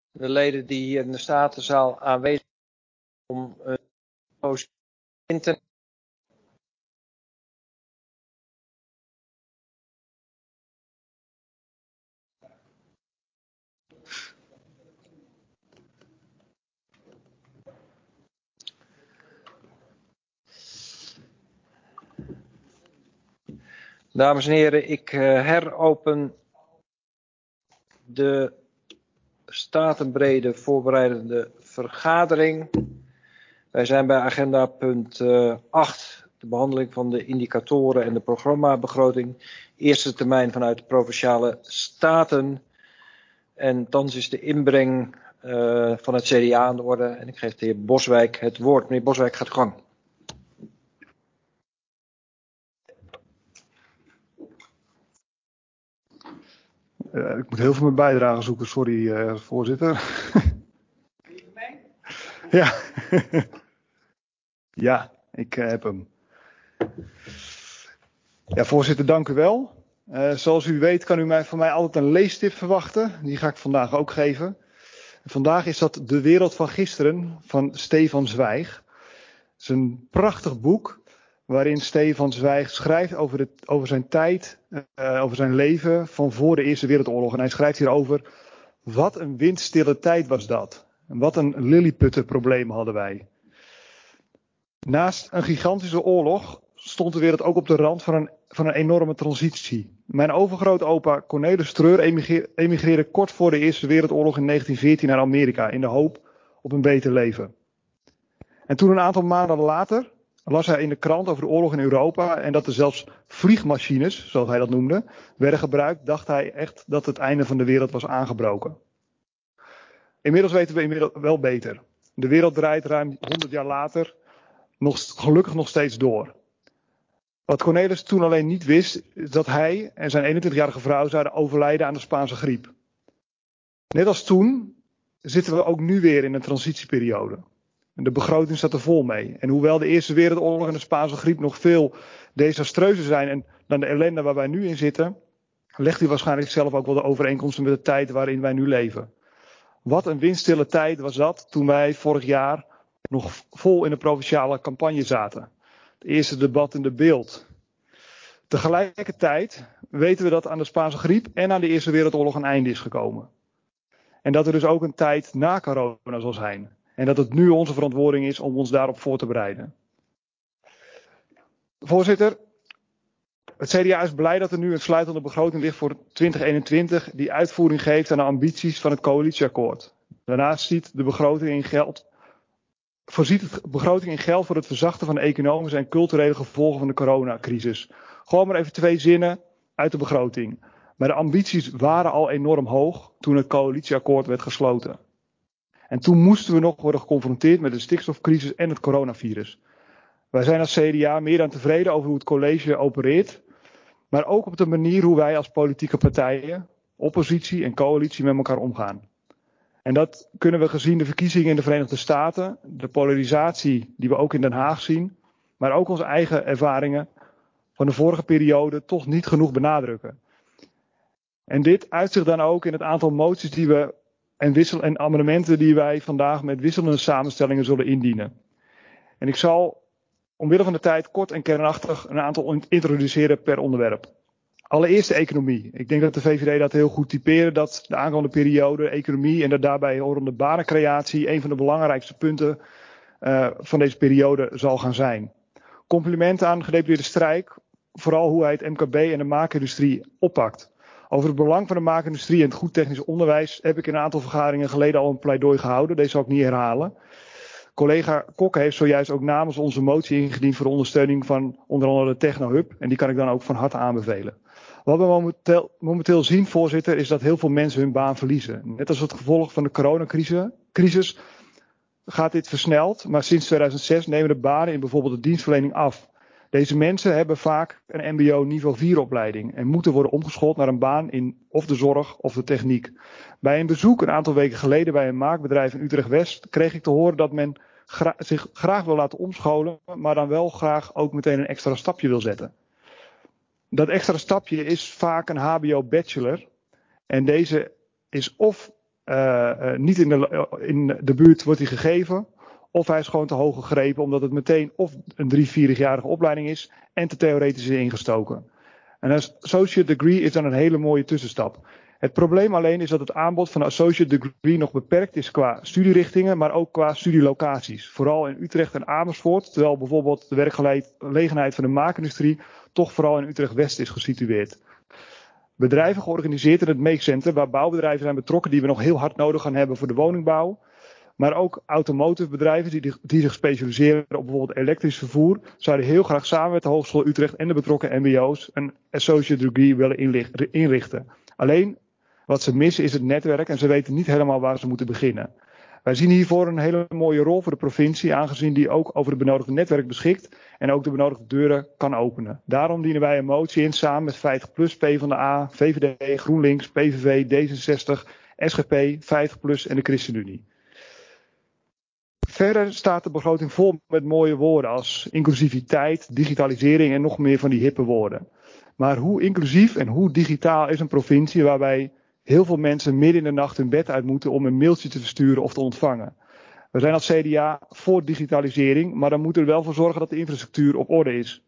de leden die hier in de Statenzaal aanwezig zijn om een positief in te. Dames en heren, ik heropen de statenbrede voorbereidende vergadering. Wij zijn bij agenda punt 8, de behandeling van de indicatoren en de programmabegroting. Eerste termijn vanuit de Provinciale Staten. En thans is de inbreng van het CDA aan de orde. En ik geef de heer Boswijk het woord. Meneer Boswijk, gaat gang. Ik moet heel veel mijn bijdrage zoeken, sorry voorzitter. Ja. Ja, ik heb hem. Ja, voorzitter, dank u wel. Zoals u weet kan u van mij altijd een leestip verwachten. Die ga ik vandaag ook geven. Vandaag is dat De Wereld van Gisteren van Stefan Zweig. Het is een prachtig boek waarin Stefan Zweig schrijft over zijn tijd, over zijn leven van voor de Eerste Wereldoorlog. En hij schrijft hierover, wat een windstille tijd was dat. En wat een lilliputtenprobleem hadden wij. Naast een gigantische oorlog stond de wereld ook op de rand van een enorme transitie. Mijn overgrootopa Cornelis Streur emigreerde kort voor de Eerste Wereldoorlog in 1914 naar Amerika in de hoop op een beter leven. En toen een aantal maanden later las hij in de krant over de oorlog in Europa en dat er zelfs vliegmachines, zoals hij dat noemde, werden gebruikt, dacht hij echt dat het einde van de wereld was aangebroken. Inmiddels weten we wel beter. De wereld draait ruim 100 jaar later gelukkig nog steeds door. Wat Cornelis toen alleen niet wist, is dat hij en zijn 21-jarige vrouw zouden overlijden aan de Spaanse griep. Net als toen zitten we ook nu weer in een transitieperiode. De begroting staat er vol mee. En hoewel de Eerste Wereldoorlog en de Spaanse griep nog veel desastreuzer zijn dan de ellende waar wij nu in zitten, legt u waarschijnlijk zelf ook wel de overeenkomsten met de tijd waarin wij nu leven. Wat een windstille tijd was dat toen wij vorig jaar nog vol in de provinciale campagne zaten. Het eerste debat in de Beeld. Tegelijkertijd weten we dat aan de Spaanse griep en aan de Eerste Wereldoorlog een einde is gekomen. En dat er dus ook een tijd na corona zal zijn. En dat het nu onze verantwoording is om ons daarop voor te bereiden. Voorzitter, het CDA is blij dat er nu een sluitende begroting ligt voor 2021 die uitvoering geeft aan de ambities van het coalitieakkoord. Daarnaast voorziet de begroting in geld voor het verzachten van de economische en culturele gevolgen van de coronacrisis. Gewoon maar even 2 zinnen uit de begroting. Maar de ambities waren al enorm hoog toen het coalitieakkoord werd gesloten. En toen moesten we nog worden geconfronteerd met de stikstofcrisis en het coronavirus. Wij zijn als CDA meer dan tevreden over hoe het college opereert, maar ook op de manier hoe wij als politieke partijen, oppositie en coalitie met elkaar omgaan. En dat kunnen we gezien de verkiezingen in de Verenigde Staten, de polarisatie die we ook in Den Haag zien, maar ook onze eigen ervaringen van de vorige periode toch niet genoeg benadrukken. En dit uit zich dan ook in het aantal moties die we en amendementen die wij vandaag met wisselende samenstellingen zullen indienen. En ik zal omwille van de tijd kort en kernachtig een aantal introduceren per onderwerp. Allereerst de economie. Ik denk dat de VVD dat heel goed typeren, dat de aankomende periode, de economie en de daarbij horende banencreatie een van de belangrijkste punten van deze periode zal gaan zijn. Complimenten aan gedeputeerde Strijk, vooral hoe hij het MKB en de maakindustrie oppakt. Over het belang van de maakindustrie en het goed technisch onderwijs heb ik in een aantal vergaderingen geleden al een pleidooi gehouden. Deze zal ik niet herhalen. Collega Kokke heeft zojuist ook namens onze motie ingediend voor de ondersteuning van onder andere de Technohub. En die kan ik dan ook van harte aanbevelen. Wat we momenteel zien, voorzitter, is dat heel veel mensen hun baan verliezen. Net als het gevolg van de coronacrisis gaat dit versneld. Maar sinds 2006 nemen de banen in bijvoorbeeld de dienstverlening af. Deze mensen hebben vaak een mbo niveau 4 opleiding en moeten worden omgeschoold naar een baan in of de zorg of de techniek. Bij een bezoek een aantal weken geleden bij een maakbedrijf in Utrecht-West kreeg ik te horen dat men zich graag wil laten omscholen, maar dan wel graag ook meteen een extra stapje wil zetten. Dat extra stapje is vaak een hbo bachelor en deze is of niet in de buurt wordt hij gegeven. Of hij is gewoon te hoog gegrepen omdat het meteen of een 3-4-jarige opleiding is en te theoretisch is ingestoken. Een associate degree is dan een hele mooie tussenstap. Het probleem alleen is dat het aanbod van de associate degree nog beperkt is qua studierichtingen, maar ook qua studielocaties. Vooral in Utrecht en Amersfoort, terwijl bijvoorbeeld de werkgelegenheid van de maakindustrie toch vooral in Utrecht-West is gesitueerd. Bedrijven georganiseerd in het Make Center, waar bouwbedrijven zijn betrokken die we nog heel hard nodig gaan hebben voor de woningbouw. Maar ook automotive bedrijven die zich specialiseren op bijvoorbeeld elektrisch vervoer, zouden heel graag samen met de Hogeschool Utrecht en de betrokken mbo's een associate degree willen inrichten. Alleen wat ze missen is het netwerk en ze weten niet helemaal waar ze moeten beginnen. Wij zien hiervoor een hele mooie rol voor de provincie, aangezien die ook over het benodigde netwerk beschikt en ook de benodigde deuren kan openen. Daarom dienen wij een motie in samen met 50PLUS, PvdA, VVD, GroenLinks, PVV, D66, SGP, 50PLUS en de ChristenUnie. Verder staat de begroting vol met mooie woorden als inclusiviteit, digitalisering en nog meer van die hippe woorden. Maar hoe inclusief en hoe digitaal is een provincie waarbij heel veel mensen midden in de nacht hun bed uit moeten om een mailtje te versturen of te ontvangen? We zijn als CDA voor digitalisering, maar dan moeten we er wel voor zorgen dat de infrastructuur op orde is.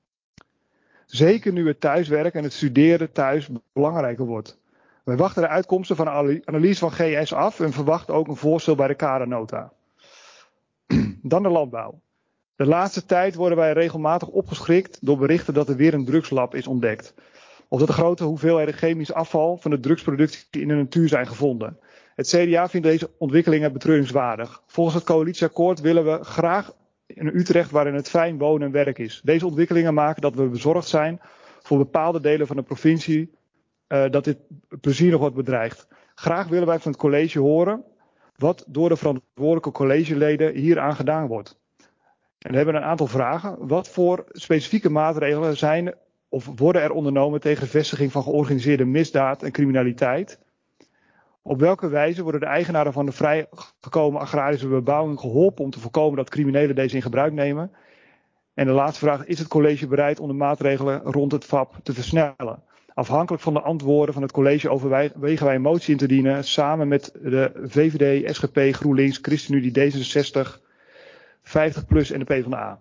Zeker nu het thuiswerk en het studeren thuis belangrijker wordt. Wij wachten de uitkomsten van de analyse van GS af en verwachten ook een voorstel bij de kadernota. Dan de landbouw. De laatste tijd worden wij regelmatig opgeschrikt door berichten dat er weer een drugslab is ontdekt. Of dat er grote hoeveelheden chemisch afval van de drugsproductie in de natuur zijn gevonden. Het CDA vindt deze ontwikkelingen betreuringswaardig. Volgens het coalitieakkoord willen we graag in Utrecht waarin het fijn wonen en werk is. Deze ontwikkelingen maken dat we bezorgd zijn voor bepaalde delen van de provincie dat dit plezier nog wordt bedreigd. Graag willen wij van het college horen wat door de verantwoordelijke collegeleden hieraan gedaan wordt. En we hebben een aantal vragen. Wat voor specifieke maatregelen zijn of worden er ondernomen tegen de vestiging van georganiseerde misdaad en criminaliteit? Op welke wijze worden de eigenaren van de vrijgekomen agrarische bebouwing geholpen om te voorkomen dat criminelen deze in gebruik nemen? En de laatste vraag, is het college bereid om de maatregelen rond het VAP te versnellen? Afhankelijk van de antwoorden van het college overwegen wij een motie in te dienen samen met de VVD, SGP, GroenLinks, ChristenUnie, D66, 50PLUS en de PvdA.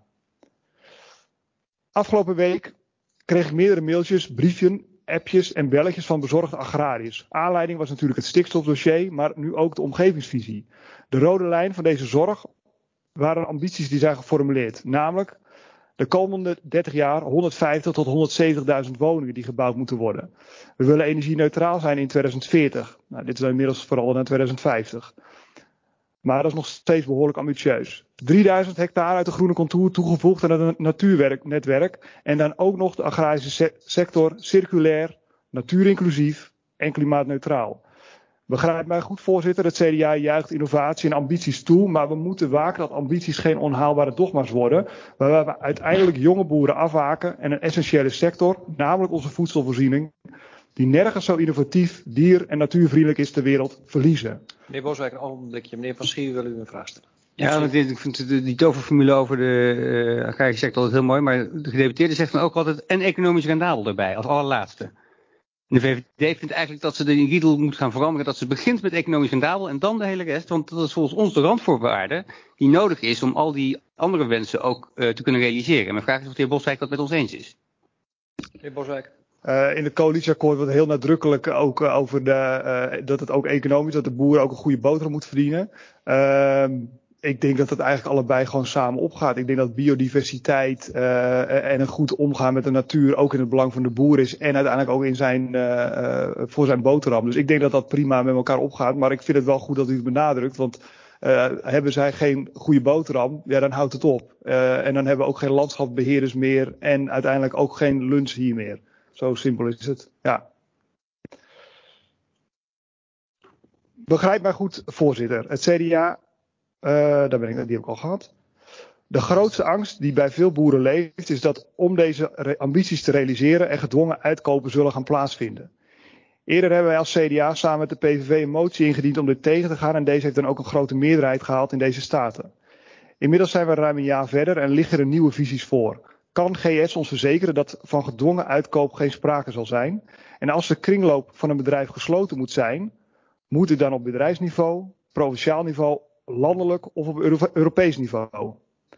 Afgelopen week kreeg ik meerdere mailtjes, briefjes, appjes en belletjes van bezorgde agrariërs. Aanleiding was natuurlijk het stikstofdossier, maar nu ook de omgevingsvisie. De rode lijn van deze zorg waren ambities die zijn geformuleerd. Namelijk de komende 30 jaar 150 tot 170.000 woningen die gebouwd moeten worden. We willen energie-neutraal zijn in 2040. Nou, dit is inmiddels vooral naar 2050. Maar dat is nog steeds behoorlijk ambitieus. 3000 hectare uit de groene contour toegevoegd aan het natuurnetwerk. En dan ook nog de agrarische sector circulair, natuurinclusief en klimaatneutraal. Begrijp mij goed, voorzitter, het CDA juicht innovatie en ambities toe, maar we moeten waken dat ambities geen onhaalbare dogma's worden, waarbij we uiteindelijk jonge boeren afhaken en een essentiële sector, namelijk onze voedselvoorziening, die nergens zo innovatief, dier- en natuurvriendelijk is ter wereld, verliezen. Meneer Boswijk, een ogenblikje. Meneer Van Schier wil u een vraag stellen. Ja, want ik vind die toverformule over de agrarische sector altijd heel mooi, maar de gedeputeerde zegt dan ook altijd en economisch rendabel erbij, als allerlaatste. De VVD vindt eigenlijk dat ze de riedel moet gaan veranderen, dat ze begint met economisch rendabel en dan de hele rest, want dat is volgens ons de randvoorwaarde die nodig is om al die andere wensen ook te kunnen realiseren. En mijn vraag is of de heer Boswijk dat met ons eens is. Meneer Boswijk. In het coalitieakkoord wordt heel nadrukkelijk ook over dat het ook economisch, dat de boer ook een goede boterham moet verdienen. Ik denk dat het eigenlijk allebei gewoon samen opgaat. Ik denk dat biodiversiteit en een goed omgaan met de natuur ook in het belang van de boer is. En uiteindelijk ook in voor zijn boterham. Dus ik denk dat dat prima met elkaar opgaat. Maar ik vind het wel goed dat u het benadrukt. Want hebben zij geen goede boterham, ja, dan houdt het op. En dan hebben we ook geen landschapsbeheerders meer. En uiteindelijk ook geen lunch hier meer. Zo simpel is het. Ja. Begrijp mij goed, voorzitter. Het CDA... die heb ik al gehad. De grootste angst die bij veel boeren leeft is dat om deze ambities te realiseren er gedwongen uitkopen zullen gaan plaatsvinden. Eerder hebben wij als CDA samen met de PVV een motie ingediend om dit tegen te gaan en deze heeft dan ook een grote meerderheid gehaald in deze staten. Inmiddels zijn we ruim een jaar verder en liggen er nieuwe visies voor. Kan GS ons verzekeren dat van gedwongen uitkoop geen sprake zal zijn? En als de kringloop van een bedrijf gesloten moet zijn, Moet dit dan op bedrijfsniveau, provinciaal niveau, landelijk of op Europees niveau?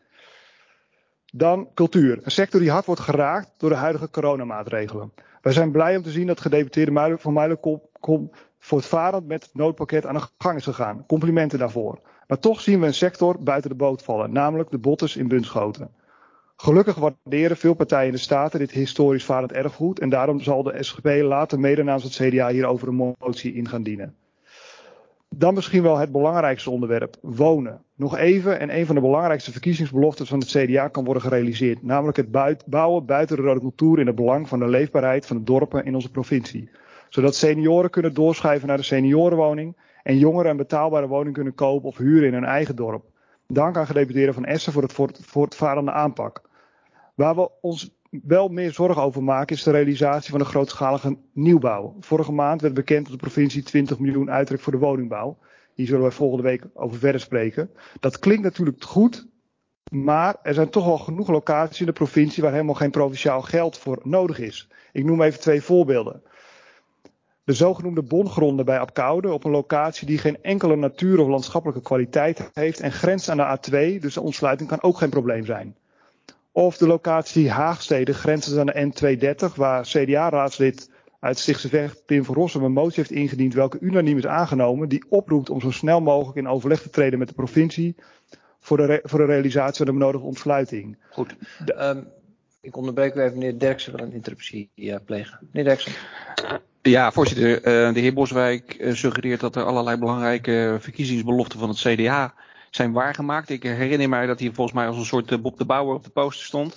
Dan cultuur. Een sector die hard wordt geraakt door de huidige coronamaatregelen. Wij zijn blij om te zien dat gedeputeerde Van Meulenkom voortvarend met het noodpakket aan de gang is gegaan. Complimenten daarvoor. Maar toch zien we een sector buiten de boot vallen, namelijk de botters in Bunschoten. Gelukkig waarderen veel partijen in de Staten dit historisch varend erfgoed en daarom zal de SGP later mede namens het CDA hierover een motie in gaan dienen. Dan misschien wel het belangrijkste onderwerp, wonen. Nog even, en een van de belangrijkste verkiezingsbeloftes van het CDA kan worden gerealiseerd. Namelijk het bouwen buiten de rode cultuur in het belang van de leefbaarheid van de dorpen in onze provincie. Zodat senioren kunnen doorschuiven naar de seniorenwoning en jongeren een betaalbare woning kunnen kopen of huren in hun eigen dorp. Dank aan gedeputeerde Van Essen voor het voortvarende aanpak. Waar we ons wel meer zorgen over maken is de realisatie van de grootschalige nieuwbouw. Vorige maand werd bekend dat de provincie 20 miljoen uittrekt voor de woningbouw. Hier zullen wij volgende week over verder spreken. Dat klinkt natuurlijk goed, maar er zijn toch wel genoeg locaties in de provincie waar helemaal geen provinciaal geld voor nodig is. Ik noem even 2 voorbeelden. De zogenoemde bongronden bij Apkoude op een locatie die geen enkele natuur- of landschappelijke kwaliteit heeft en grenst aan de A2, dus de ontsluiting kan ook geen probleem zijn. Of de locatie Haagstede grensend aan de N230, waar CDA-raadslid uit Stichtse Vecht Pim van Rossum een motie heeft ingediend welke unaniem is aangenomen, die oproept om zo snel mogelijk in overleg te treden met de provincie voor de realisatie van de benodigde ontsluiting. Goed. Ik onderbreek u even, meneer Derksen wil een interruptie plegen. Meneer Derksen. Ja, voorzitter. De heer Boswijk suggereert dat er allerlei belangrijke verkiezingsbeloften van het CDA zijn waargemaakt. Ik herinner mij dat hij volgens mij als een soort Bob de Bouwer op de poster stond.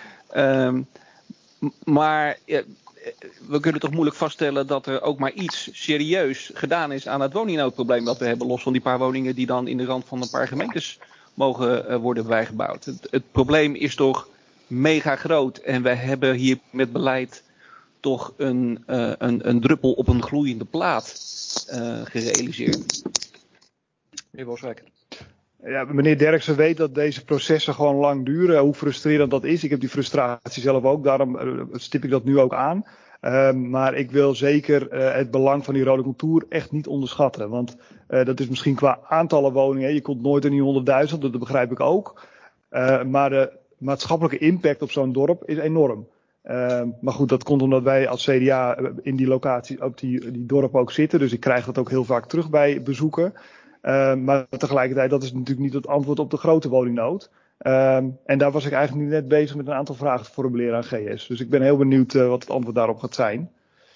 Maar we kunnen toch moeilijk vaststellen dat er ook maar iets serieus gedaan is aan het woningnoodprobleem dat we hebben. Los van die paar woningen die dan in de rand van een paar gemeentes mogen worden bijgebouwd. Het probleem is toch mega groot en wij hebben hier met beleid toch een druppel op een gloeiende plaat gerealiseerd. Meneer Boswijk. Ja, meneer Derksen weet dat deze processen gewoon lang duren. Hoe frustrerend dat is. Ik heb die frustratie zelf ook, daarom stip ik dat nu ook aan. Maar ik wil zeker het belang van die rode cultuur echt niet onderschatten. Want dat is misschien qua aantallen woningen. Je komt nooit in die 100.000, dat begrijp ik ook. Maar de maatschappelijke impact op zo'n dorp is enorm. Maar goed, dat komt omdat wij als CDA in die locatie op die dorp ook zitten. Dus ik krijg dat ook heel vaak terug bij bezoeken. Maar tegelijkertijd, dat is natuurlijk niet het antwoord op de grote woningnood. En daar was ik eigenlijk nu net bezig met een aantal vragen te formuleren aan GS. Dus ik ben heel benieuwd wat het antwoord daarop gaat zijn.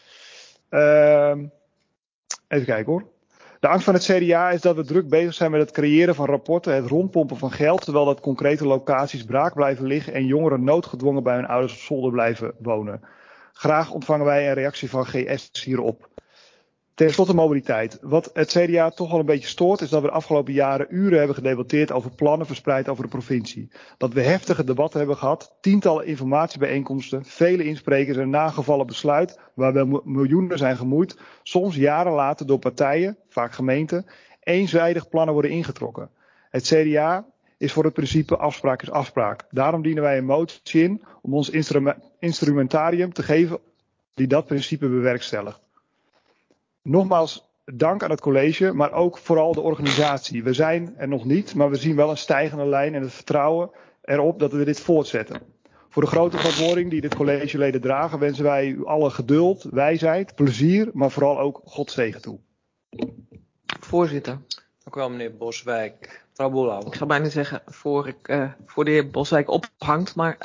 Even kijken hoor. De angst van het CDA is dat we druk bezig zijn met het creëren van rapporten, het rondpompen van geld, terwijl dat concrete locaties braak blijven liggen en jongeren noodgedwongen bij hun ouders op zolder blijven wonen. Graag ontvangen wij een reactie van GS hierop. Ten slotte mobiliteit. Wat het CDA toch wel een beetje stoort is dat we de afgelopen jaren uren hebben gedebatteerd over plannen verspreid over de provincie. Dat we heftige debatten hebben gehad, tientallen informatiebijeenkomsten, vele insprekers en nagevallen besluit waarbij miljoenen zijn gemoeid, soms jaren later door partijen, vaak gemeenten, eenzijdig plannen worden ingetrokken. Het CDA is voor het principe afspraak is afspraak. Daarom dienen wij een motie in om ons instrumentarium te geven die dat principe bewerkstelligt. Nogmaals dank aan het college, maar ook vooral de organisatie. We zijn er nog niet, maar we zien wel een stijgende lijn en het vertrouwen erop dat we dit voortzetten. Voor de grote verantwoording die dit collegeleden dragen wensen wij u alle geduld, wijsheid, plezier, maar vooral ook Godzegen toe. Voorzitter. Dank u wel, meneer Boswijk. Mevrouw Boelhouwer. Ik zou bijna zeggen voor de heer Boswijk ophangt, maar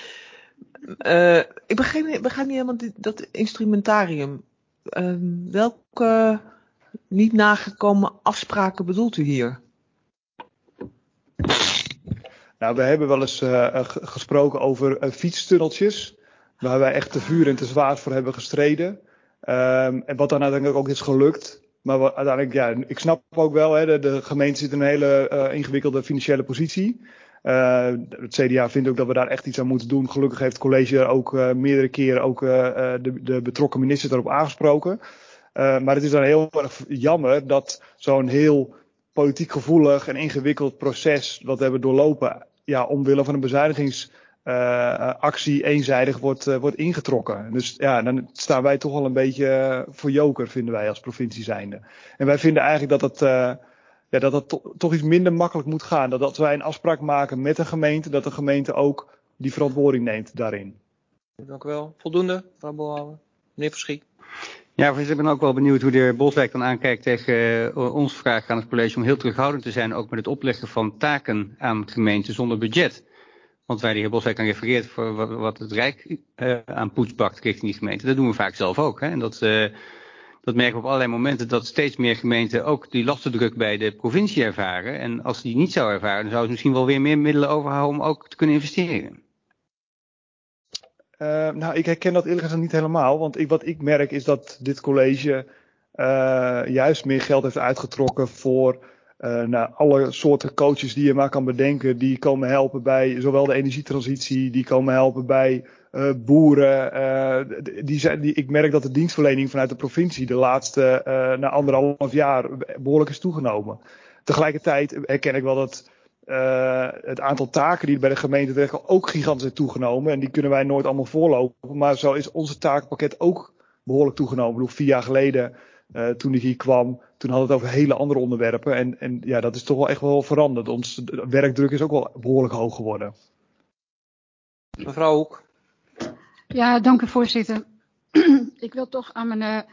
ik begrijp niet helemaal dat instrumentarium. Welke niet nagekomen afspraken bedoelt u hier? Nou, we hebben wel eens gesproken over fietstunneltjes, waar wij echt te vuur en te zwaar voor hebben gestreden. En wat dan uiteindelijk ook is gelukt. Maar uiteindelijk, ja, ik snap ook wel, hè, de gemeente zit in een hele ingewikkelde financiële positie. Het CDA vindt ook dat we daar echt iets aan moeten doen. Gelukkig heeft het college ook meerdere keren ook de betrokken minister daarop aangesproken. Maar het is dan heel erg jammer dat zo'n heel politiek gevoelig en ingewikkeld proces wat we hebben doorlopen, ja, omwille van een bezuinigingswet actie eenzijdig wordt ingetrokken. Dus ja, dan staan wij toch wel een beetje voor joker, vinden wij als provincie zijnde. En wij vinden eigenlijk dat het toch iets minder makkelijk moet gaan. Dat als wij een afspraak maken met een gemeente, dat de gemeente ook die verantwoording neemt daarin. Dank u wel. Voldoende, mevrouw Bolhouwer. Meneer Verschie. Ja, ik ben ook wel benieuwd hoe de heer Boswijk dan aankijkt tegen onze vraag aan het college om heel terughoudend te zijn, ook met het opleggen van taken aan gemeenten zonder budget. Want waar de heer Boswijk aan refereert voor wat het Rijk aan poets bakt richting die gemeente, dat doen we vaak zelf ook. Hè? En dat merken we op allerlei momenten dat steeds meer gemeenten ook die lastendruk bij de provincie ervaren. En als ze die niet zou ervaren, dan zou het misschien wel weer meer middelen overhouden om ook te kunnen investeren. Ik herken dat eerlijk gezegd niet helemaal. Want wat ik merk is dat dit college juist meer geld heeft uitgetrokken voor alle soorten coaches die je maar kan bedenken. Die komen helpen bij zowel de energietransitie, die komen helpen bij boeren. Ik merk dat de dienstverlening vanuit de provincie de laatste 1,5 jaar behoorlijk is toegenomen. Tegelijkertijd herken ik wel dat het aantal taken die bij de gemeente werken ook gigantisch is toegenomen. En die kunnen wij nooit allemaal voorlopen. Maar zo is onze takenpakket ook behoorlijk toegenomen. Ik bedoel, 4 jaar geleden, toen ik hier kwam, toen hadden we het over hele andere onderwerpen. En ja, dat is toch wel echt wel veranderd. Ons werkdruk is ook wel behoorlijk hoog geworden. Mevrouw Hoek. Ja, dank u voorzitter. Ik wil toch aan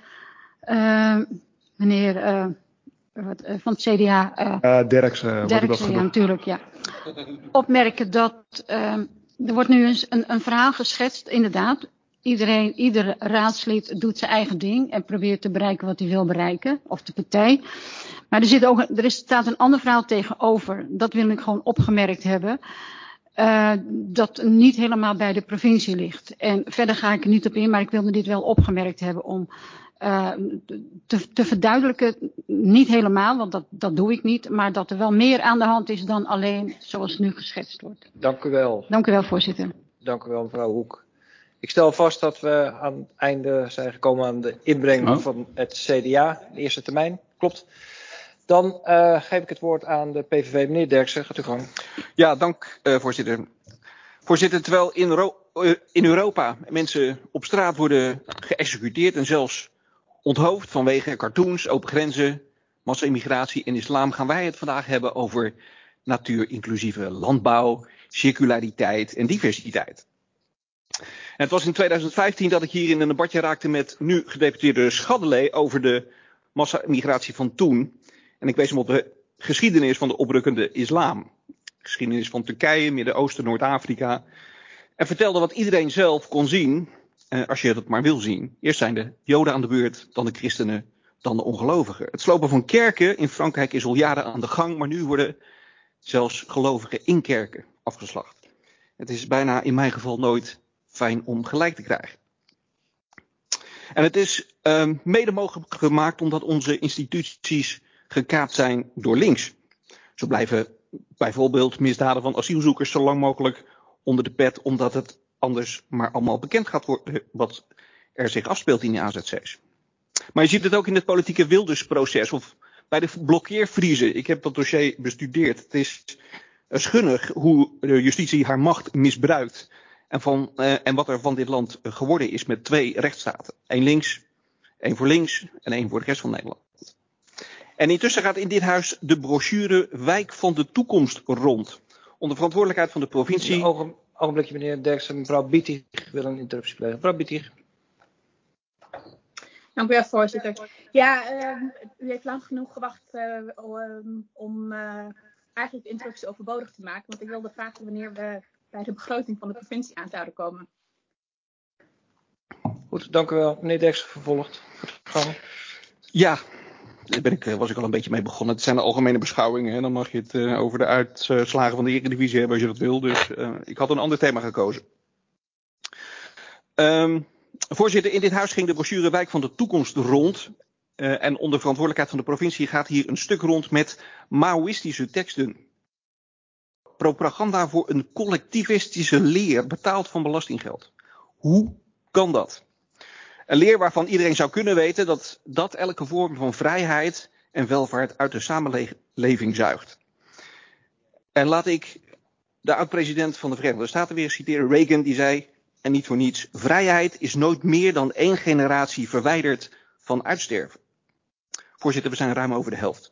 meneer van het CDA. Derksen, ja, natuurlijk, ja. Opmerken dat er wordt nu eens een verhaal geschetst, inderdaad. Ieder raadslid doet zijn eigen ding en probeert te bereiken wat hij wil bereiken, of de partij. Maar er staat een ander verhaal tegenover. Dat wil ik gewoon opgemerkt hebben. Dat niet helemaal bij de provincie ligt. En verder ga ik er niet op in, maar ik wilde dit wel opgemerkt hebben om te verduidelijken, niet helemaal, want dat doe ik niet, maar dat er wel meer aan de hand is dan alleen zoals nu geschetst wordt. Dank u wel. Dank u wel, voorzitter. Dank u wel, mevrouw Hoek. Ik stel vast dat we aan het einde zijn gekomen aan de inbreng van het CDA, de eerste termijn. Klopt. Dan geef ik het woord aan de PVV. Meneer Derksen, gaat u gang. Ja, dank voorzitter. Voorzitter, terwijl in Europa mensen op straat worden geëxecuteerd en zelfs onthoofd vanwege cartoons, open grenzen, massa-immigratie en islam, gaan wij het vandaag hebben over natuurinclusieve landbouw, circulariteit en diversiteit. En het was in 2015 dat ik hier in een debatje raakte met nu gedeputeerde Schaddelee over de massa-immigratie van toen. En ik wees hem op de geschiedenis van de oprukkende islam. Geschiedenis van Turkije, Midden-Oosten, Noord-Afrika. En vertelde wat iedereen zelf kon zien, als je dat maar wil zien. Eerst zijn de Joden aan de beurt, dan de christenen, dan de ongelovigen. Het slopen van kerken in Frankrijk is al jaren aan de gang, maar nu worden zelfs gelovigen in kerken afgeslacht. Het is bijna in mijn geval nooit fijn om gelijk te krijgen. En het is mede mogelijk gemaakt omdat onze instituties gekaapt zijn door links. Zo blijven bijvoorbeeld misdaden van asielzoekers zo lang mogelijk onder de pet, omdat het anders maar allemaal bekend gaat worden wat er zich afspeelt in die AZC's. Maar je ziet het ook in het politieke Wildersproces of bij de blokkeervriezen. Ik heb dat dossier bestudeerd. Het is schunnig hoe de justitie haar macht misbruikt en wat er van dit land geworden is met 2 rechtsstaten. 1 links, 1 voor links en 1 voor de rest van Nederland. En intussen gaat in dit huis de brochure Wijk van de Toekomst rond. Onder verantwoordelijkheid van de provincie. Ogenblikje meneer Derksen, mevrouw Bietig wil een interruptie plegen. Mevrouw Bietig. Dank u wel, voorzitter. Ja, u heeft lang genoeg gewacht om eigenlijk de interruptie overbodig te maken. Want ik wilde vragen wanneer we bij de begroting van de provincie aan zouden komen. Goed, dank u wel. Meneer Derksen vervolgt. Gang. Ja, daar was ik al een beetje mee begonnen. Het zijn de algemene beschouwingen. En dan mag je het over de uitslagen van de Eredivisie hebben als je dat wil. Dus ik had een ander thema gekozen. Voorzitter, in dit huis ging de brochure Wijk van de Toekomst rond. En onder verantwoordelijkheid van de provincie gaat hier een stuk rond met Maoïstische teksten. Propaganda voor een collectivistische leer, betaald van belastinggeld. Hoe kan dat? Een leer waarvan iedereen zou kunnen weten dat elke vorm van vrijheid en welvaart uit de samenleving zuigt. En laat ik de oud-president van de Verenigde Staten weer citeren. Reagan die zei, en niet voor niets, vrijheid is nooit meer dan 1 generatie verwijderd van uitsterven. Voorzitter, we zijn ruim over de helft.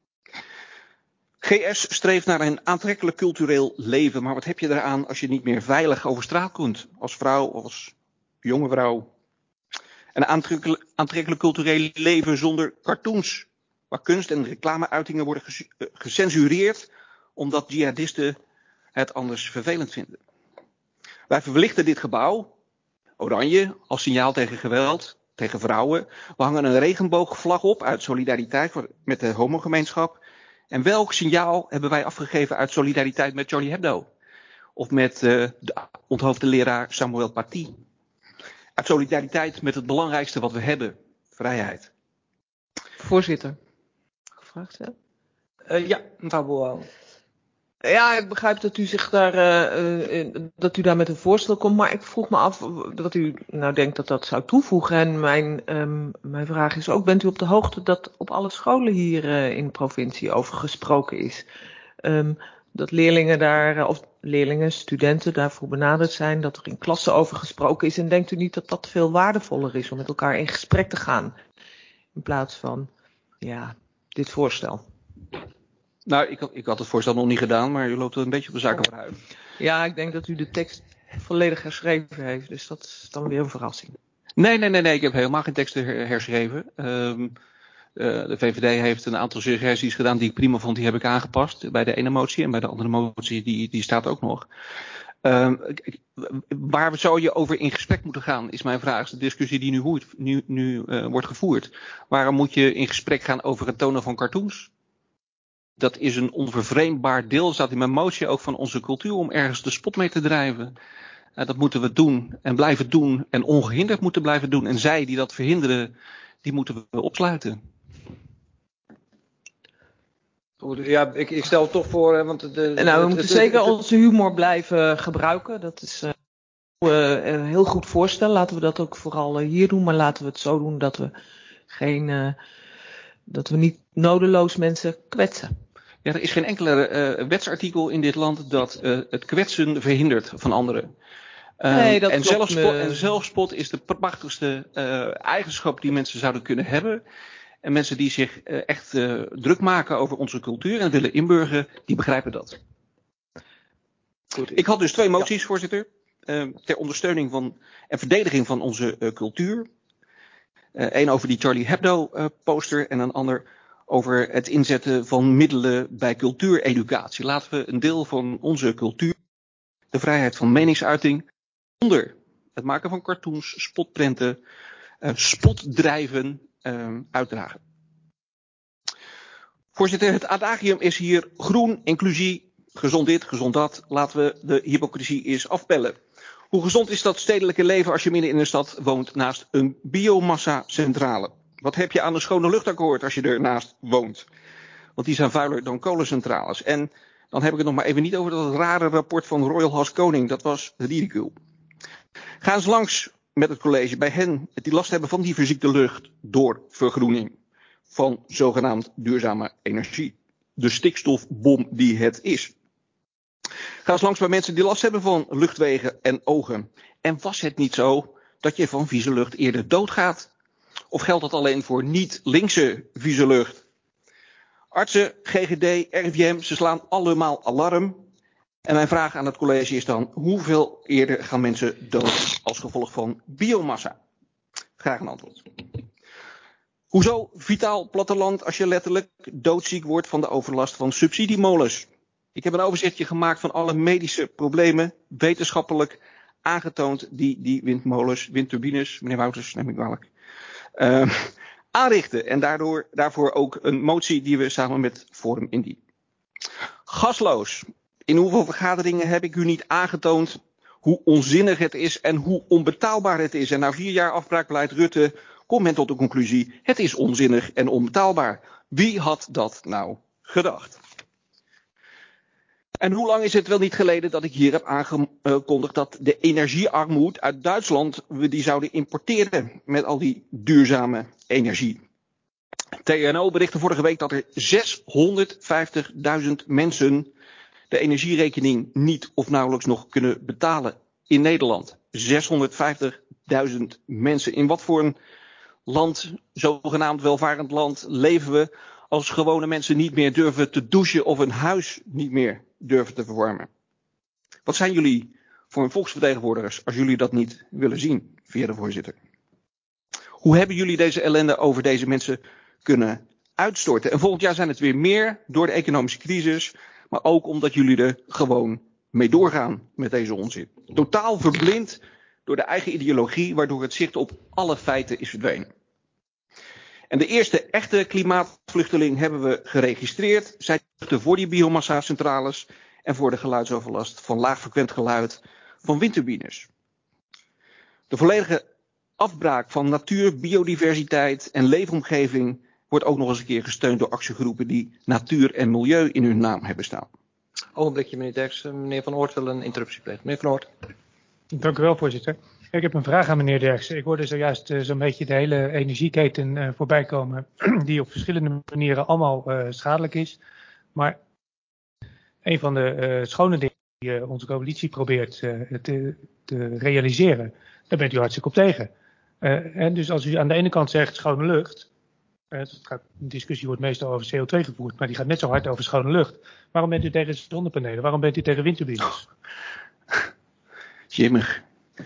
GS streeft naar een aantrekkelijk cultureel leven, maar wat heb je eraan als je niet meer veilig over straat kunt? Als vrouw of als jonge vrouw. Een aantrekkelijk cultureel leven zonder cartoons, waar kunst en reclameuitingen worden gecensureerd, omdat jihadisten het anders vervelend vinden. Wij verlichten dit gebouw, oranje, als signaal tegen geweld, tegen vrouwen. We hangen een regenboogvlag op uit solidariteit met de homogemeenschap. En welk signaal hebben wij afgegeven uit solidariteit met Charlie Hebdo? Of met de onthoofde leraar Samuel Paty? Uit solidariteit met het belangrijkste wat we hebben, vrijheid. Voorzitter, gevraagd hè? Ja, mevrouw Boel. Ja, ik begrijp dat u zich dat u daar met een voorstel komt, maar ik vroeg me af wat u nou denkt dat dat zou toevoegen. En mijn vraag is ook, bent u op de hoogte dat op alle scholen hier in de provincie over gesproken is? Dat leerlingen daar, of leerlingen, studenten daarvoor benaderd zijn, dat er in klassen over gesproken is. En denkt u niet dat dat veel waardevoller is om met elkaar in gesprek te gaan, in plaats van, ja, dit voorstel? Nou, ik had het voorstel nog niet gedaan, maar u loopt er een beetje op de zaken vooruit. Ja, ik denk dat u de tekst volledig herschreven heeft, dus dat is dan weer een verrassing. Nee, ik heb helemaal geen teksten herschreven. De VVD heeft een aantal suggesties gedaan die ik prima vond, die heb ik aangepast bij de ene motie en bij de andere motie, die staat ook nog. Waar zou je over in gesprek moeten gaan, is mijn vraag. Is de discussie die nu wordt gevoerd. Waarom moet je in gesprek gaan over het tonen van cartoons? Dat is een onvervreemdbaar deel, staat in mijn motie ook, van onze cultuur om ergens de spot mee te drijven. Dat moeten we doen en blijven doen en ongehinderd moeten blijven doen. En zij die dat verhinderen, die moeten we opsluiten. Goed, ja, ik stel het toch voor, want we moeten zeker onze humor blijven gebruiken. Dat is een heel goed voorstel. Laten we dat ook vooral hier doen, maar laten we het zo doen dat we niet nodeloos mensen kwetsen. Ja, er is geen enkele wetsartikel in dit land dat het kwetsen verhindert van anderen. Nee, dat en zelfspot is de prachtigste eigenschap die mensen zouden kunnen hebben. En mensen die zich echt druk maken over onze cultuur en willen inburgeren, die begrijpen dat. Goed, ik had dus 2 moties, voorzitter, ter ondersteuning van en verdediging van onze cultuur. Eén over die Charlie Hebdo poster en een ander over het inzetten van middelen bij cultuureducatie. Laten we een deel van onze cultuur, de vrijheid van meningsuiting, onder het maken van cartoons, spotprenten, spotdrijven uitdragen. Voorzitter, het adagium is hier groen, inclusie, gezond dit, gezond dat. Laten we de hypocrisie eens afpellen. Hoe gezond is dat stedelijke leven als je midden in een stad woont naast een biomassa-centrale? Wat heb je aan een schone luchtakkoord als je ernaast woont? Want die zijn vuiler dan kolencentrales. En dan heb ik het nog maar even niet over dat rare rapport van Royal Haskoning. Dat was ridicule. Ga eens langs met het college bij hen die last hebben van die verziekte lucht door vergroening van zogenaamd duurzame energie. De stikstofbom die het is. Ga eens langs bij mensen die last hebben van luchtwegen en ogen. En was het niet zo dat je van vieze lucht eerder doodgaat? Of geldt dat alleen voor niet-linkse vieze lucht? Artsen, GGD, RIVM, ze slaan allemaal alarm. En mijn vraag aan het college is dan, hoeveel eerder gaan mensen dood als gevolg van biomassa? Graag een antwoord. Hoezo vitaal platteland als je letterlijk doodziek wordt van de overlast van subsidiemolens? Ik heb een overzichtje gemaakt van alle medische problemen, wetenschappelijk aangetoond, die windmolens, windturbines, meneer Wouters, neem ik kwalijk, aanrichten. En daarvoor ook een motie die we samen met Forum indienen. Gasloos. In hoeveel vergaderingen heb ik u niet aangetoond hoe onzinnig het is en hoe onbetaalbaar het is? En na 4 jaar afbraakbeleid Rutte komt men tot de conclusie, het is onzinnig en onbetaalbaar. Wie had dat nou gedacht? En hoe lang is het wel niet geleden dat ik hier heb aangekondigd dat de energiearmoede uit Duitsland, we die zouden importeren met al die duurzame energie. TNO berichtte vorige week dat er 650.000 mensen de energierekening niet of nauwelijks nog kunnen betalen in Nederland. 650.000 mensen. In wat voor een land, zogenaamd welvarend land, leven we als gewone mensen niet meer durven te douchen of een huis niet meer durven te verwarmen? Wat zijn jullie voor een volksvertegenwoordigers als jullie dat niet willen zien, vierde voorzitter? Hoe hebben jullie deze ellende over deze mensen kunnen uitstorten? En volgend jaar zijn het weer meer door de economische crisis, maar ook omdat jullie er gewoon mee doorgaan met deze onzin. Totaal verblind door de eigen ideologie, waardoor het zicht op alle feiten is verdwenen. En de eerste echte klimaatvluchteling hebben we geregistreerd. Zij vluchten voor die biomassa-centrales en voor de geluidsoverlast van laagfrequent geluid van windturbines. De volledige afbraak van natuur, biodiversiteit en leefomgeving wordt ook nog eens een keer gesteund door actiegroepen die natuur en milieu in hun naam hebben staan. Ogenblikje, meneer Derksen. Meneer Van Oort wil een interruptie plegen. Meneer Van Oort. Dank u wel, voorzitter. Ik heb een vraag aan meneer Derksen. Ik hoorde zojuist zo'n beetje de hele energieketen voorbij komen, die op verschillende manieren allemaal schadelijk is. Maar een van de schone dingen die onze coalitie probeert te realiseren, daar bent u hartstikke op tegen. En dus als u aan de ene kant zegt schone lucht, de discussie wordt meestal over CO2 gevoerd, maar die gaat net zo hard over schone lucht. Waarom bent u tegen zonnepanelen? Waarom bent u tegen windturbines? Jimmig.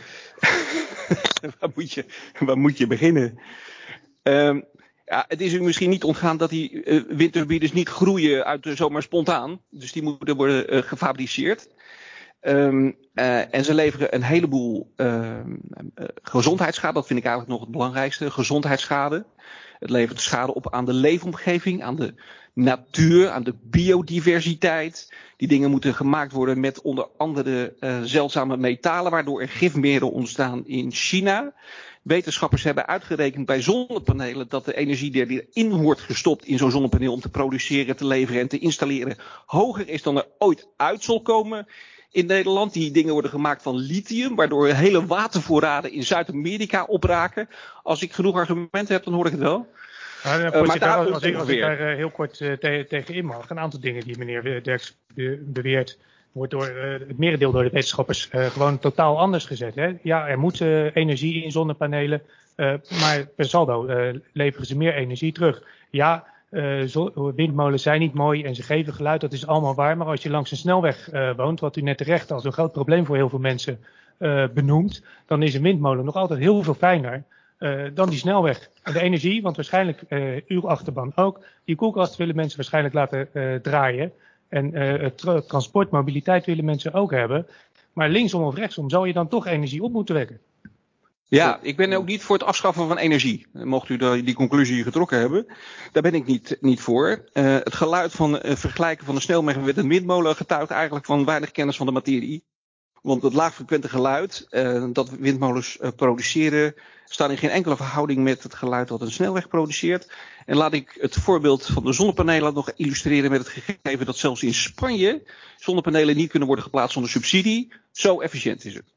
Waar moet je beginnen? Ja, het is u misschien niet ontgaan dat die windturbines niet groeien uit zomaar spontaan. Dus die moeten worden gefabriceerd. En ze leveren een heleboel gezondheidsschade. Dat vind ik eigenlijk nog het belangrijkste. Gezondheidsschade. Het levert schade op aan de leefomgeving, aan de natuur, aan de biodiversiteit. Die dingen moeten gemaakt worden met onder andere zeldzame metalen, waardoor er gifmeren ontstaan in China. Wetenschappers hebben uitgerekend bij zonnepanelen dat de energie die erin wordt gestopt in zo'n zonnepaneel om te produceren, te leveren en te installeren hoger is dan er ooit uit zal komen in Nederland. Die dingen worden gemaakt van lithium, waardoor hele watervoorraden in Zuid-Amerika opraken. Als ik genoeg argumenten heb, dan hoor ik het wel. Maar als ik daar heel kort tegen in mag. Een aantal dingen die meneer Derks beweert, wordt door het merendeel door de wetenschappers gewoon totaal anders gezet. Hè? Ja, er moet energie in zonnepanelen, maar per saldo leveren ze meer energie terug. Ja, windmolens zijn niet mooi en ze geven geluid, dat is allemaal waar. Maar als je langs een snelweg woont, wat u net terecht als een groot probleem voor heel veel mensen benoemt, dan is een windmolen nog altijd heel veel fijner dan die snelweg. En de energie, want waarschijnlijk uw achterban ook, die koelkast willen mensen waarschijnlijk laten draaien. En transport, mobiliteit willen mensen ook hebben. Maar linksom of rechtsom zou je dan toch energie op moeten wekken. Ja, ik ben ook niet voor het afschaffen van energie. Mocht u die conclusie getrokken hebben. Daar ben ik niet voor. Het geluid van vergelijken van de snelweg met een windmolen getuigt eigenlijk van weinig kennis van de materie. Want het laagfrequente geluid dat windmolens produceren staat in geen enkele verhouding met het geluid dat een snelweg produceert. En laat ik het voorbeeld van de zonnepanelen nog illustreren met het gegeven dat zelfs in Spanje zonnepanelen niet kunnen worden geplaatst zonder subsidie. Zo efficiënt is het.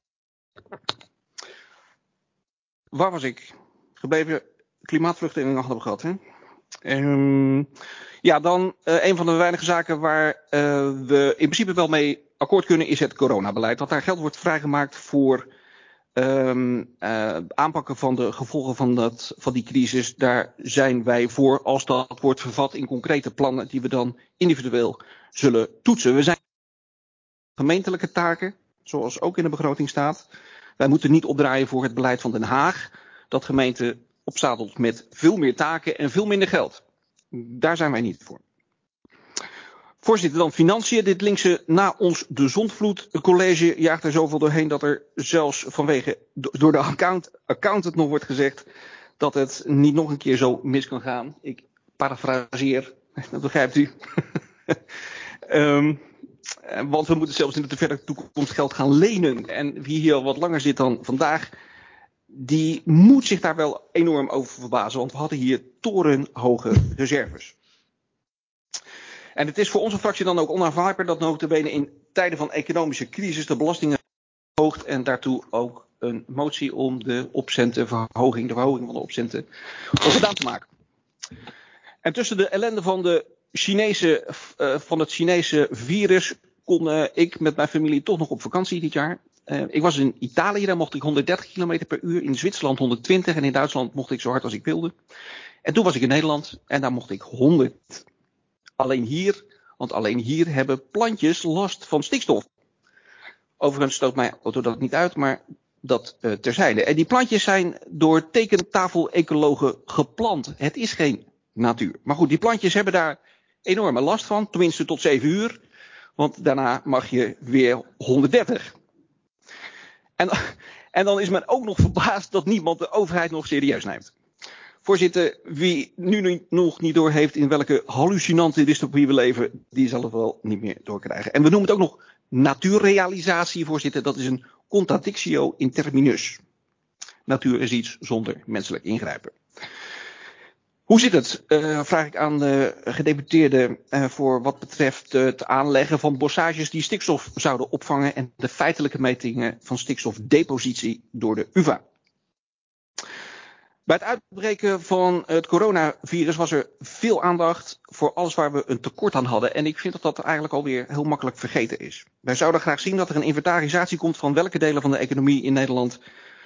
Waar was ik gebleven? Klimaatvluchtelingen hadden we gehad, hè? Ja, dan een van de weinige zaken waar we in principe wel mee akkoord kunnen is het coronabeleid. Dat daar geld wordt vrijgemaakt voor aanpakken van de gevolgen van die crisis. Daar zijn wij voor als dat wordt vervat in concrete plannen die we dan individueel zullen toetsen. We zijn gemeentelijke taken, zoals ook in de begroting staat. Wij moeten niet opdraaien voor het beleid van Den Haag, dat gemeenten opzadelt met veel meer taken en veel minder geld. Daar zijn wij niet voor. Voorzitter, dan financiën. Dit linkse na ons de zondvloedcollege jaagt er zoveel doorheen dat er zelfs vanwege door de accountant nog wordt gezegd dat het niet nog een keer zo mis kan gaan. Ik parafraseer, dat begrijpt u. Want we moeten zelfs in de verre toekomst geld gaan lenen. En wie hier al wat langer zit dan vandaag, die moet zich daar wel enorm over verbazen. Want we hadden hier torenhoge reserves. En het is voor onze fractie dan ook onaanvaardbaar dat nota bene in tijden van economische crisis de belastingen verhoogt. En daartoe ook een motie om de verhoging van de opcenten ongedaan te maken. En tussen de ellende van de van het Chinese virus kon ik met mijn familie toch nog op vakantie dit jaar. Ik was in Italië, daar mocht ik 130 km per uur. In Zwitserland 120 en in Duitsland mocht ik zo hard als ik wilde. En toen was ik in Nederland en daar mocht ik 100. Alleen hier hebben plantjes last van stikstof. Overigens stoot mijn auto dat niet uit, maar dat terzijde. En die plantjes zijn door tekentafel-ecologen geplant. Het is geen natuur. Maar goed, die plantjes hebben daar enorme last van. Tenminste tot 7 uur. Want daarna mag je weer 130. En dan is men ook nog verbaasd dat niemand de overheid nog serieus neemt. Voorzitter, wie nu nog niet door heeft in welke hallucinante dystopie we leven, die zal het wel niet meer doorkrijgen. En we noemen het ook nog natuurrealisatie, voorzitter. Dat is een contradictio in terminus. Natuur is iets zonder menselijk ingrijpen. Hoe zit het, vraag ik aan de gedeputeerde, voor wat betreft het aanleggen van bossages die stikstof zouden opvangen en de feitelijke metingen van stikstofdepositie door de UvA. Bij het uitbreken van het coronavirus was er veel aandacht voor alles waar we een tekort aan hadden. En ik vind dat dat eigenlijk alweer heel makkelijk vergeten is. Wij zouden graag zien dat er een inventarisatie komt van welke delen van de economie in Nederland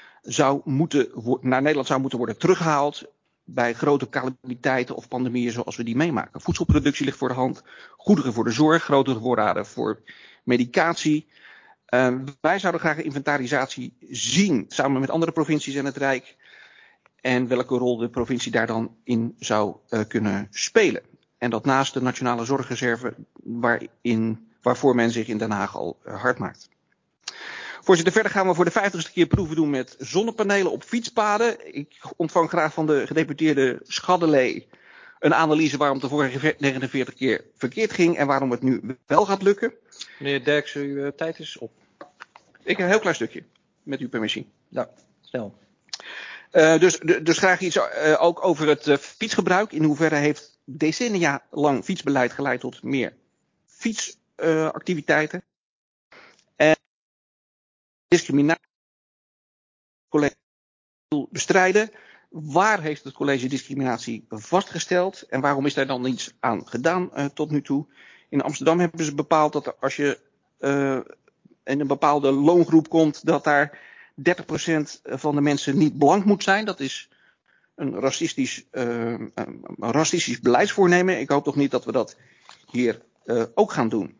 naar Nederland zou moeten worden teruggehaald bij grote calamiteiten of pandemieën zoals we die meemaken. Voedselproductie ligt voor de hand, goederen voor de zorg, grotere voorraden voor medicatie. Wij zouden graag een inventarisatie zien, samen met andere provincies en het Rijk. En welke rol de provincie daar dan in zou kunnen spelen. En dat naast de nationale zorgreserve waarvoor men zich in Den Haag al hard maakt. Voorzitter, verder gaan we voor de 50ste keer proeven doen met zonnepanelen op fietspaden. Ik ontvang graag van de gedeputeerde Schaddelee een analyse waarom het de vorige 49 keer verkeerd ging en waarom het nu wel gaat lukken. Meneer Derksen, uw tijd is op. Ik een heel klein stukje, met uw permissie. Ja, snel. Dus graag iets ook over het fietsgebruik. In hoeverre heeft decennia lang fietsbeleid geleid tot meer fietsactiviteiten? En discriminatie college bestrijden. Waar heeft het college discriminatie vastgesteld? En waarom is daar dan niets aan gedaan tot nu toe? In Amsterdam hebben ze bepaald dat als je in een bepaalde loongroep komt, dat daar 30% van de mensen niet blank moet zijn. Dat is een racistisch beleidsvoornemen. Ik hoop toch niet dat we dat hier ook gaan doen.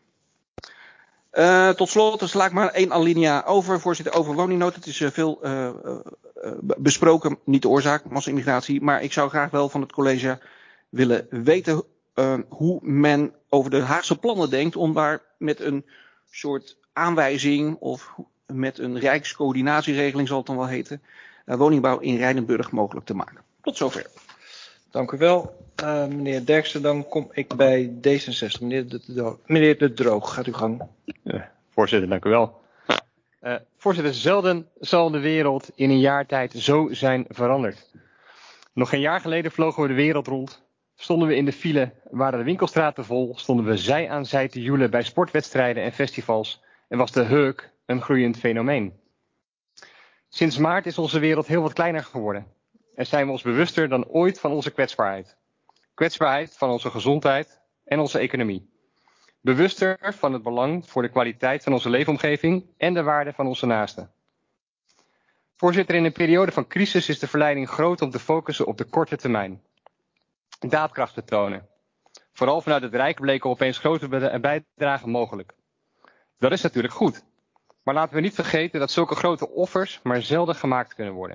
Tot slot sla ik maar 1 alinea over, voorzitter, over woningnood. Het is veel besproken, niet de oorzaak, massa-immigratie. Maar ik zou graag wel van het college willen weten hoe men over de Haagse plannen denkt om daar met een soort aanwijzing of met een rijkscoördinatieregeling, zal het dan wel heten, woningbouw in Rijdenburg mogelijk te maken. Tot zover. Dank u wel, meneer Derksen. Dan kom ik bij D66. Meneer De Droog, gaat uw gang. Voorzitter, dank u wel. Voorzitter, zelden zal de wereld in een jaar tijd zo zijn veranderd. Nog geen jaar geleden vlogen we de wereld rond. Stonden we in de file, waren de winkelstraten vol. Stonden we zij aan zij te joelen bij sportwedstrijden en festivals. En was de heuk een groeiend fenomeen. Sinds maart is onze wereld heel wat kleiner geworden. En zijn we ons bewuster dan ooit van onze kwetsbaarheid. Kwetsbaarheid van onze gezondheid en onze economie. Bewuster van het belang voor de kwaliteit van onze leefomgeving en de waarde van onze naasten. Voorzitter, in een periode van crisis is de verleiding groot om te focussen op de korte termijn. Daadkracht te tonen. Vooral vanuit het Rijk bleken opeens grote bijdragen mogelijk. Dat is natuurlijk goed. Maar laten we niet vergeten dat zulke grote offers maar zelden gemaakt kunnen worden.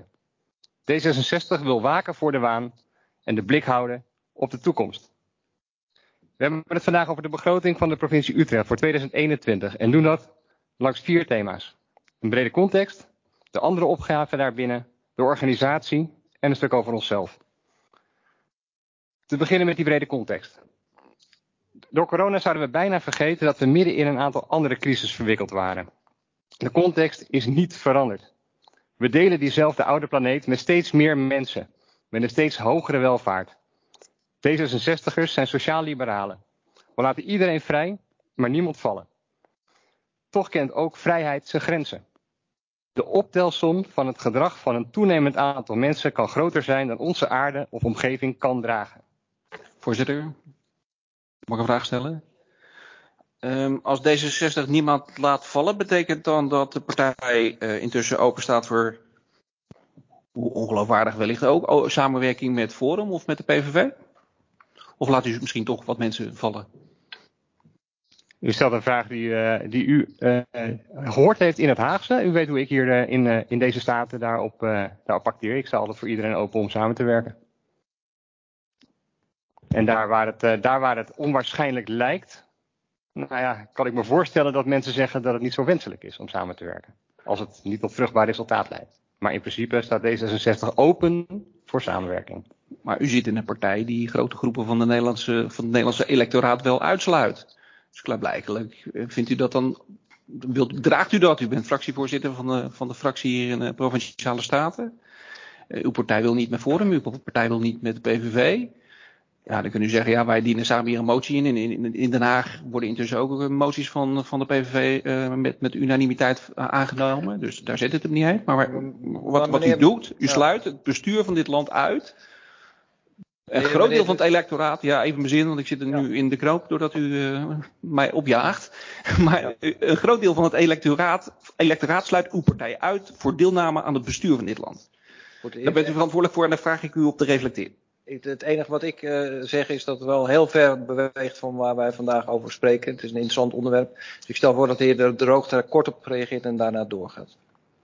D66 wil waken voor de waan en de blik houden op de toekomst. We hebben het vandaag over de begroting van de provincie Utrecht voor 2021 en doen dat langs 4 thema's. Een brede context, de andere opgaven daarbinnen, de organisatie en een stuk over onszelf. Te beginnen met die brede context. Door corona zouden we bijna vergeten dat we midden in een aantal andere crises verwikkeld waren. De context is niet veranderd. We delen diezelfde oude planeet met steeds meer mensen, met een steeds hogere welvaart. D66'ers zijn sociaal-liberalen. We laten iedereen vrij, maar niemand vallen. Toch kent ook vrijheid zijn grenzen. De optelsom van het gedrag van een toenemend aantal mensen kan groter zijn dan onze aarde of omgeving kan dragen. Voorzitter. Mag ik een vraag stellen? Als D66 niemand laat vallen, betekent dan dat de partij intussen open staat voor, hoe ongeloofwaardig wellicht ook, samenwerking met Forum of met de PVV? Of laat u misschien toch wat mensen vallen? U stelt een vraag die u gehoord heeft in het Haagse. U weet hoe ik hier in deze staten daarop acteer. Ik sta altijd voor iedereen open om samen te werken. En daar waar het onwaarschijnlijk lijkt, kan ik me voorstellen dat mensen zeggen dat het niet zo wenselijk is om samen te werken. Als het niet tot vruchtbaar resultaat leidt. Maar in principe staat D66 open voor samenwerking. Maar u zit in een partij die grote groepen van het Nederlandse electoraat wel uitsluit. Dus klaarblijkelijk vindt u dat dan, draagt u dat? U bent fractievoorzitter van de fractie hier in de Provinciale Staten. Uw partij wil niet met Forum, uw partij wil niet met de PVV. Ja, dan kunt u zeggen, wij dienen samen hier een motie in. In Den Haag worden intussen ook moties van de PVV met unanimiteit aangenomen. Dus daar zit het hem niet heen. Maar wat u doet, u sluit het bestuur van dit land uit. Een groot deel van het electoraat, even mijn zin, want ik zit er nu in de knoop doordat u mij opjaagt. Maar een groot deel van het electoraat sluit uw partij uit voor deelname aan het bestuur van dit land. Daar bent u verantwoordelijk voor en daar vraag ik u op te reflecteren. Het enige wat ik zeg is dat het wel heel ver beweegt van waar wij vandaag over spreken. Het is een interessant onderwerp. Dus ik stel voor dat de heer De Roogt daar kort op reageert en daarna doorgaat.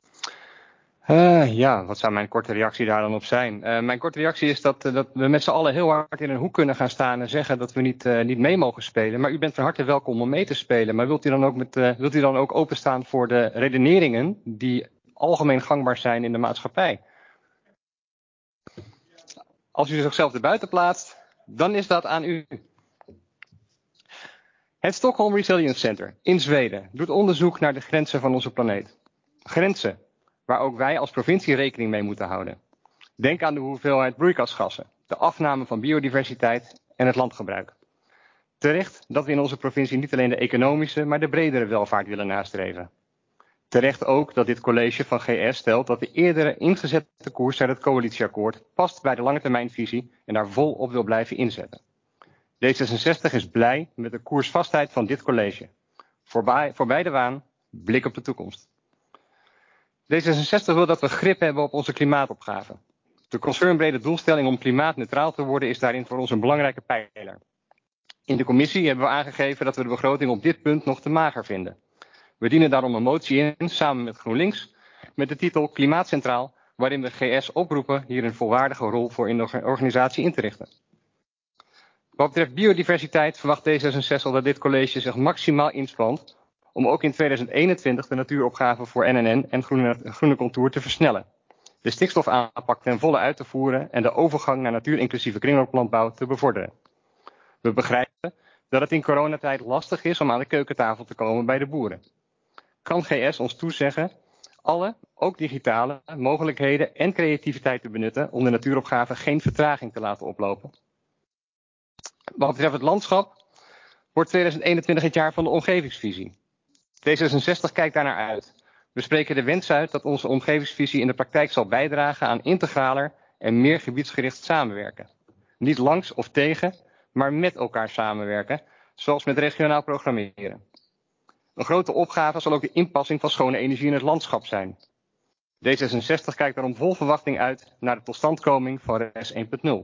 Wat zou mijn korte reactie daar dan op zijn? Mijn korte reactie is dat we met z'n allen heel hard in een hoek kunnen gaan staan en zeggen dat we niet mee mogen spelen. Maar u bent van harte welkom om mee te spelen. Maar wilt u dan ook openstaan voor de redeneringen die algemeen gangbaar zijn in de maatschappij? Als u zichzelf erbuiten plaatst, dan is dat aan u. Het Stockholm Resilience Center in Zweden doet onderzoek naar de grenzen van onze planeet. Grenzen waar ook wij als provincie rekening mee moeten houden. Denk aan de hoeveelheid broeikasgassen, de afname van biodiversiteit en het landgebruik. Terecht dat we in onze provincie niet alleen de economische, maar de bredere welvaart willen nastreven. Terecht ook dat dit college van GS stelt dat de eerdere ingezette koers uit het coalitieakkoord past bij de langetermijnvisie en daar vol op wil blijven inzetten. D66 is blij met de koersvastheid van dit college. Voorbij de waan, blik op de toekomst. D66 wil dat we grip hebben op onze klimaatopgave. De concernbrede doelstelling om klimaatneutraal te worden is daarin voor ons een belangrijke pijler. In de commissie hebben we aangegeven dat we de begroting op dit punt nog te mager vinden. We dienen daarom een motie in, samen met GroenLinks, met de titel Klimaatcentraal, waarin we GS oproepen hier een volwaardige rol voor in de organisatie in te richten. Wat betreft biodiversiteit verwacht D66 dat dit college zich maximaal inspant om ook in 2021 de natuuropgave voor NNN en groene contour te versnellen. De stikstofaanpak ten volle uit te voeren en de overgang naar natuurinclusieve kringlooplandbouw te bevorderen. We begrijpen dat het in coronatijd lastig is om aan de keukentafel te komen bij de boeren. Kan GS ons toezeggen alle, ook digitale, mogelijkheden en creativiteit te benutten om de natuuropgave geen vertraging te laten oplopen? Wat betreft het landschap wordt 2021 het jaar van de omgevingsvisie. D66 kijkt daarnaar uit. We spreken de wens uit dat onze omgevingsvisie in de praktijk zal bijdragen aan integraler en meer gebiedsgericht samenwerken. Niet langs of tegen, maar met elkaar samenwerken, zoals met regionaal programmeren. Een grote opgave zal ook de inpassing van schone energie in het landschap zijn. D66 kijkt daarom vol verwachting uit naar de totstandkoming van RES 1.0.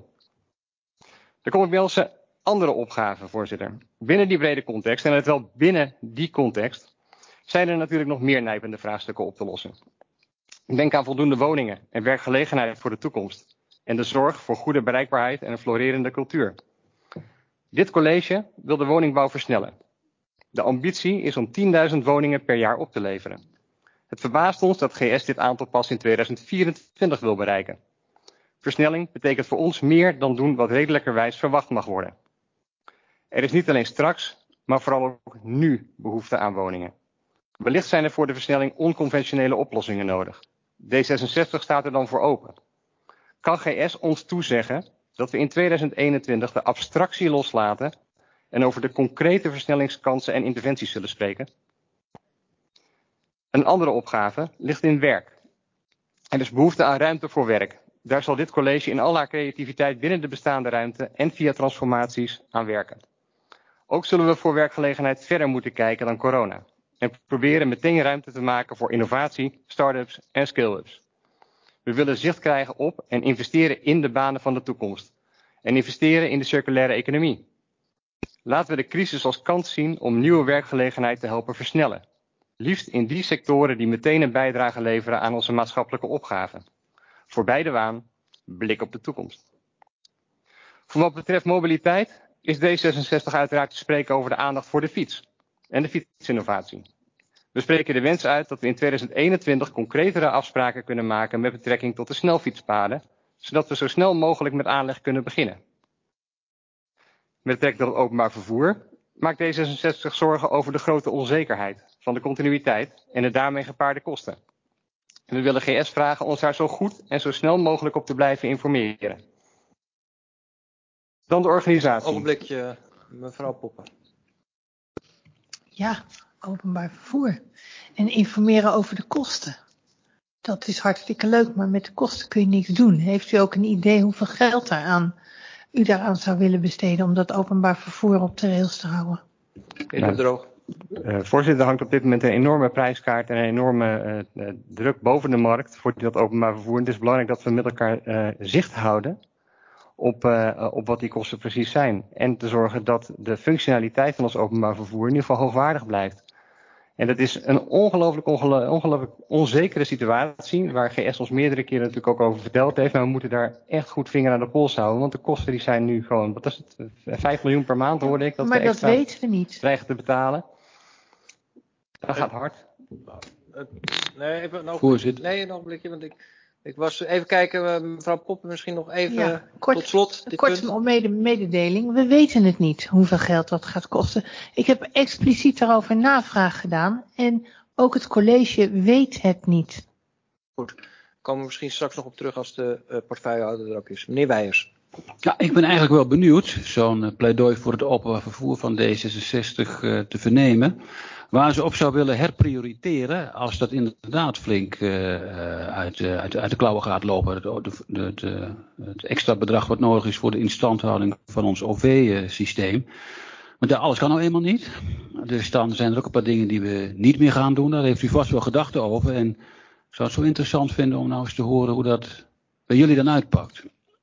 Dan kom ik bij onze andere opgave, voorzitter. Binnen die brede context, en het wel binnen die context, zijn er natuurlijk nog meer nijpende vraagstukken op te lossen. Denk aan voldoende woningen en werkgelegenheid voor de toekomst. En de zorg voor goede bereikbaarheid en een florerende cultuur. Dit college wil de woningbouw versnellen. De ambitie is om 10.000 woningen per jaar op te leveren. Het verbaast ons dat GS dit aantal pas in 2024 wil bereiken. Versnelling betekent voor ons meer dan doen wat redelijkerwijs verwacht mag worden. Er is niet alleen straks, maar vooral ook nu behoefte aan woningen. Wellicht zijn er voor de versnelling onconventionele oplossingen nodig. D66 staat er dan voor open. Kan GS ons toezeggen dat we in 2021 de abstractie loslaten en over de concrete versnellingskansen en interventies zullen spreken? Een andere opgave ligt in werk. Er is behoefte aan ruimte voor werk. Daar zal dit college in al haar creativiteit binnen de bestaande ruimte en via transformaties aan werken. Ook zullen we voor werkgelegenheid verder moeten kijken dan corona. En proberen meteen ruimte te maken voor innovatie, start-ups en scale-ups. We willen zicht krijgen op en investeren in de banen van de toekomst. En investeren in de circulaire economie. Laten we de crisis als kans zien om nieuwe werkgelegenheid te helpen versnellen. Liefst in die sectoren die meteen een bijdrage leveren aan onze maatschappelijke opgaven. Voorbij de waan, blik op de toekomst. Voor wat betreft mobiliteit is D66 uiteraard te spreken over de aandacht voor de fiets en de fietsinnovatie. We spreken de wens uit dat we in 2021 concretere afspraken kunnen maken met betrekking tot de snelfietspaden, zodat we zo snel mogelijk met aanleg kunnen beginnen. Met betrekking tot het openbaar vervoer maakt D66 zorgen over de grote onzekerheid van de continuïteit en de daarmee gepaarde kosten. En we willen GS vragen ons daar zo goed en zo snel mogelijk op te blijven informeren. Dan de organisatie. Ogenblikje, mevrouw Poppen. Ja, openbaar vervoer. En informeren over de kosten. Dat is hartstikke leuk, maar met de kosten kun je niks doen. Heeft u ook een idee hoeveel geld u daaraan zou willen besteden om dat openbaar vervoer op de rails te houden? Peter Droog. Voorzitter, er hangt op dit moment een enorme prijskaart en een enorme druk boven de markt voor dat openbaar vervoer. En het is belangrijk dat we met elkaar zicht houden op wat die kosten precies zijn. En te zorgen dat de functionaliteit van ons openbaar vervoer in ieder geval hoogwaardig blijft. En dat is een ongelooflijk onzekere situatie, waar GS ons meerdere keren natuurlijk ook over verteld heeft. Maar we moeten daar echt goed vinger aan de pols houden, want de kosten die zijn nu gewoon, wat is het, 5 miljoen per maand hoorde ik. Maar dat weten we niet. Dreigen te betalen. Dat gaat hard. Nee, even een Voorzitter. Nee, een ogenblikje, want ik was even kijken, mevrouw Poppen, misschien nog even tot slot. Kort mededeling. We weten het niet, hoeveel geld dat gaat kosten. Ik heb expliciet daarover navraag gedaan en ook het college weet het niet. Goed, komen we misschien straks nog op terug als de portefeuillehouder er ook is. Meneer Wijers. Ja, ik ben eigenlijk wel benieuwd zo'n pleidooi voor het openbaar vervoer van D66 te vernemen. Waar ze op zou willen herprioriteren als dat inderdaad flink uit de klauwen gaat lopen. Het extra bedrag wat nodig is voor de instandhouding van ons OV-systeem. Maar alles kan nou eenmaal niet. Dus dan zijn er ook een paar dingen die we niet meer gaan doen. Daar heeft u vast wel gedachten over. En ik zou het zo interessant vinden om nou eens te horen hoe dat bij jullie dan uitpakt.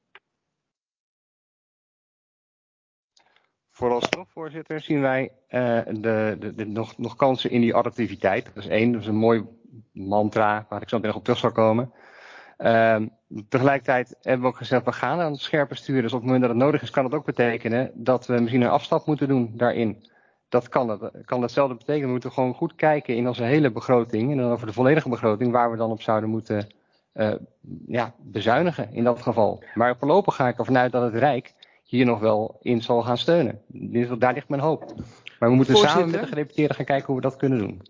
Vooralsnog, voorzitter, zien wij nog kansen in die adaptiviteit. Dat is één, dat is een mooi mantra waar ik zo meteen nog op terug zal komen. Tegelijkertijd hebben we ook gezegd, we gaan aan het scherpe sturen. Dus op het moment dat het nodig is, kan het ook betekenen dat we misschien een afstap moeten doen daarin. Dat kan hetzelfde betekenen. We moeten gewoon goed kijken in onze hele begroting en dan over de volledige begroting waar we dan op zouden moeten bezuinigen in dat geval. Maar voorlopig ga ik ervan uit dat het Rijk hier nog wel in zal gaan steunen. Daar ligt mijn hoop. Maar we moeten samen met de gedeputeerden gaan kijken hoe we dat kunnen doen.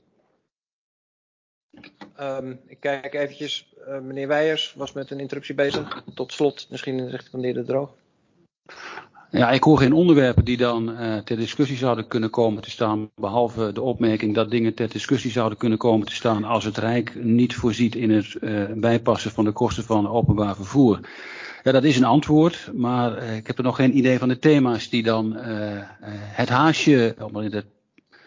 Ik kijk eventjes, meneer Wijers was met een interruptie bezig. Tot slot, misschien in de richting van de heer De Droog. Ja, ik hoor geen onderwerpen die dan ter discussie zouden kunnen komen te staan, behalve de opmerking dat dingen ter discussie zouden kunnen komen te staan als het Rijk niet voorziet in het bijpassen van de kosten van openbaar vervoer. Ja, dat is een antwoord, maar ik heb er nog geen idee van de thema's die dan het haasje, om in het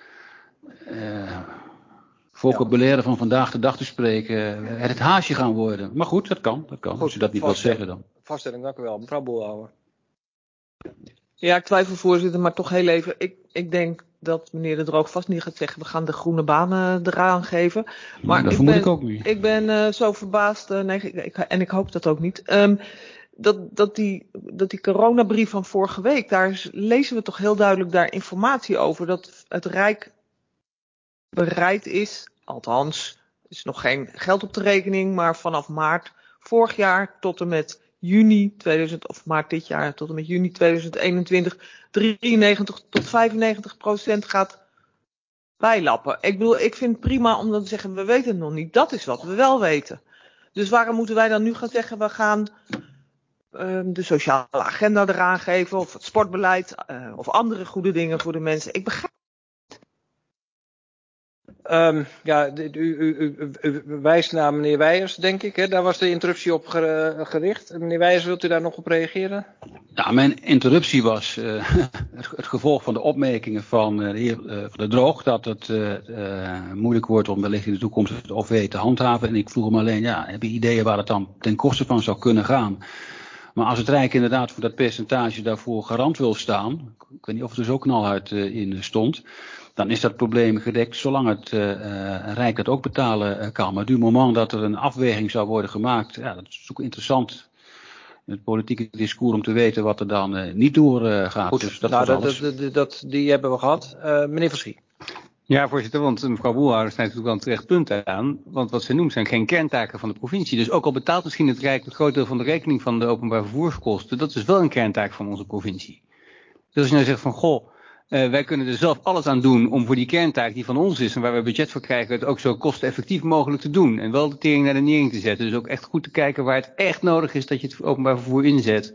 vocabulaire van vandaag de dag te spreken, het haasje gaan worden. Maar goed, dat kan. Goed, als u dat niet wilt zeggen dan. Vaststelling, dank u wel. Mevrouw Boelhouwer. Ja, ik twijfel, voorzitter, maar toch heel even. Ik denk dat meneer De Droog vast niet gaat zeggen, we gaan de groene banen eraan geven. Maar dat vermoed ik ook niet. Ik ben zo verbaasd, en ik hoop dat ook niet, dat die coronabrief van vorige week, daar lezen we toch heel duidelijk daar informatie over, dat het Rijk bereid is, althans, er is nog geen geld op de rekening, maar vanaf maart vorig jaar tot en met maart dit jaar tot en met juni 2021 93 tot 95% gaat bijlappen. Ik bedoel, ik vind het prima om dan te zeggen, we weten het nog niet. Dat is wat we wel weten. Dus waarom moeten wij dan nu gaan zeggen, we gaan de sociale agenda eraan geven, of het sportbeleid, of andere goede dingen voor de mensen. Ik begrijp het. U wijst naar meneer Wijers, denk ik. Hè? Daar was de interruptie op gericht. Meneer Wijers, wilt u daar nog op reageren? Ja, mijn interruptie was het gevolg van de opmerkingen van de heer Van der Droog dat het moeilijk wordt om wellicht in de toekomst het OV te handhaven. En ik vroeg hem alleen, heb je ideeën waar het dan ten koste van zou kunnen gaan? Maar als het Rijk inderdaad voor dat percentage daarvoor garant wil staan, ik weet niet of er zo knalhard in stond, dan is dat probleem gedekt zolang het Rijk dat ook betalen kan. Maar du moment dat er een afweging zou worden gemaakt, dat is ook interessant in het politieke discours om te weten wat er dan niet doorgaat. Goed, dus dat die hebben we gehad. Meneer Verschie. Ja, voorzitter, want mevrouw Boelhouwer snijdt natuurlijk wel een terecht punt aan. Want wat ze noemt zijn geen kerntaken van de provincie. Dus ook al betaalt misschien het Rijk een groot deel van de rekening van de openbaar vervoerskosten, dat is wel een kerntaak van onze provincie. Dus als je nou zegt van, wij kunnen er zelf alles aan doen om voor die kerntaak die van ons is en waar we budget voor krijgen, het ook zo kosteneffectief mogelijk te doen. En wel de tering naar de nering te zetten. Dus ook echt goed te kijken waar het echt nodig is dat je het openbaar vervoer inzet.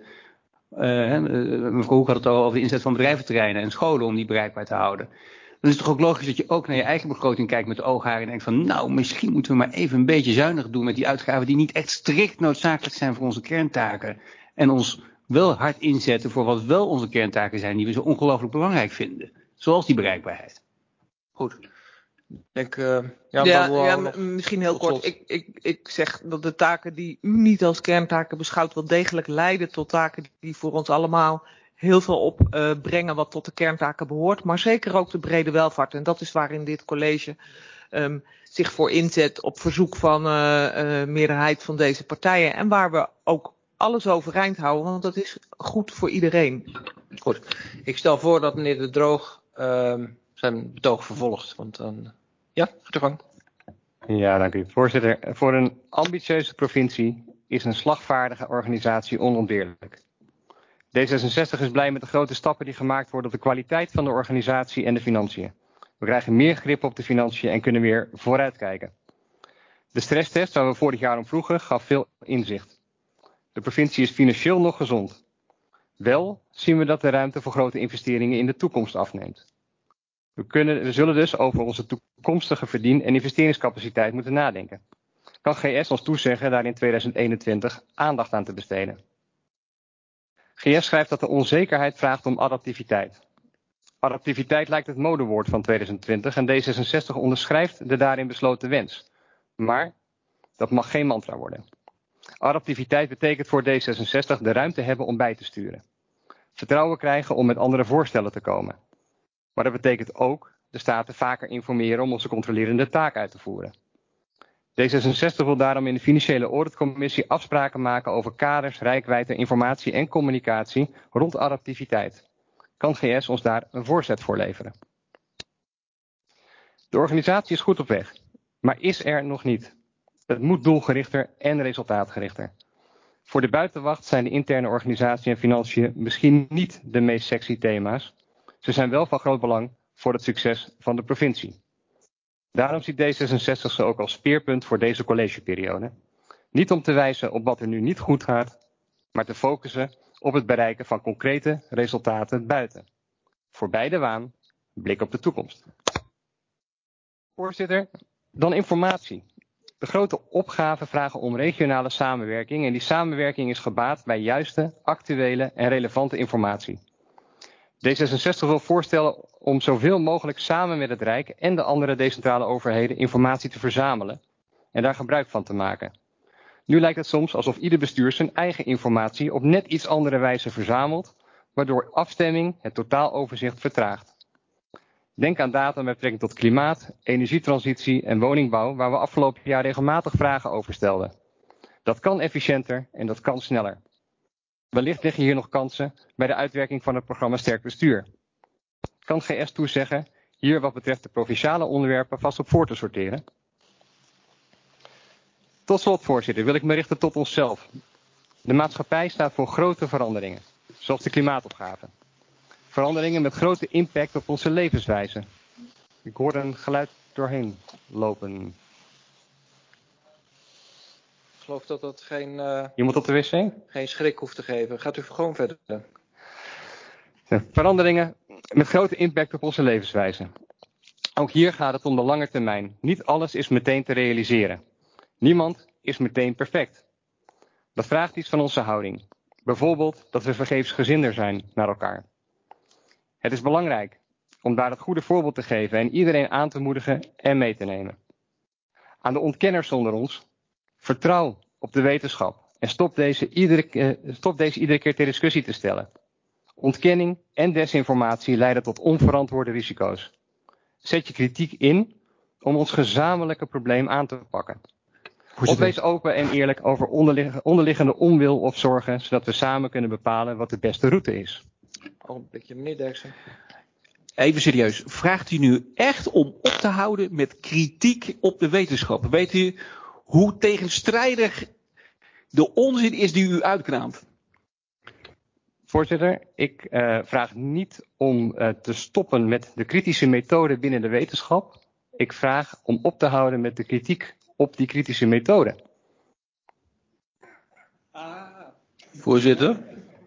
Mevrouw Hoek had het al over de inzet van bedrijventerreinen en scholen om die bereikbaar te houden. Dan is het toch ook logisch dat je ook naar je eigen begroting kijkt met de oogharen en denkt van, misschien moeten we maar even een beetje zuinig doen met die uitgaven die niet echt strikt noodzakelijk zijn voor onze kerntaken. En ons wel hard inzetten voor wat wel onze kerntaken zijn die we zo ongelooflijk belangrijk vinden. Zoals die bereikbaarheid. Goed. Ik denk, misschien heel kort. Ik zeg dat de taken die u niet als kerntaken beschouwt wel degelijk leiden tot taken die voor ons allemaal heel veel opbrengen wat tot de kerntaken behoort. Maar zeker ook de brede welvaart. En dat is waarin dit college zich voor inzet op verzoek van meerderheid van deze partijen. En waar we ook alles overeind houden, want dat is goed voor iedereen. Goed. Ik stel voor dat meneer De Droog zijn betoog vervolgt. Want gaat u gang. Ja, dank u. Voorzitter, voor een ambitieuze provincie is een slagvaardige organisatie onontbeerlijk. D66 is blij met de grote stappen die gemaakt worden op de kwaliteit van de organisatie en de financiën. We krijgen meer grip op de financiën en kunnen weer vooruitkijken. De stresstest waar we vorig jaar om vroegen gaf veel inzicht. De provincie is financieel nog gezond. Wel zien we dat de ruimte voor grote investeringen in de toekomst afneemt. We zullen dus over onze toekomstige verdien- en investeringscapaciteit moeten nadenken. Kan GS ons toezeggen daar in 2021 aandacht aan te besteden? GS schrijft dat de onzekerheid vraagt om adaptiviteit. Adaptiviteit lijkt het modewoord van 2020 en D66 onderschrijft de daarin besloten wens. Maar dat mag geen mantra worden. Adaptiviteit betekent voor D66 de ruimte hebben om bij te sturen. Vertrouwen krijgen om met andere voorstellen te komen. Maar dat betekent ook de staten vaker informeren om onze controlerende taak uit te voeren. D66 wil daarom in de Financiële Auditcommissie afspraken maken over kaders, reikwijdte, informatie en communicatie rond adaptiviteit. Kan GS ons daar een voorzet voor leveren? De organisatie is goed op weg, maar is er nog niet. Het moet doelgerichter en resultaatgerichter. Voor de buitenwacht zijn de interne organisatie en financiën misschien niet de meest sexy thema's. Ze zijn wel van groot belang voor het succes van de provincie. Daarom ziet D66 ze ook als speerpunt voor deze collegeperiode. Niet om te wijzen op wat er nu niet goed gaat, maar te focussen op het bereiken van concrete resultaten buiten. Voorbij de waan, blik op de toekomst. Voorzitter, dan informatie. De grote opgaven vragen om regionale samenwerking en die samenwerking is gebaat bij juiste, actuele en relevante informatie. D66 wil voorstellen om zoveel mogelijk samen met het Rijk en de andere decentrale overheden informatie te verzamelen en daar gebruik van te maken. Nu lijkt het soms alsof ieder bestuur zijn eigen informatie op net iets andere wijze verzamelt, waardoor afstemming het totaaloverzicht vertraagt. Denk aan data met betrekking tot klimaat, energietransitie en woningbouw, waar we afgelopen jaar regelmatig vragen over stelden. Dat kan efficiënter en dat kan sneller. Wellicht liggen hier nog kansen bij de uitwerking van het programma Sterk Bestuur. Kan GS toezeggen hier wat betreft de provinciale onderwerpen vast op voor te sorteren? Tot slot, voorzitter, wil ik me richten tot onszelf. De maatschappij staat voor grote veranderingen, zoals de klimaatopgave. Veranderingen met grote impact op onze levenswijze. Ik hoor een geluid doorheen lopen. Ik geloof dat dat geen... Iemand op de wc? Geen schrik hoeft te geven. Gaat u gewoon verder. Veranderingen met grote impact op onze levenswijze. Ook hier gaat het om de lange termijn. Niet alles is meteen te realiseren. Niemand is meteen perfect. Dat vraagt iets van onze houding. Bijvoorbeeld dat we vergeefsgezinder zijn naar elkaar. Het is belangrijk om daar het goede voorbeeld te geven en iedereen aan te moedigen en mee te nemen. Aan de ontkenners onder ons, vertrouw op de wetenschap en stop deze iedere keer ter discussie te stellen. Ontkenning en desinformatie leiden tot onverantwoorde risico's. Zet je kritiek in om ons gezamenlijke probleem aan te pakken. Of wees open en eerlijk over onderliggende onwil of zorgen, zodat we samen kunnen bepalen wat de beste route is. Al een beetje, meneer Derksen. Even serieus, vraagt u nu echt om op te houden met kritiek op de wetenschap? Weet u hoe tegenstrijdig de onzin is die u uitkraamt? Voorzitter, ik vraag niet om te stoppen met de kritische methode binnen de wetenschap. Ik vraag om op te houden met de kritiek op die kritische methode. Voorzitter.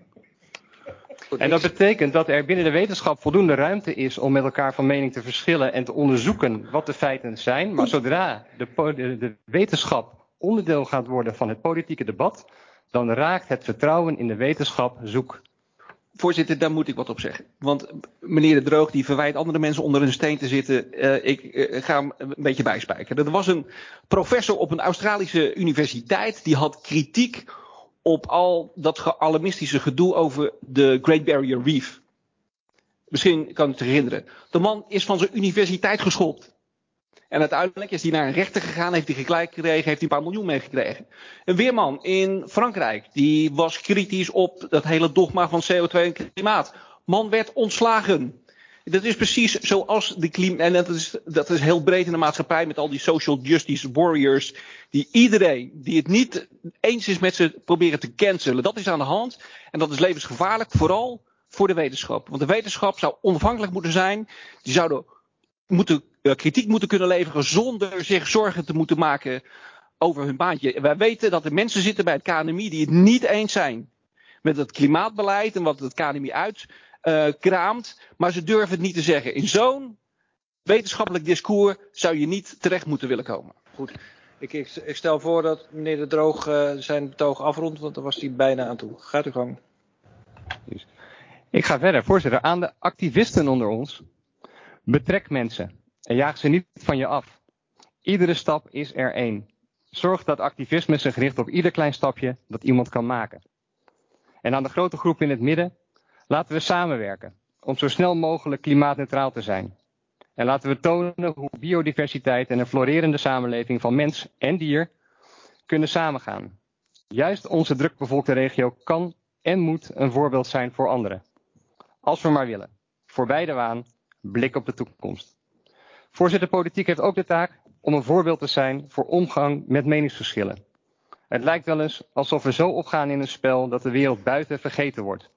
En dat betekent dat er binnen de wetenschap voldoende ruimte is om met elkaar van mening te verschillen en te onderzoeken wat de feiten zijn. Maar zodra de wetenschap onderdeel gaat worden van het politieke debat, dan raakt het vertrouwen in de wetenschap zoek. Voorzitter, daar moet ik wat op zeggen. Want meneer De Droog die verwijt andere mensen onder een steen te zitten. Ik ga hem een beetje bijspijkeren. Er was een professor op een Australische universiteit die had kritiek op al dat alarmistische gedoe over de Great Barrier Reef. Misschien kan u het herinneren. De man is van zijn universiteit geschopt. En uiteindelijk is hij naar een rechter gegaan, heeft hij gelijk gekregen, heeft hij een paar miljoen meegekregen. Een weerman in Frankrijk, die was kritisch op dat hele dogma van CO2 en klimaat. Man werd ontslagen. Dat is precies zoals de klimaat, en dat is heel breed in de maatschappij met al die social justice warriors, die iedereen die het niet eens is met ze proberen te cancelen. Dat is aan de hand en dat is levensgevaarlijk, vooral voor de wetenschap. Want de wetenschap zou onafhankelijk moeten zijn, die zouden kritiek moeten kunnen leveren zonder zich zorgen te moeten maken over hun baantje. Wij weten dat er mensen zitten bij het KNMI die het niet eens zijn met het klimaatbeleid en wat het KNMI uitkraamt, maar ze durven het niet te zeggen. In zo'n wetenschappelijk discours zou je niet terecht moeten willen komen. Goed, ik stel voor dat meneer De Droog zijn betoog afrondt, want daar was hij bijna aan toe. Gaat u gang. Ik ga verder, voorzitter. Aan de activisten onder ons. Betrek mensen en jaag ze niet van je af. Iedere stap is er één. Zorg dat activisme zich richt op ieder klein stapje dat iemand kan maken. En aan de grote groep in het midden, laten we samenwerken om zo snel mogelijk klimaatneutraal te zijn. En laten we tonen hoe biodiversiteit en een florerende samenleving van mens en dier kunnen samengaan. Juist onze drukbevolkte regio kan en moet een voorbeeld zijn voor anderen. Als we maar willen. Voorbij de waan, blik op de toekomst. Voorzitter, politiek heeft ook de taak om een voorbeeld te zijn voor omgang met meningsverschillen. Het lijkt wel eens alsof we zo opgaan in een spel dat de wereld buiten vergeten wordt.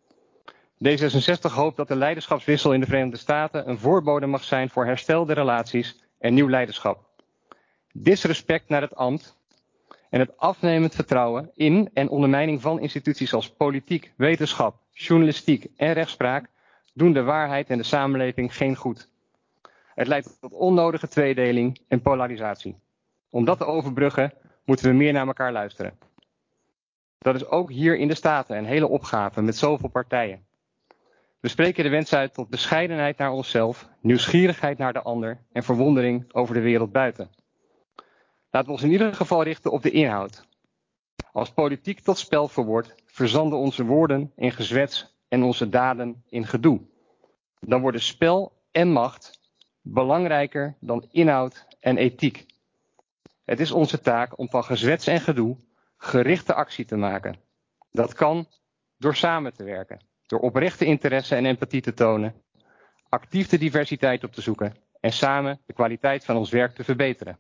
D66 hoopt dat de leiderschapswissel in de Verenigde Staten een voorbode mag zijn voor herstelde relaties en nieuw leiderschap. Disrespect naar het ambt en het afnemend vertrouwen in en ondermijning van instituties als politiek, wetenschap, journalistiek en rechtspraak doen de waarheid en de samenleving geen goed. Het leidt tot onnodige tweedeling en polarisatie. Om dat te overbruggen moeten we meer naar elkaar luisteren. Dat is ook hier in de Staten een hele opgave met zoveel partijen. We spreken de wens uit tot bescheidenheid naar onszelf, nieuwsgierigheid naar de ander en verwondering over de wereld buiten. Laten we ons in ieder geval richten op de inhoud. Als politiek tot spel verwoordt, verzanden onze woorden in gezwets en onze daden in gedoe. Dan worden spel en macht belangrijker dan inhoud en ethiek. Het is onze taak om van gezwets en gedoe gerichte actie te maken. Dat kan door samen te werken, door oprechte interesse en empathie te tonen, actief de diversiteit op te zoeken en samen de kwaliteit van ons werk te verbeteren.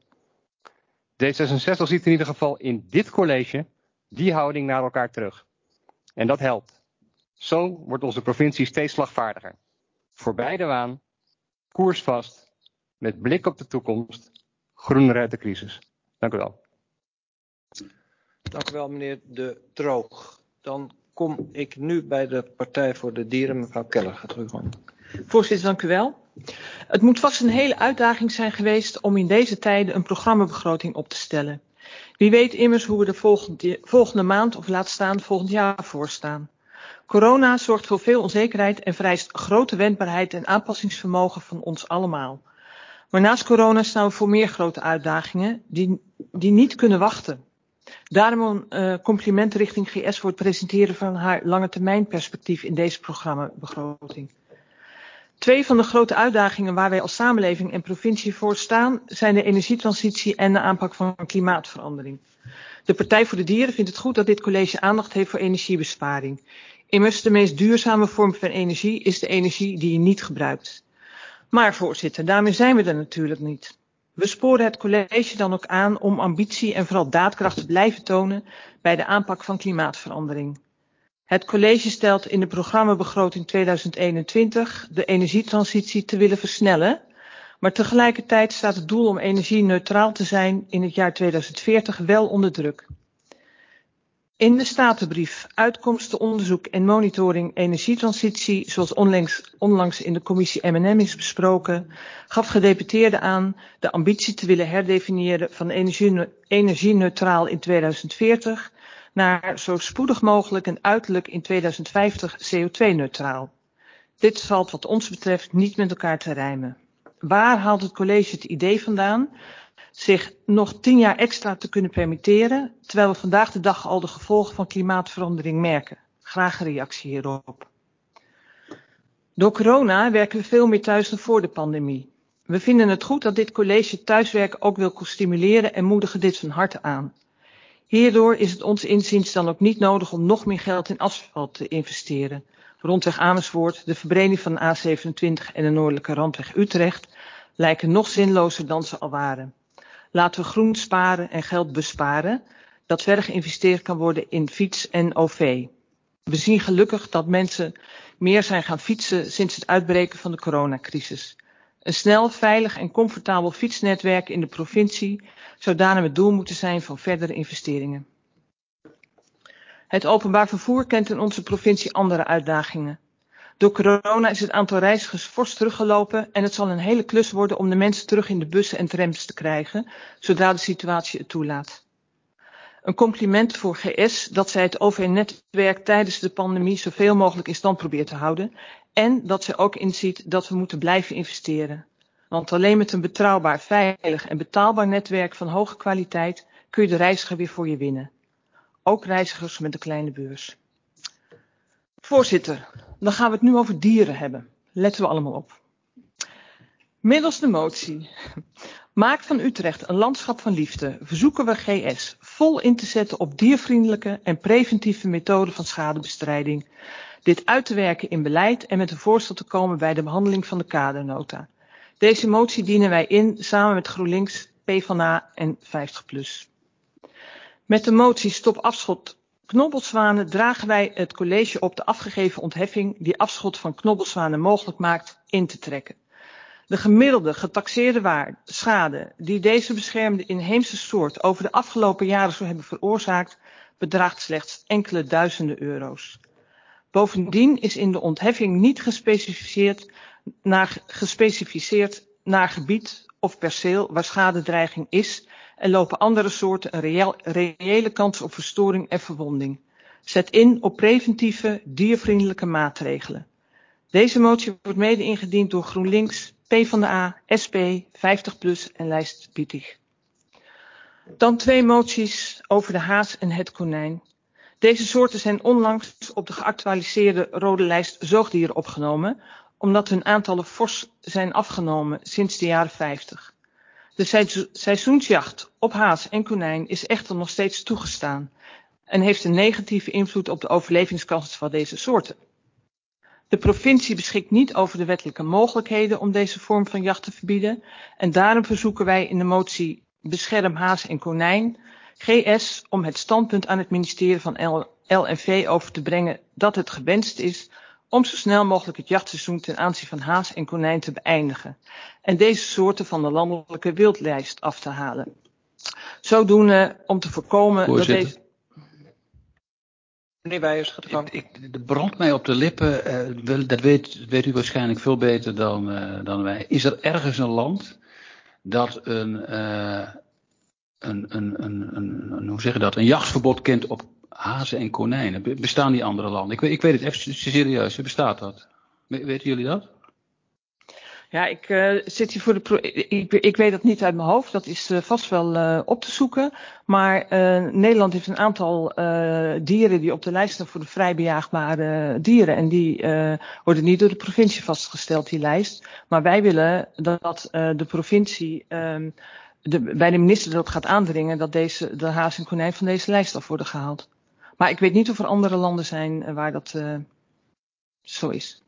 D66 ziet in ieder geval in dit college die houding naar elkaar terug. En dat helpt. Zo wordt onze provincie steeds slagvaardiger. Voorbij de waan, koersvast, met blik op de toekomst, groener uit de crisis. Dank u wel. Dank u wel, meneer De Droog. Dan kom ik nu bij de Partij voor de Dieren. Mevrouw Keller, gaat u gang. Voorzitter, dank u wel. Het moet vast een hele uitdaging zijn geweest om in deze tijden een programmabegroting op te stellen. Wie weet immers hoe we de volgende maand of laat staan volgend jaar voorstaan. Corona zorgt voor veel onzekerheid en vereist grote wendbaarheid en aanpassingsvermogen van ons allemaal. Maar naast corona staan we voor meer grote uitdagingen die niet kunnen wachten. Daarom een compliment richting GS voor het presenteren van haar langetermijnperspectief in deze programmabegroting. 2 van de grote uitdagingen waar wij als samenleving en provincie voor staan zijn de energietransitie en de aanpak van klimaatverandering. De Partij voor de Dieren vindt het goed dat dit college aandacht heeft voor energiebesparing. Immers, de meest duurzame vorm van energie is de energie die je niet gebruikt. Maar voorzitter, daarmee zijn we er natuurlijk niet. We sporen het college dan ook aan om ambitie en vooral daadkracht te blijven tonen bij de aanpak van klimaatverandering. Het college stelt in de programmabegroting 2021 de energietransitie te willen versnellen, maar tegelijkertijd staat het doel om energie-neutraal te zijn in het jaar 2040 wel onder druk. In de statenbrief Uitkomsten, onderzoek en monitoring energietransitie, zoals onlangs in de commissie M&M is besproken, gaf gedeputeerde aan de ambitie te willen herdefiniëren van energie-neutraal in 2040 naar zo spoedig mogelijk en uiterlijk in 2050 CO2-neutraal. Dit valt wat ons betreft niet met elkaar te rijmen. Waar haalt het college het idee vandaan zich nog 10 jaar extra te kunnen permitteren, terwijl we vandaag de dag al de gevolgen van klimaatverandering merken? Graag een reactie hierop. Door corona werken we veel meer thuis dan voor de pandemie. We vinden het goed dat dit college thuiswerken ook wil stimuleren en moedigen dit van harte aan. Hierdoor is het ons inziens dan ook niet nodig om nog meer geld in asfalt te investeren. Rondweg Amersfoort, de verbreding van de A27 en de noordelijke randweg Utrecht lijken nog zinlozer dan ze al waren. Laten we groen sparen en geld besparen, dat verder geïnvesteerd kan worden in fiets en OV. We zien gelukkig dat mensen meer zijn gaan fietsen sinds het uitbreken van de coronacrisis. Een snel, veilig en comfortabel fietsnetwerk in de provincie zou daarom het doel moeten zijn van verdere investeringen. Het openbaar vervoer kent in onze provincie andere uitdagingen. Door corona is het aantal reizigers fors teruggelopen en het zal een hele klus worden om de mensen terug in de bussen en trams te krijgen, zodra de situatie het toelaat. Een compliment voor GS dat zij het OV-netwerk tijdens de pandemie zoveel mogelijk in stand probeert te houden en dat zij ook inziet dat we moeten blijven investeren. Want alleen met een betrouwbaar, veilig en betaalbaar netwerk van hoge kwaliteit kun je de reiziger weer voor je winnen. Ook reizigers met een kleine beurs. Voorzitter, dan gaan we het nu over dieren hebben. Letten we allemaal op. Middels de motie Maak van Utrecht een landschap van liefde verzoeken we GS vol in te zetten op diervriendelijke en preventieve methoden van schadebestrijding. Dit uit te werken in beleid en met een voorstel te komen bij de behandeling van de kadernota. Deze motie dienen wij in samen met GroenLinks, PvdA en 50PLUS. Met de motie Stop afschot knobbelzwanen dragen wij het college op de afgegeven ontheffing die afschot van knobbelzwanen mogelijk maakt in te trekken. De gemiddelde getaxeerde schade die deze beschermde inheemse soort over de afgelopen jaren zou hebben veroorzaakt, bedraagt slechts enkele duizenden euro's. Bovendien is in de ontheffing niet gespecificeerd naar gebied of perceel waar schadedreiging is en lopen andere soorten een reële kans op verstoring en verwonding. Zet in op preventieve, diervriendelijke maatregelen. Deze motie wordt mede ingediend door GroenLinks, PvdA, SP, 50PLUS en lijst Bietig. Dan 2 moties over de haas en het konijn. Deze soorten zijn onlangs op de geactualiseerde rode lijst zoogdieren opgenomen, omdat hun aantallen fors zijn afgenomen sinds de jaren 50. De seizoensjacht op haas en konijn is echter nog steeds toegestaan en heeft een negatieve invloed op de overlevingskansen van deze soorten. De provincie beschikt niet over de wettelijke mogelijkheden om deze vorm van jacht te verbieden en daarom verzoeken wij in de motie Bescherm haas en konijn GS om het standpunt aan het ministerie van LNV over te brengen dat het gewenst is om zo snel mogelijk het jachtseizoen ten aanzien van haas en konijn te beëindigen en deze soorten van de landelijke wildlijst af te halen. Zodoende om te voorkomen dat deze... Meneer Wijers, gaat de gang. Het brandt mij op de lippen. Dat weet u waarschijnlijk veel beter dan wij. Is er ergens een land dat hoe zeg je dat? Een jachtverbod kent op hazen en konijnen? Bestaan die andere landen? Ik weet het echt serieus. Bestaat dat? Weten jullie dat? Ja, ik zit hier voor ik weet dat niet uit mijn hoofd. Dat is vast wel op te zoeken. Maar Nederland heeft een aantal dieren die op de lijst staan voor de vrij bejaagbare dieren. En die worden niet door de provincie vastgesteld, die lijst. Maar wij willen dat de provincie bij de minister erop gaat aandringen dat de haas en konijn van deze lijst af worden gehaald. Maar ik weet niet of er andere landen zijn waar dat zo is.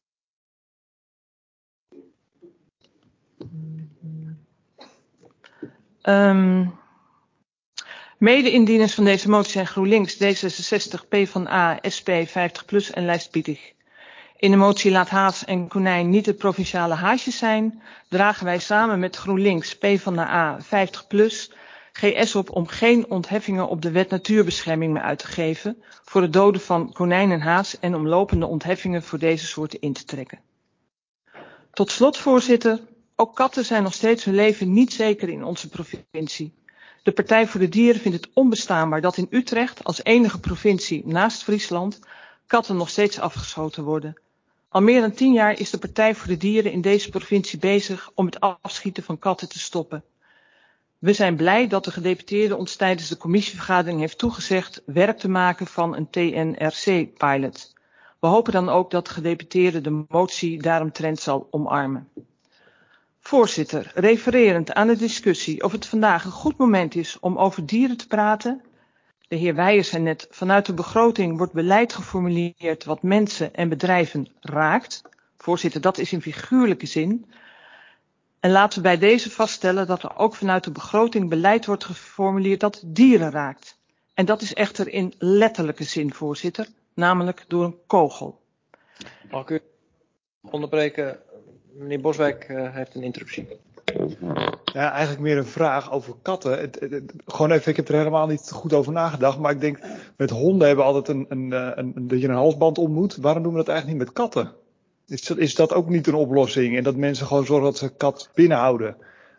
Mede-indieners van deze motie zijn GroenLinks, D66, PvdA, SP, 50PLUS en lijstpietig. In de motie laat haas en konijn niet de provinciale haasjes zijn, dragen wij samen met GroenLinks, PvdA, 50PLUS, GS op om geen ontheffingen op de wet natuurbescherming meer uit te geven voor het doden van konijn en haas en om lopende ontheffingen voor deze soorten in te trekken. Tot slot, voorzitter, ook katten zijn nog steeds hun leven niet zeker in onze provincie. De Partij voor de Dieren vindt het onbestaanbaar dat in Utrecht als enige provincie naast Friesland katten nog steeds afgeschoten worden. Al meer dan 10 jaar is de Partij voor de Dieren in deze provincie bezig om het afschieten van katten te stoppen. We zijn blij dat de gedeputeerde ons tijdens de commissievergadering heeft toegezegd werk te maken van een TNRC-pilot. We hopen dan ook dat de gedeputeerde de motie daaromtrent zal omarmen. Voorzitter, refererend aan de discussie of het vandaag een goed moment is om over dieren te praten. De heer Wijers zei net, vanuit de begroting wordt beleid geformuleerd wat mensen en bedrijven raakt. Voorzitter, dat is in figuurlijke zin. En laten we bij deze vaststellen dat er ook vanuit de begroting beleid wordt geformuleerd dat dieren raakt. En dat is echter in letterlijke zin, voorzitter, namelijk door een kogel. Mag ik u onderbreken? Meneer Boswijk heeft een interruptie. Ja, eigenlijk meer een vraag over katten. Gewoon even, ik heb er helemaal niet goed over nagedacht. Maar ik denk, met honden hebben we altijd dat je een halsband om moet. Waarom doen we dat eigenlijk niet met katten? Is dat ook niet een oplossing? En dat mensen gewoon zorgen dat ze een kat binnenhouden?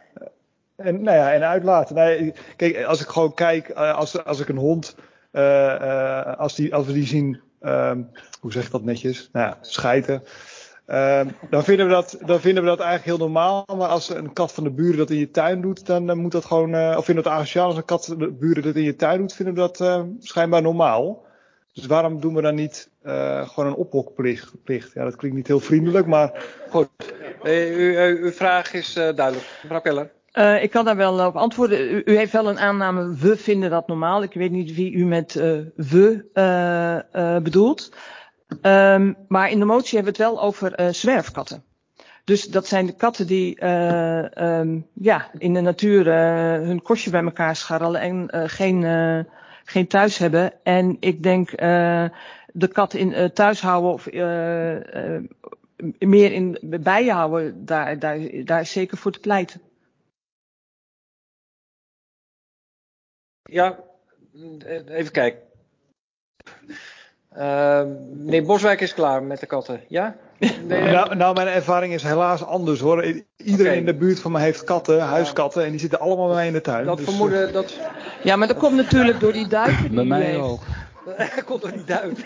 En uitlaten. Nee, kijk, als ik gewoon kijk, als ik een hond, als we die zien, hoe zeg ik dat netjes? Nou ja, schijten. Dan vinden we dat eigenlijk heel normaal. Maar als een kat van de buren dat in je tuin doet, dan moet dat gewoon, of vinden we het asociaal als een kat van de buren dat in je tuin doet, vinden we dat schijnbaar normaal. Dus waarom doen we dan niet gewoon een ophokplicht? Ja, dat klinkt niet heel vriendelijk, maar goed. Uw vraag is duidelijk. Mevrouw Keller. Ik kan daar wel op antwoorden. U heeft wel een aanname, we vinden dat normaal. Ik weet niet wie u met we bedoelt. Maar in de motie hebben we het wel over zwerfkatten. Dus dat zijn de katten die in de natuur hun kostje bij elkaar scharrelen en geen thuis hebben. En ik denk de kat in thuis houden of meer in bijen houden, daar is zeker voor te pleiten. Ja, even kijken. Meneer Boswijk is klaar met de katten, ja? Nou, mijn ervaring is helaas anders hoor. Iedereen in de buurt van me heeft katten, huiskatten, en die zitten allemaal bij mij in de tuin. Dat vermoeden, dat... Ja, maar dat komt natuurlijk door die duiven. Bij mij ook. Dat komt door die duif.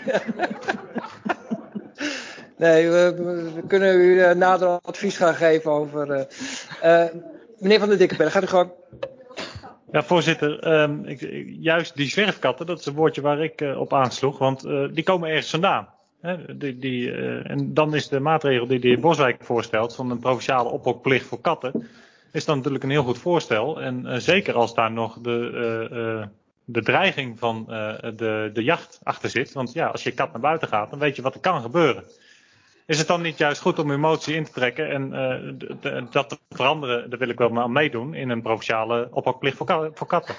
Nee, we kunnen u nader advies gaan geven over... meneer Van der Dikkenberg, gaat u gewoon... Ja, voorzitter, juist die zwerfkatten, dat is een woordje waar ik op aansloeg, want die komen ergens vandaan. En dan is de maatregel die de heer Boswijk voorstelt, van een provinciale ophokplicht voor katten, is dan natuurlijk een heel goed voorstel. En zeker als daar nog de dreiging van de jacht achter zit, want ja, als je kat naar buiten gaat, dan weet je wat er kan gebeuren. Is het dan niet juist goed om uw motie in te trekken en dat te veranderen, daar wil ik wel aan meedoen, in een provinciale ophokplicht voor katten?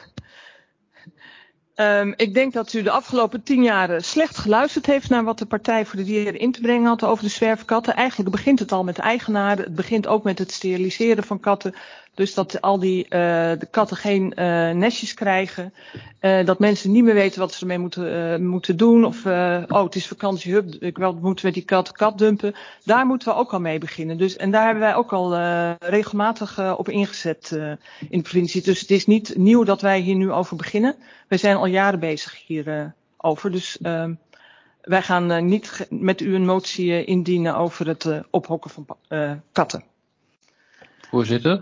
Ik denk dat u de afgelopen 10 jaar slecht geluisterd heeft naar wat de Partij voor de Dieren in te brengen had over de zwerfkatten. Eigenlijk begint het al met de eigenaren. Het begint ook met het steriliseren van katten. Dus dat al de katten geen nestjes krijgen. Dat mensen niet meer weten wat ze ermee moeten doen. Of het is vakantie, moeten we met die kat dumpen. Daar moeten we ook al mee beginnen. Dus, en daar hebben wij ook al regelmatig op ingezet in de provincie. Dus het is niet nieuw dat wij hier nu over beginnen. Wij zijn al jaren bezig hierover. Dus wij gaan niet met u een motie indienen over het ophokken van katten. Voorzitter.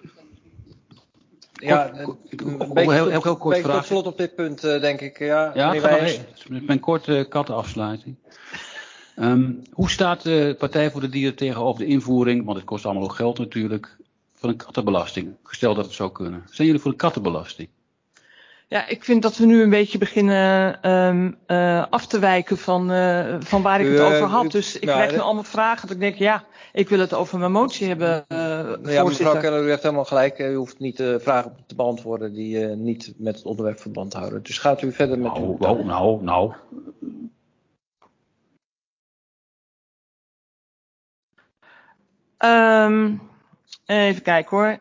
Ja, een heel kort vraag. Tot slot op dit punt, denk ik. Ja, mijn korte kattenafsluiting. Hoe staat de Partij voor de Dieren tegenover de invoering, want het kost allemaal ook geld natuurlijk, van een kattenbelasting? Gesteld dat het zou kunnen. Zijn jullie voor een kattenbelasting? Ja, ik vind dat we nu een beetje beginnen af te wijken van waar ik het over had. Dus ik krijg nu allemaal vragen dat ik denk, ik wil het over mijn motie hebben, voorzitter. Mevrouw Keller, u heeft helemaal gelijk. U hoeft niet vragen te beantwoorden die niet met het onderwerp verband houden. Dus gaat u verder met uw... Nou. Even kijken hoor.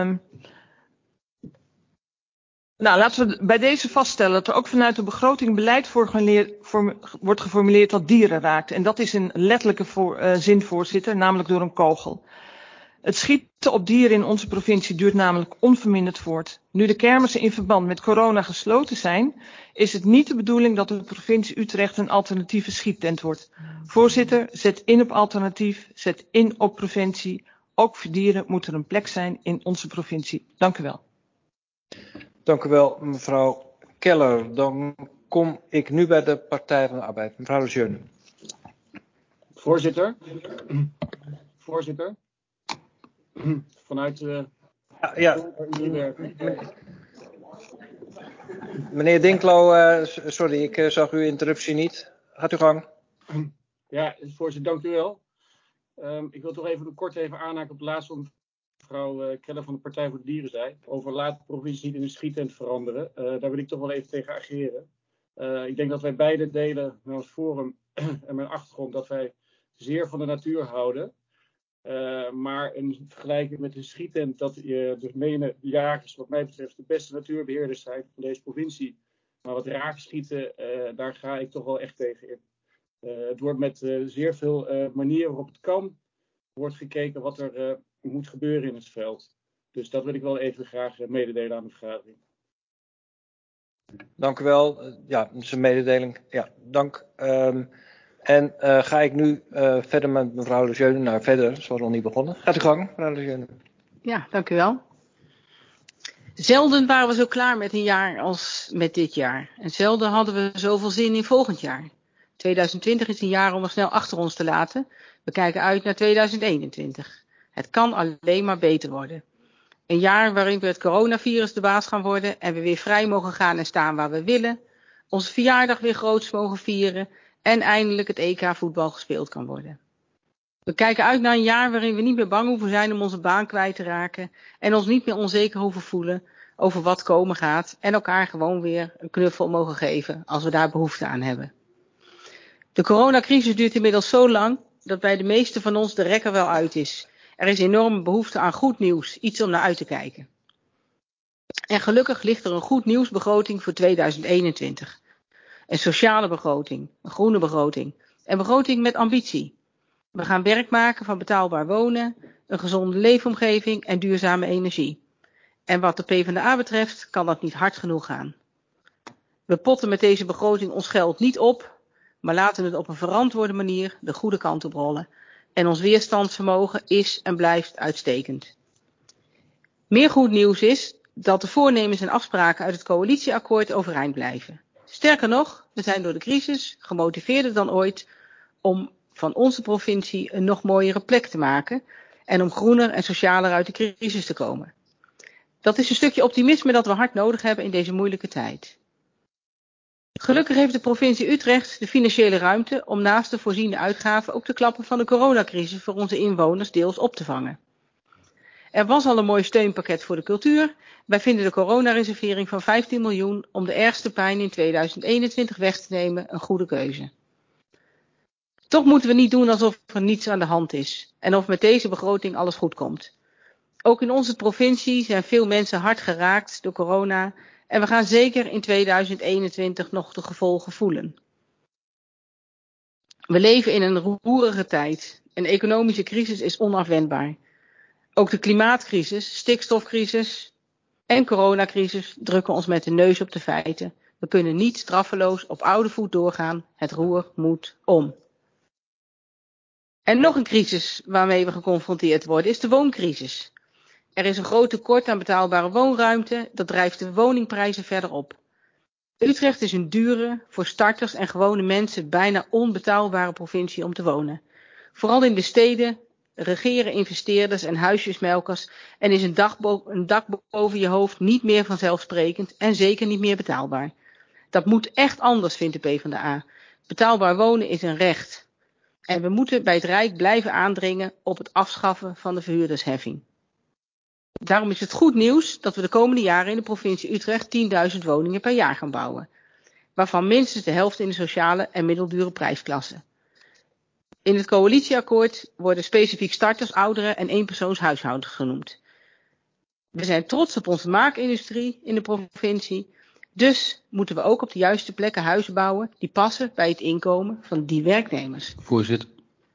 Laten we bij deze vaststellen dat er ook vanuit de begroting beleid wordt geformuleerd dat dieren raakt. En dat is in letterlijke zin, voorzitter, namelijk door een kogel. Het schieten op dieren in onze provincie duurt namelijk onverminderd voort. Nu de kermissen in verband met corona gesloten zijn, is het niet de bedoeling dat de provincie Utrecht een alternatieve schiettent wordt. Voorzitter, zet in op alternatief, zet in op preventie. Ook voor dieren moet er een plek zijn in onze provincie. Dank u wel. Dank u wel, mevrouw Keller. Dan kom ik nu bij de Partij van de Arbeid. Mevrouw de Jeune. Voorzitter. Vanuit Meneer Dinklo, sorry, ik zag uw interruptie niet. Gaat uw gang. Ja, voorzitter, dank u wel. Ik wil toch even aanhaken op de laatste van mevrouw Keller van de Partij voor de Dieren zei. Over laat de provincie niet in een schiettent veranderen. Daar wil ik toch wel even tegen ageren. Ik denk dat wij beide delen, met ons Forum en mijn achtergrond, dat wij zeer van de natuur houden. Maar een vergelijking met een schiettent, dat de menen jagers wat mij betreft de beste natuurbeheerders zijn van deze provincie. Maar wat raakschieten, daar ga ik toch wel echt tegen in. Het wordt met zeer veel manieren waarop het kan, wordt gekeken wat er moet gebeuren in het veld. Dus dat wil ik wel even graag mededelen aan de vergadering. Dank u wel. Ja, dat is een mededeling. Ja, dank. En ga ik nu verder met mevrouw de Jeune. Nou, verder, ze was nog niet begonnen. Gaat u gang, mevrouw de Jeune. Ja, dank u wel. Zelden waren we zo klaar met een jaar als met dit jaar. En zelden hadden we zoveel zin in volgend jaar. 2020 is een jaar om er snel achter ons te laten. We kijken uit naar 2021. Het kan alleen maar beter worden. Een jaar waarin we het coronavirus de baas gaan worden en we weer vrij mogen gaan en staan waar we willen. Onze verjaardag weer groots mogen vieren en eindelijk het EK voetbal gespeeld kan worden. We kijken uit naar een jaar waarin we niet meer bang hoeven zijn om onze baan kwijt te raken en ons niet meer onzeker hoeven voelen over wat komen gaat en elkaar gewoon weer een knuffel mogen geven als we daar behoefte aan hebben. De coronacrisis duurt inmiddels zo lang dat bij de meesten van ons de rekker wel uit is. Er is enorme behoefte aan goed nieuws, iets om naar uit te kijken. En gelukkig ligt er een goed nieuwsbegroting voor 2021. Een sociale begroting, een groene begroting, een begroting met ambitie. We gaan werk maken van betaalbaar wonen, een gezonde leefomgeving en duurzame energie. En wat de PvdA betreft kan dat niet hard genoeg gaan. We potten met deze begroting ons geld niet op, maar laten het op een verantwoorde manier de goede kant op rollen. En ons weerstandsvermogen is en blijft uitstekend. Meer goed nieuws is dat de voornemens en afspraken uit het coalitieakkoord overeind blijven. Sterker nog, we zijn door de crisis gemotiveerder dan ooit om van onze provincie een nog mooiere plek te maken en om groener en socialer uit de crisis te komen. Dat is een stukje optimisme dat we hard nodig hebben in deze moeilijke tijd. Gelukkig heeft de provincie Utrecht de financiële ruimte om naast de voorziene uitgaven ook de klappen van de coronacrisis voor onze inwoners deels op te vangen. Er was al een mooi steunpakket voor de cultuur. Wij vinden de coronareservering van 15 miljoen om de ergste pijn in 2021 weg te nemen een goede keuze. Toch moeten we niet doen alsof er niets aan de hand is en of met deze begroting alles goed komt. Ook in onze provincie zijn veel mensen hard geraakt door corona en we gaan zeker in 2021 nog de gevolgen voelen. We leven in een roerige tijd. Een economische crisis is onafwendbaar. Ook de klimaatcrisis, stikstofcrisis en coronacrisis drukken ons met de neus op de feiten. We kunnen niet straffeloos op oude voet doorgaan. Het roer moet om. En nog een crisis waarmee we geconfronteerd worden is de wooncrisis. Er is een groot tekort aan betaalbare woonruimte. Dat drijft de woningprijzen verder op. Utrecht is een dure, voor starters en gewone mensen bijna onbetaalbare provincie om te wonen. Vooral in de steden regeren investeerders en huisjesmelkers en is een dak boven je hoofd niet meer vanzelfsprekend en zeker niet meer betaalbaar. Dat moet echt anders, vindt de PvdA. Betaalbaar wonen is een recht. En we moeten bij het Rijk blijven aandringen op het afschaffen van de verhuurdersheffing. Daarom is het goed nieuws dat we de komende jaren in de provincie Utrecht 10.000 woningen per jaar gaan bouwen. Waarvan minstens de helft in de sociale en middeldure prijsklasse. In het coalitieakkoord worden specifiek starters, ouderen en eenpersoonshuishoudens genoemd. We zijn trots op onze maakindustrie in de provincie. Dus moeten we ook op de juiste plekken huizen bouwen die passen bij het inkomen van die werknemers. Voorzitter,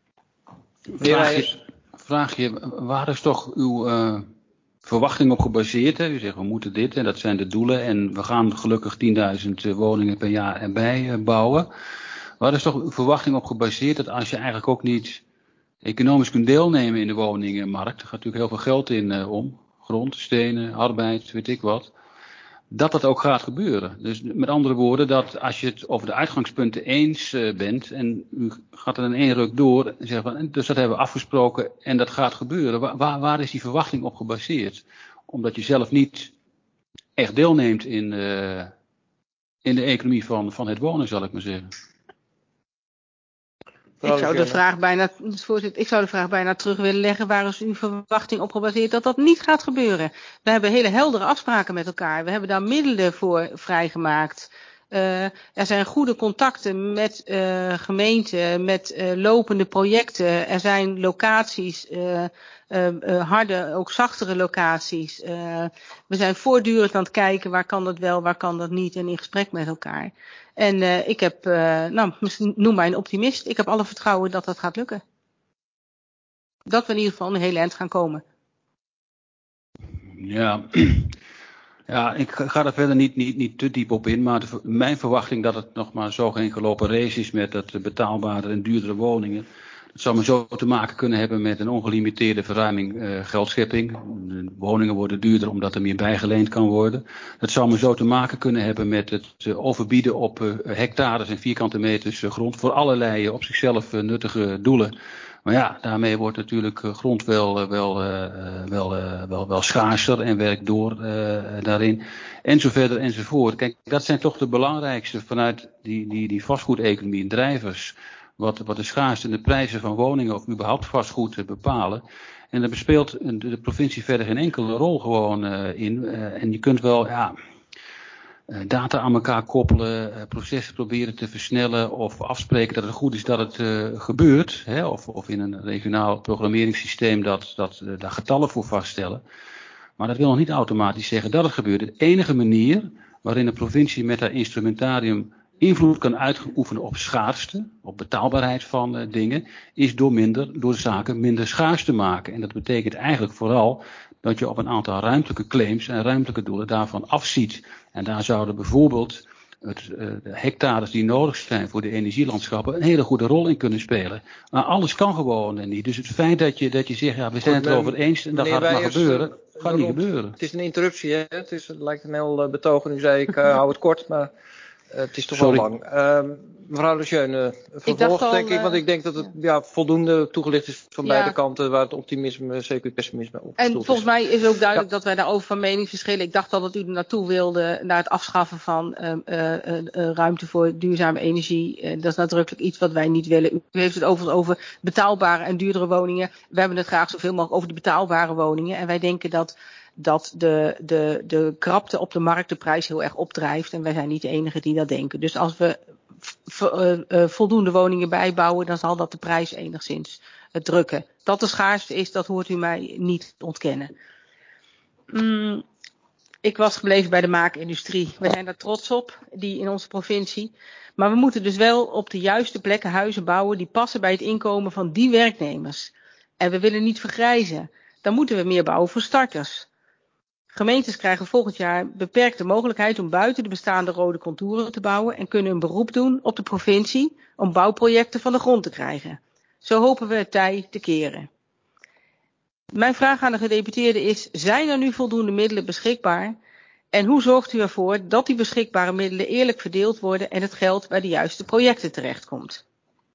vraag je, waar is toch uw verwachting op gebaseerd? Hè? U zegt we moeten dit en dat zijn de doelen en we gaan gelukkig 10.000 woningen per jaar erbij bouwen. Waar is toch uw verwachting op gebaseerd dat als je eigenlijk ook niet economisch kunt deelnemen in de woningenmarkt, er gaat natuurlijk heel veel geld in om, grond, stenen, arbeid, weet ik wat, dat ook gaat gebeuren. Dus met andere woorden, dat als je het over de uitgangspunten eens bent en u gaat er in één ruk door en zegt van, dus dat hebben we afgesproken en dat gaat gebeuren. Waar is die verwachting op gebaseerd? Omdat je zelf niet echt deelneemt in de economie van het wonen, zal ik maar zeggen. Ik zou de vraag bijna terug willen leggen. Waar is uw verwachting op gebaseerd dat dat niet gaat gebeuren? We hebben hele heldere afspraken met elkaar. We hebben daar middelen voor vrijgemaakt. Er zijn goede contacten met gemeenten, met lopende projecten. Er zijn locaties, harde, ook zachtere locaties. We zijn voortdurend aan het kijken waar kan dat wel, waar kan dat niet en in gesprek met elkaar. En ik heb, noem mij een optimist, ik heb alle vertrouwen dat dat gaat lukken. Dat we in ieder geval een hele eind gaan komen. Ja, ik ga er verder niet te diep op in, maar mijn verwachting dat het nog maar zo geen gelopen race is met dat betaalbare en duurdere woningen. Het zou maar zo te maken kunnen hebben met een ongelimiteerde verruiming geldschepping. De woningen worden duurder omdat er meer bijgeleend kan worden. Het zou maar zo te maken kunnen hebben met het overbieden op hectares en vierkante meters grond voor allerlei op zichzelf nuttige doelen. Maar ja, daarmee wordt natuurlijk grond wel schaarser en werkt door daarin. En zo verder enzovoort. Kijk, dat zijn toch de belangrijkste vanuit die vastgoedeconomie drijvers. Wat de schaarste en de prijzen van woningen of überhaupt vastgoed bepalen. En daar bespeelt de provincie verder geen enkele rol gewoon in. En je kunt wel data aan elkaar koppelen, processen proberen te versnellen of afspreken dat het goed is dat het gebeurt. Hè, of in een regionaal programmeringssysteem daar getallen voor vaststellen. Maar dat wil nog niet automatisch zeggen dat het gebeurt. De enige manier waarin de provincie met haar instrumentarium invloed kan uitoefenen op schaarste, op betaalbaarheid van dingen, is door de zaken minder schaars te maken. En dat betekent eigenlijk vooral dat je op een aantal ruimtelijke claims en ruimtelijke doelen daarvan afziet. En daar zouden bijvoorbeeld de hectares die nodig zijn voor de energielandschappen een hele goede rol in kunnen spelen. Maar alles kan gewoon niet. Dus het feit dat je zegt, ja, we zijn het erover eens en dat gaat maar gebeuren, gaat niet gebeuren. Het is een interruptie, hè? Het lijkt een heel betoog. Nu zei ik, hou het kort, maar het is toch wel lang. Mevrouw de Schöne, vervolg denk ik, want ik denk dat het voldoende toegelicht is van beide kanten, waar het optimisme, zeker het pessimisme op en volgens mij is ook duidelijk dat wij daarover van mening verschillen. Ik dacht al dat u er naartoe wilde, naar het afschaffen van ruimte voor duurzame energie. Dat is nadrukkelijk iets wat wij niet willen. U heeft het overigens over betaalbare en duurdere woningen. We hebben het graag zoveel mogelijk over de betaalbare woningen. En wij denken dat de krapte op de markt de prijs heel erg opdrijft. En wij zijn niet de enigen die dat denken. Dus als we voldoende woningen bijbouwen, dan zal dat de prijs enigszins het drukken. Dat de schaarste is, dat hoort u mij niet ontkennen. Ik was gebleven bij de maakindustrie. We zijn daar trots op, die in onze provincie. Maar we moeten dus wel op de juiste plekken huizen bouwen die passen bij het inkomen van die werknemers. En we willen niet vergrijzen. Dan moeten we meer bouwen voor starters. Gemeentes krijgen volgend jaar beperkte mogelijkheid om buiten de bestaande rode contouren te bouwen en kunnen een beroep doen op de provincie om bouwprojecten van de grond te krijgen. Zo hopen we het tij te keren. Mijn vraag aan de gedeputeerde is, zijn er nu voldoende middelen beschikbaar? En hoe zorgt u ervoor dat die beschikbare middelen eerlijk verdeeld worden en het geld bij de juiste projecten terechtkomt?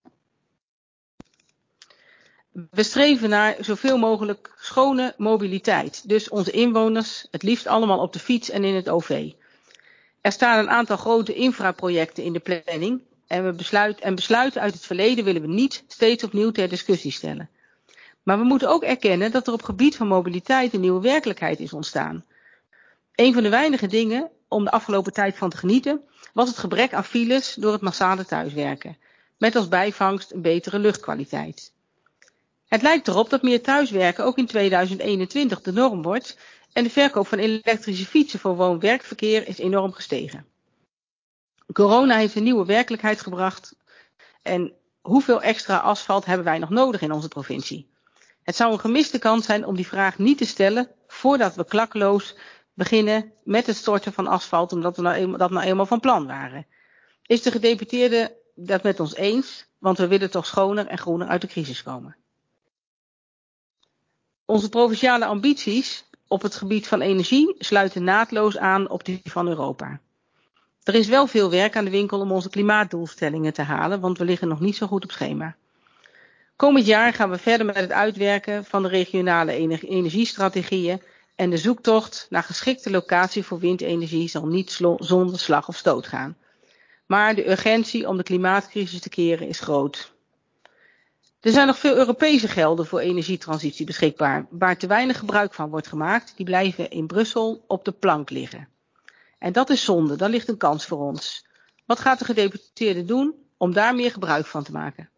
We streven naar zoveel mogelijk schone mobiliteit. Dus onze inwoners het liefst allemaal op de fiets en in het OV. Er staan een aantal grote infraprojecten in de planning. En besluiten uit het verleden willen we niet steeds opnieuw ter discussie stellen. Maar we moeten ook erkennen dat er op gebied van mobiliteit een nieuwe werkelijkheid is ontstaan. Een van de weinige dingen om de afgelopen tijd van te genieten was het gebrek aan files door het massale thuiswerken. Met als bijvangst een betere luchtkwaliteit. Het lijkt erop dat meer thuiswerken ook in 2021 de norm wordt en de verkoop van elektrische fietsen voor woon-werkverkeer is enorm gestegen. Corona heeft een nieuwe werkelijkheid gebracht en hoeveel extra asfalt hebben wij nog nodig in onze provincie? Het zou een gemiste kans zijn om die vraag niet te stellen voordat we klakkeloos beginnen met het storten van asfalt omdat we nou eenmaal van plan waren. Is de gedeputeerde dat met ons eens? Want we willen toch schoner en groener uit de crisis komen. Onze provinciale ambities op het gebied van energie sluiten naadloos aan op die van Europa. Er is wel veel werk aan de winkel om onze klimaatdoelstellingen te halen, want we liggen nog niet zo goed op schema. Komend jaar gaan we verder met het uitwerken van de regionale energiestrategieën en de zoektocht naar geschikte locatie voor windenergie zal niet zonder slag of stoot gaan. Maar de urgentie om de klimaatcrisis te keren is groot. Er zijn nog veel Europese gelden voor energietransitie beschikbaar, waar te weinig gebruik van wordt gemaakt. Die blijven in Brussel op de plank liggen. En dat is zonde, daar ligt een kans voor ons. Wat gaat de gedeputeerde doen om daar meer gebruik van te maken?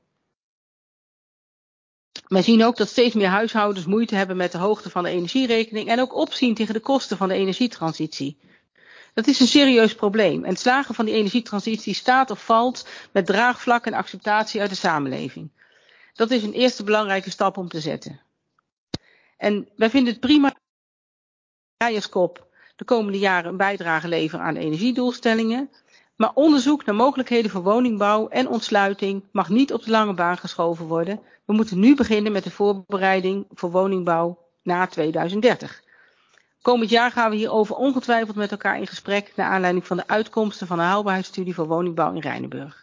Wij zien ook dat steeds meer huishoudens moeite hebben met de hoogte van de energierekening en ook opzien tegen de kosten van de energietransitie. Dat is een serieus probleem en het slagen van die energietransitie staat of valt met draagvlak en acceptatie uit de samenleving. Dat is een eerste belangrijke stap om te zetten. En wij vinden het prima dat Rijerskop de komende jaren een bijdrage leveren aan de energiedoelstellingen. Maar onderzoek naar mogelijkheden voor woningbouw en ontsluiting mag niet op de lange baan geschoven worden. We moeten nu beginnen met de voorbereiding voor woningbouw na 2030. Komend jaar gaan we hierover ongetwijfeld met elkaar in gesprek naar aanleiding van de uitkomsten van de haalbaarheidsstudie voor woningbouw in Rijnenburg.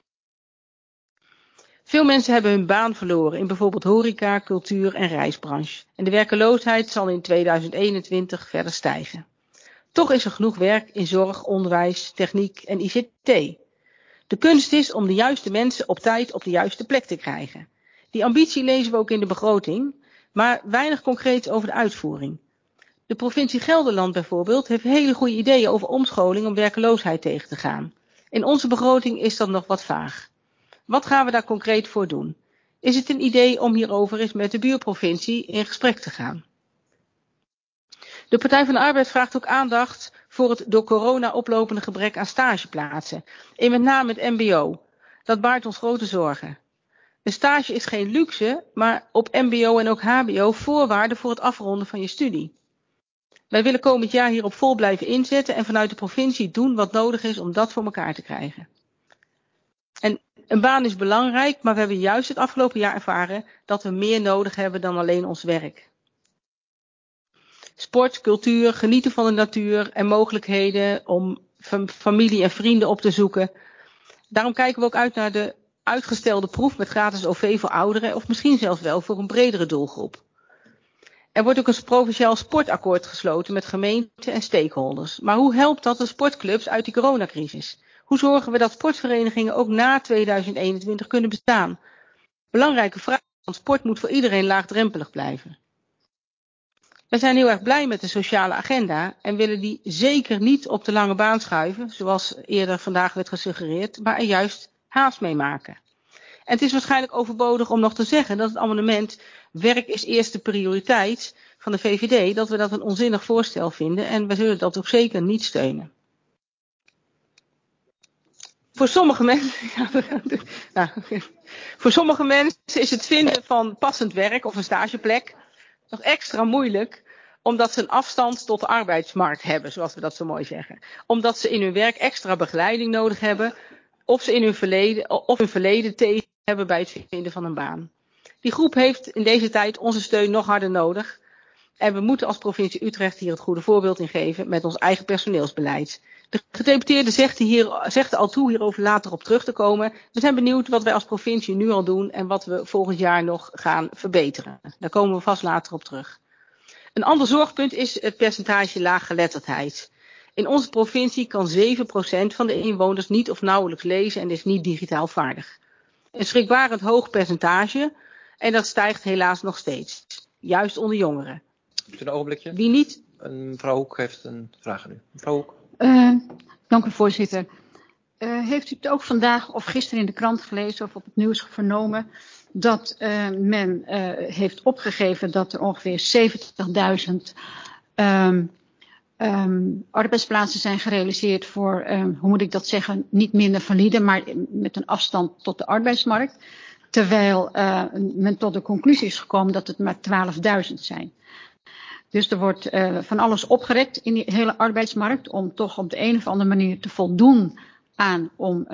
Veel mensen hebben hun baan verloren in bijvoorbeeld horeca, cultuur en reisbranche. En de werkeloosheid zal in 2021 verder stijgen. Toch is er genoeg werk in zorg, onderwijs, techniek en ICT. De kunst is om de juiste mensen op tijd op de juiste plek te krijgen. Die ambitie lezen we ook in de begroting, maar weinig concreets over de uitvoering. De provincie Gelderland bijvoorbeeld heeft hele goede ideeën over omscholing om werkeloosheid tegen te gaan. In onze begroting is dat nog wat vaag. Wat gaan we daar concreet voor doen? Is het een idee om hierover eens met de buurprovincie in gesprek te gaan? De Partij van de Arbeid vraagt ook aandacht voor het door corona oplopende gebrek aan stageplaatsen. En met name het mbo. Dat baart ons grote zorgen. Een stage is geen luxe, maar op mbo en ook hbo voorwaarde voor het afronden van je studie. Wij willen komend jaar hierop vol blijven inzetten en vanuit de provincie doen wat nodig is om dat voor elkaar te krijgen. En een baan is belangrijk, maar we hebben juist het afgelopen jaar ervaren dat we meer nodig hebben dan alleen ons werk. Sport, cultuur, genieten van de natuur en mogelijkheden om familie en vrienden op te zoeken. Daarom kijken we ook uit naar de uitgestelde proef met gratis OV voor ouderen of misschien zelfs wel voor een bredere doelgroep. Er wordt ook een provinciaal sportakkoord gesloten met gemeenten en stakeholders. Maar hoe helpt dat de sportclubs uit die coronacrisis? Hoe zorgen we dat sportverenigingen ook na 2021 kunnen bestaan? Belangrijke vraag, want sport moet voor iedereen laagdrempelig blijven. Wij zijn heel erg blij met de sociale agenda en willen die zeker niet op de lange baan schuiven, zoals eerder vandaag werd gesuggereerd, maar er juist haast mee maken. En het is waarschijnlijk overbodig om nog te zeggen dat het amendement werk is eerste prioriteit van de VVD, dat we dat een onzinnig voorstel vinden en we zullen dat ook zeker niet steunen. Voor sommige mensen is het vinden van passend werk of een stageplek nog extra moeilijk, omdat ze een afstand tot de arbeidsmarkt hebben, zoals we dat zo mooi zeggen. Omdat ze in hun werk extra begeleiding nodig hebben, of ze in hun verleden tegen hebben bij het vinden van een baan. Die groep heeft in deze tijd onze steun nog harder nodig. En we moeten als provincie Utrecht hier het goede voorbeeld in geven met ons eigen personeelsbeleid. De gedeputeerde zegt er al toe hierover later op terug te komen. We zijn benieuwd wat wij als provincie nu al doen en wat we volgend jaar nog gaan verbeteren. Daar komen we vast later op terug. Een ander zorgpunt is het percentage laaggeletterdheid. In onze provincie kan 7% van de inwoners niet of nauwelijks lezen en is niet digitaal vaardig. Een schrikbarend hoog percentage en dat stijgt helaas nog steeds. Juist onder jongeren. Een ogenblikje. Wie niet? Mevrouw Hoek heeft een vraag aan u. Mevrouw Hoek. Dank u, voorzitter. Heeft u het ook vandaag of gisteren in de krant gelezen of op het nieuws vernomen dat men heeft opgegeven dat er ongeveer 70.000 arbeidsplaatsen zijn gerealiseerd voor, hoe moet ik dat zeggen, niet minder valide, maar met een afstand tot de arbeidsmarkt. Terwijl men tot de conclusie is gekomen dat het maar 12.000 zijn. Dus er wordt van alles opgerekt in die hele arbeidsmarkt om toch op de een of andere manier te voldoen aan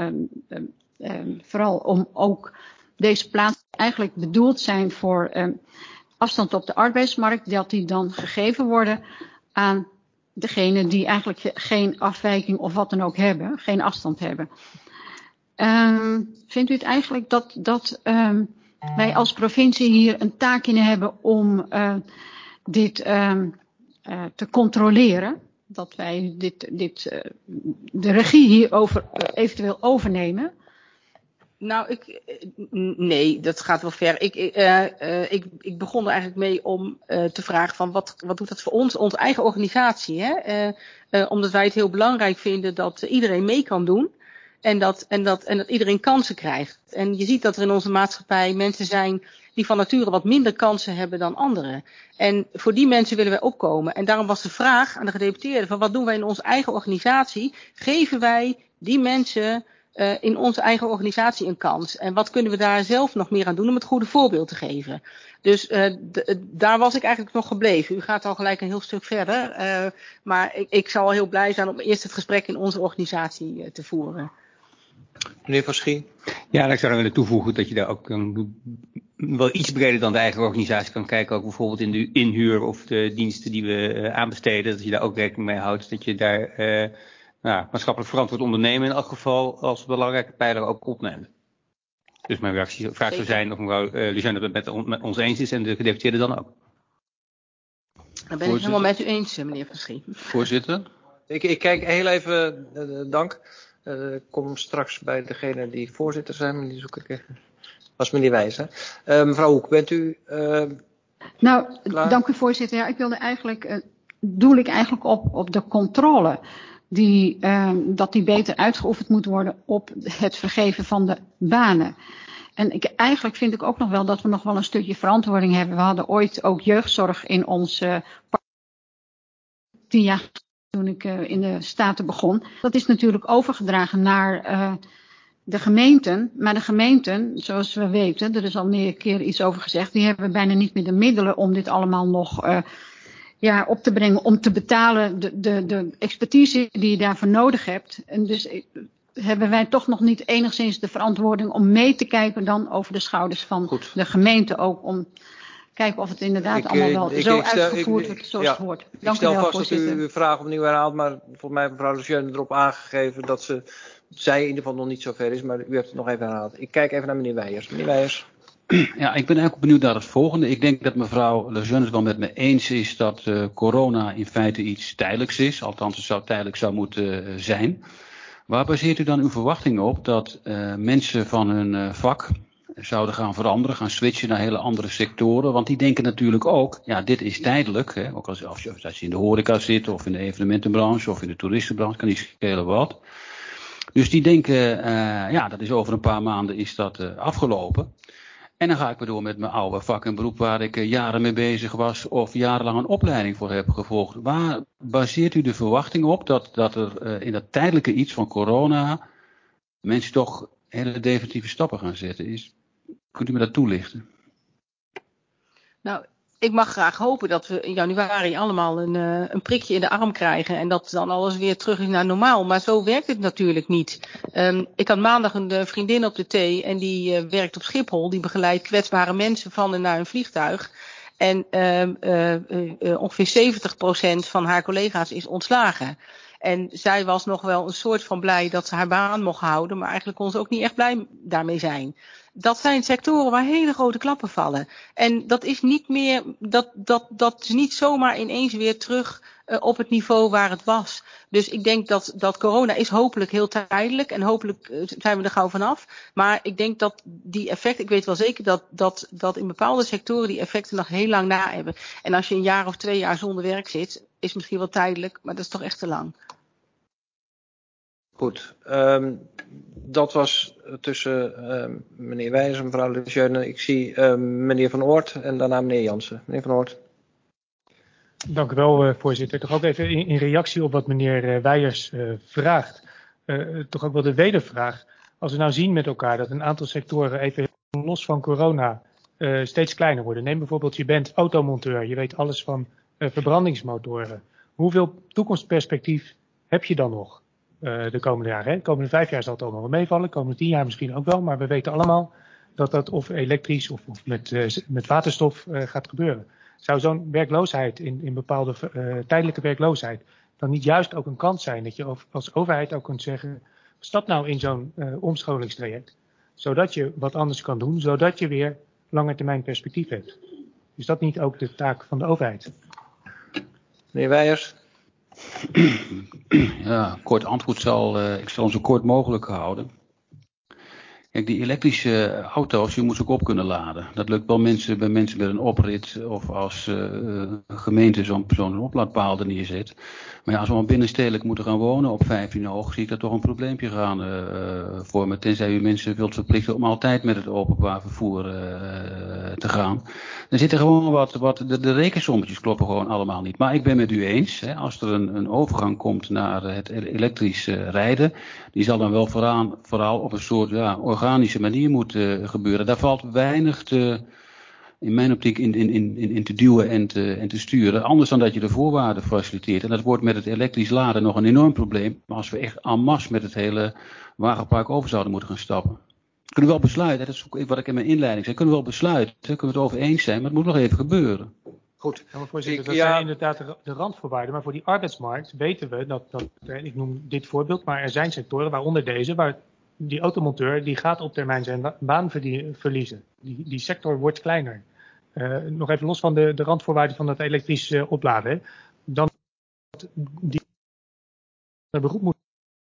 vooral om ook deze plaatsen eigenlijk bedoeld zijn voor afstand op de arbeidsmarkt, dat die dan gegeven worden aan degene die eigenlijk geen afwijking of wat dan ook hebben, geen afstand hebben. Vindt u het eigenlijk dat wij als provincie hier een taak in hebben om dit te controleren? Dat wij de regie hierover eventueel overnemen? Nou, nee, dat gaat wel ver. Ik begon er eigenlijk mee om te vragen van wat doet dat voor ons, onze eigen organisatie, hè? Omdat wij het heel belangrijk vinden dat iedereen mee kan doen. En dat iedereen kansen krijgt. En je ziet dat er in onze maatschappij mensen zijn die van nature wat minder kansen hebben dan anderen. En voor die mensen willen wij opkomen. En daarom was de vraag aan de gedeputeerden van wat doen wij in onze eigen organisatie? Geven wij die mensen in onze eigen organisatie een kans? En wat kunnen we daar zelf nog meer aan doen om het goede voorbeeld te geven? Dus daar was ik eigenlijk nog gebleven. U gaat al gelijk een heel stuk verder. Maar ik zou al heel blij zijn om eerst het gesprek in onze organisatie te voeren. Meneer Van Schie. Ja, ik zou er willen toevoegen dat je daar ook wel iets breder dan de eigen organisatie kan kijken. Ook bijvoorbeeld in de inhuur of de diensten die we aanbesteden. Dat je daar ook rekening mee houdt. Dat je daar maatschappelijk verantwoord ondernemen in elk geval als belangrijke pijler ook opneemt. Dus mijn vraag zou zijn of mevrouw Lucienne het met ons eens is en de gedeputeerde dan ook. Daar ben ik helemaal met u eens, meneer Van Schie. Voorzitter. Ik kijk heel even, dank. Ik kom straks bij degene die voorzitter zijn, maar die zoek ik even. Was meneer Wijs, hè? Mevrouw Hoek, bent u klaar? Dank u, voorzitter. Ja, doel ik eigenlijk op de controle. Dat die beter uitgeoefend moet worden op het vergeven van de banen. En eigenlijk vind ik ook nog wel dat we nog wel een stukje verantwoording hebben. We hadden ooit ook jeugdzorg in ons 10 jaar toen ik in de Staten begon. Dat is natuurlijk overgedragen naar de gemeenten. Maar de gemeenten, zoals we weten, er is al meer keer iets over gezegd, die hebben bijna niet meer de middelen om dit allemaal nog op te brengen, om te betalen de expertise die je daarvoor nodig hebt. En dus hebben wij toch nog niet enigszins de verantwoording om mee te kijken dan over de schouders van de gemeente ook, om kijken of het inderdaad allemaal wel zo uitgevoerd wordt zoals het hoort. Ik stel vast dat u uw vraag opnieuw herhaalt, maar volgens mij heeft mevrouw Lucienne erop aangegeven dat zij in ieder geval nog niet zo ver is, maar u heeft het nog even herhaald. Ik kijk even naar meneer Weijers. Meneer Weijers. Ja, ik ben eigenlijk benieuwd naar het volgende. Ik denk dat mevrouw Lejeune het wel met me eens is dat corona in feite iets tijdelijks is. Althans, het tijdelijk zou moeten zijn. Waar baseert u dan uw verwachting op dat mensen van hun vak zouden gaan veranderen, gaan switchen naar hele andere sectoren? Want die denken natuurlijk ook, ja, dit is tijdelijk. Hè? Ook als je in de horeca zit, of in de evenementenbranche, of in de toeristenbranche, kan niet schelen wat. Dus die denken, dat is over een paar maanden is dat afgelopen. En dan ga ik weer door met mijn oude vak en beroep waar ik jaren mee bezig was of jarenlang een opleiding voor heb gevolgd. Waar baseert u de verwachting op dat er in dat tijdelijke iets van corona mensen toch hele definitieve stappen gaan zetten? Kunt u me dat toelichten? Nou, ik mag graag hopen dat we in januari allemaal een prikje in de arm krijgen en dat dan alles weer terug is naar normaal. Maar zo werkt het natuurlijk niet. Ik had maandag een vriendin op de thee en die werkt op Schiphol. Die begeleidt kwetsbare mensen van en naar een vliegtuig. En ongeveer 70% van haar collega's is ontslagen. En zij was nog wel een soort van blij dat ze haar baan mocht houden, maar eigenlijk kon ze ook niet echt blij daarmee zijn. Dat zijn sectoren waar hele grote klappen vallen. En dat is niet meer, dat is niet zomaar ineens weer terug op het niveau waar het was. Dus ik denk dat corona is hopelijk heel tijdelijk en hopelijk zijn we er gauw vanaf. Maar ik denk dat die effecten, ik weet wel zeker dat in bepaalde sectoren die effecten nog heel lang na hebben. En als je een jaar of 2 jaar zonder werk zit, is misschien wel tijdelijk, maar dat is toch echt te lang. Goed, dat was tussen meneer Wijers en mevrouw Lejeune. Ik zie meneer Van Oort en daarna meneer Jansen. Meneer Van Oort. Dank u wel, voorzitter. Toch ook even in reactie op wat meneer Wijers vraagt. Toch ook wel de wedervraag. Als we nou zien met elkaar dat een aantal sectoren even los van corona steeds kleiner worden. Neem bijvoorbeeld, je bent automonteur. Je weet alles van verbrandingsmotoren. Hoeveel toekomstperspectief heb je dan nog? De komende jaren. Hè? De komende 5 jaar zal het allemaal wel meevallen. De komende 10 jaar misschien ook wel. Maar we weten allemaal dat of elektrisch of met waterstof gaat gebeuren. Zou zo'n werkloosheid in bepaalde tijdelijke werkloosheid dan niet juist ook een kans zijn dat je als overheid ook kunt zeggen, stap nou in zo'n omscholingstraject. Zodat je wat anders kan doen. Zodat je weer langetermijn perspectief hebt. Is dat niet ook de taak van de overheid? Meneer Wijers. Ja, kort antwoord ik zal hem zo kort mogelijk houden. Kijk, die elektrische auto's, je moet ze ook op kunnen laden. Dat lukt wel bij mensen met een oprit of als gemeente zo'n oplaadpaal er neerzet. Maar ja, als we maar binnenstedelijk moeten gaan wonen op 15 hoog, zie ik dat toch een probleempje gaan vormen. Tenzij u mensen wilt verplichten om altijd met het openbaar vervoer te gaan. Dan zitten gewoon de rekensommetjes kloppen gewoon allemaal niet. Maar ik ben met u eens, hè, als er een overgang komt naar het elektrisch rijden, die zal dan wel vooral op een soort organische manier moeten gebeuren. Daar valt weinig in mijn optiek in te duwen en te sturen. Anders dan dat je de voorwaarden faciliteert. En dat wordt met het elektrisch laden nog een enorm probleem. Maar als we echt en masse met het hele wagenpark over zouden moeten gaan stappen. Kunnen we wel besluiten, dat is ook wat ik in mijn inleiding zei. Kunnen we wel besluiten, kunnen we het over eens zijn. Maar het moet nog even gebeuren. Goed. Ja, maar voorzitter, dat zijn inderdaad de randvoorwaarden. Maar voor die arbeidsmarkt weten we dat, ik noem dit voorbeeld, maar er zijn sectoren, waaronder deze, waar die automonteur die gaat op termijn zijn baan verliezen. Die sector wordt kleiner. Nog even los van de randvoorwaarden van dat elektrisch opladen. Hè. Dan die beroep moet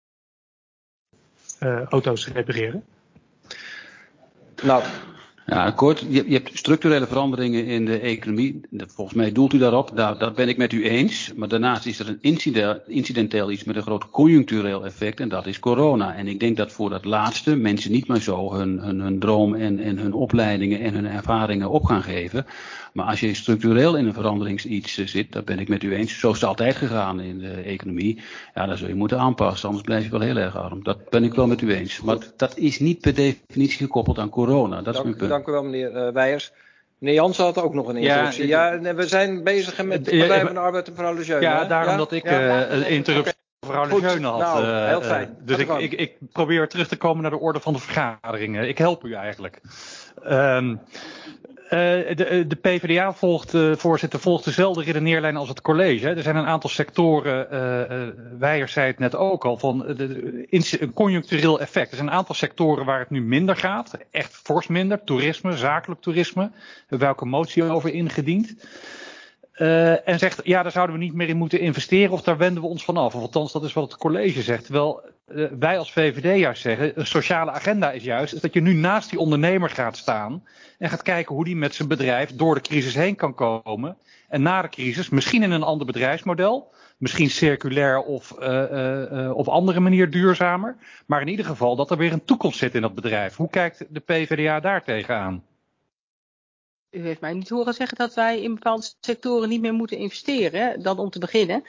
auto's repareren. Nou. Ja, kort. Je hebt structurele veranderingen in de economie. Volgens mij doelt u daarop. Daar ben ik met u eens. Maar daarnaast is er een incidenteel iets met een groot conjunctureel effect. En dat is corona. En ik denk dat voor dat laatste mensen niet meer zo hun droom en hun opleidingen en hun ervaringen op gaan geven. Maar als je structureel in een veranderingsiets zit, dat ben ik met u eens. Zo is het altijd gegaan in de economie. Ja, dan zul je moeten aanpassen. Anders blijf je wel heel erg arm. Dat ben ik wel met u eens. Maar dat is niet per definitie gekoppeld aan corona. Dat is mijn punt. Dank u wel, meneer Wijers. Meneer Jansen had ook nog een interruptie. Ja, we zijn bezig met de Partij van de Arbeid en mevrouw Lejeune. Ja, daarom dat ik een interruptie van mevrouw Lejeune had. Nou, heel fijn. Dus ik probeer terug te komen naar de orde van de vergaderingen. Ik help u eigenlijk. De PvdA volgt dezelfde redeneerlijn als het college. Hè. Er zijn een aantal sectoren, Wijers zei het net ook al, van een conjunctureel effect. Er zijn een aantal sectoren waar het nu minder gaat, echt fors minder. Toerisme, zakelijk toerisme, daar hebben we ook een motie over ingediend. En zegt, ja, daar zouden we niet meer in moeten investeren of daar wenden we ons van af. Of althans, dat is wat het college zegt. Terwijl wij als VVD juist zeggen, een sociale agenda is juist dat je nu naast die ondernemer gaat staan en gaat kijken hoe die met zijn bedrijf door de crisis heen kan komen. En na de crisis, misschien in een ander bedrijfsmodel, misschien circulair of op andere manier duurzamer. Maar in ieder geval dat er weer een toekomst zit in dat bedrijf. Hoe kijkt de PvdA daar tegenaan? U heeft mij niet horen zeggen dat wij in bepaalde sectoren niet meer moeten investeren. Dat om te beginnen.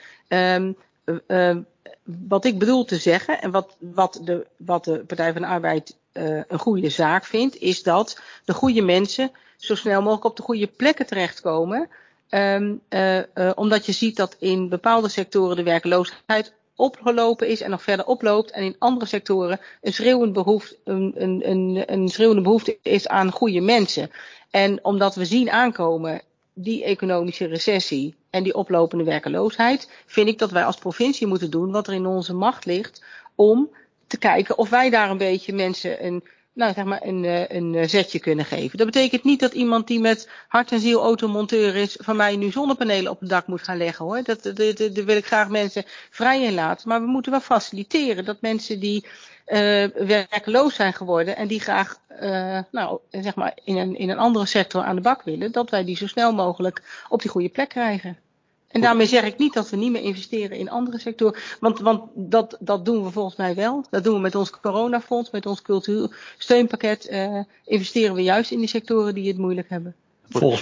Wat ik bedoel te zeggen en wat de Partij van de Arbeid een goede zaak vindt, is dat de goede mensen zo snel mogelijk op de goede plekken terechtkomen. Omdat je ziet dat in bepaalde sectoren de werkloosheid opgelopen is en nog verder oploopt. En in andere sectoren een schreeuwende behoefte is aan goede mensen. En omdat we zien aankomen die economische recessie en die oplopende werkeloosheid, vind ik dat wij als provincie moeten doen wat er in onze macht ligt om te kijken of wij daar een beetje mensen een zetje kunnen geven. Dat betekent niet dat iemand die met hart en ziel automonteur is van mij nu zonnepanelen op het dak moet gaan leggen, hoor. Daar wil ik graag mensen vrij in laten. Maar we moeten wel faciliteren dat mensen die werkloos zijn geworden en die graag in een andere sector aan de bak willen, dat wij die zo snel mogelijk op die goede plek krijgen. En daarmee zeg ik niet dat we niet meer investeren in andere sectoren. Want dat doen we volgens mij wel. Dat doen we met ons coronafonds, met ons cultuursteunpakket. Investeren we juist in die sectoren die het moeilijk hebben. Volgens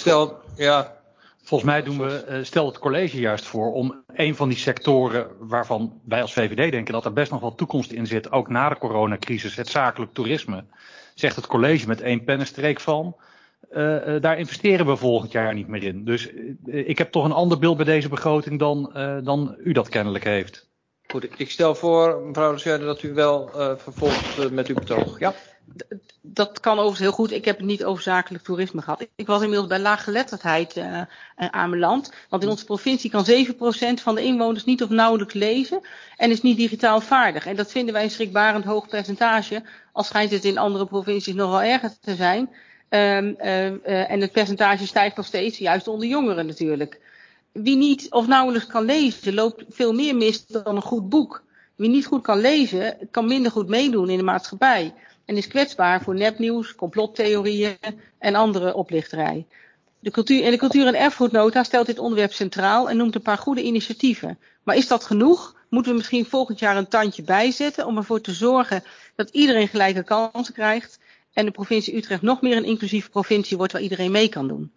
mij doen we, stel het college juist voor om een van die sectoren waarvan wij als VVD denken dat er best nog wel toekomst in zit, ook na de coronacrisis, het zakelijk toerisme, zegt het college met één pennenstreek van. Daar investeren we volgend jaar niet meer in. Dus ik heb toch een ander beeld bij deze begroting dan u dat kennelijk heeft. Goed, ik stel voor, mevrouw de Sjerde, dat u wel vervolgt met uw betoog. Ja? Dat kan overigens heel goed. Ik heb het niet over zakelijk toerisme gehad. Ik was inmiddels bij laaggeletterdheid aanbeland. Want in onze provincie kan 7% van de inwoners niet of nauwelijks lezen en is niet digitaal vaardig. En dat vinden wij een schrikbarend hoog percentage. Al schijnt het in andere provincies nog wel erger te zijn. En het percentage stijgt nog steeds, juist onder jongeren natuurlijk. Wie niet of nauwelijks kan lezen, loopt veel meer mis dan een goed boek. Wie niet goed kan lezen, kan minder goed meedoen in de maatschappij. En is kwetsbaar voor nepnieuws, complottheorieën en andere oplichterij. De cultuur- en erfgoednota stelt dit onderwerp centraal en noemt een paar goede initiatieven. Maar is dat genoeg? Moeten we misschien volgend jaar een tandje bijzetten om ervoor te zorgen dat iedereen gelijke kansen krijgt en de provincie Utrecht nog meer een inclusieve provincie wordt waar iedereen mee kan doen?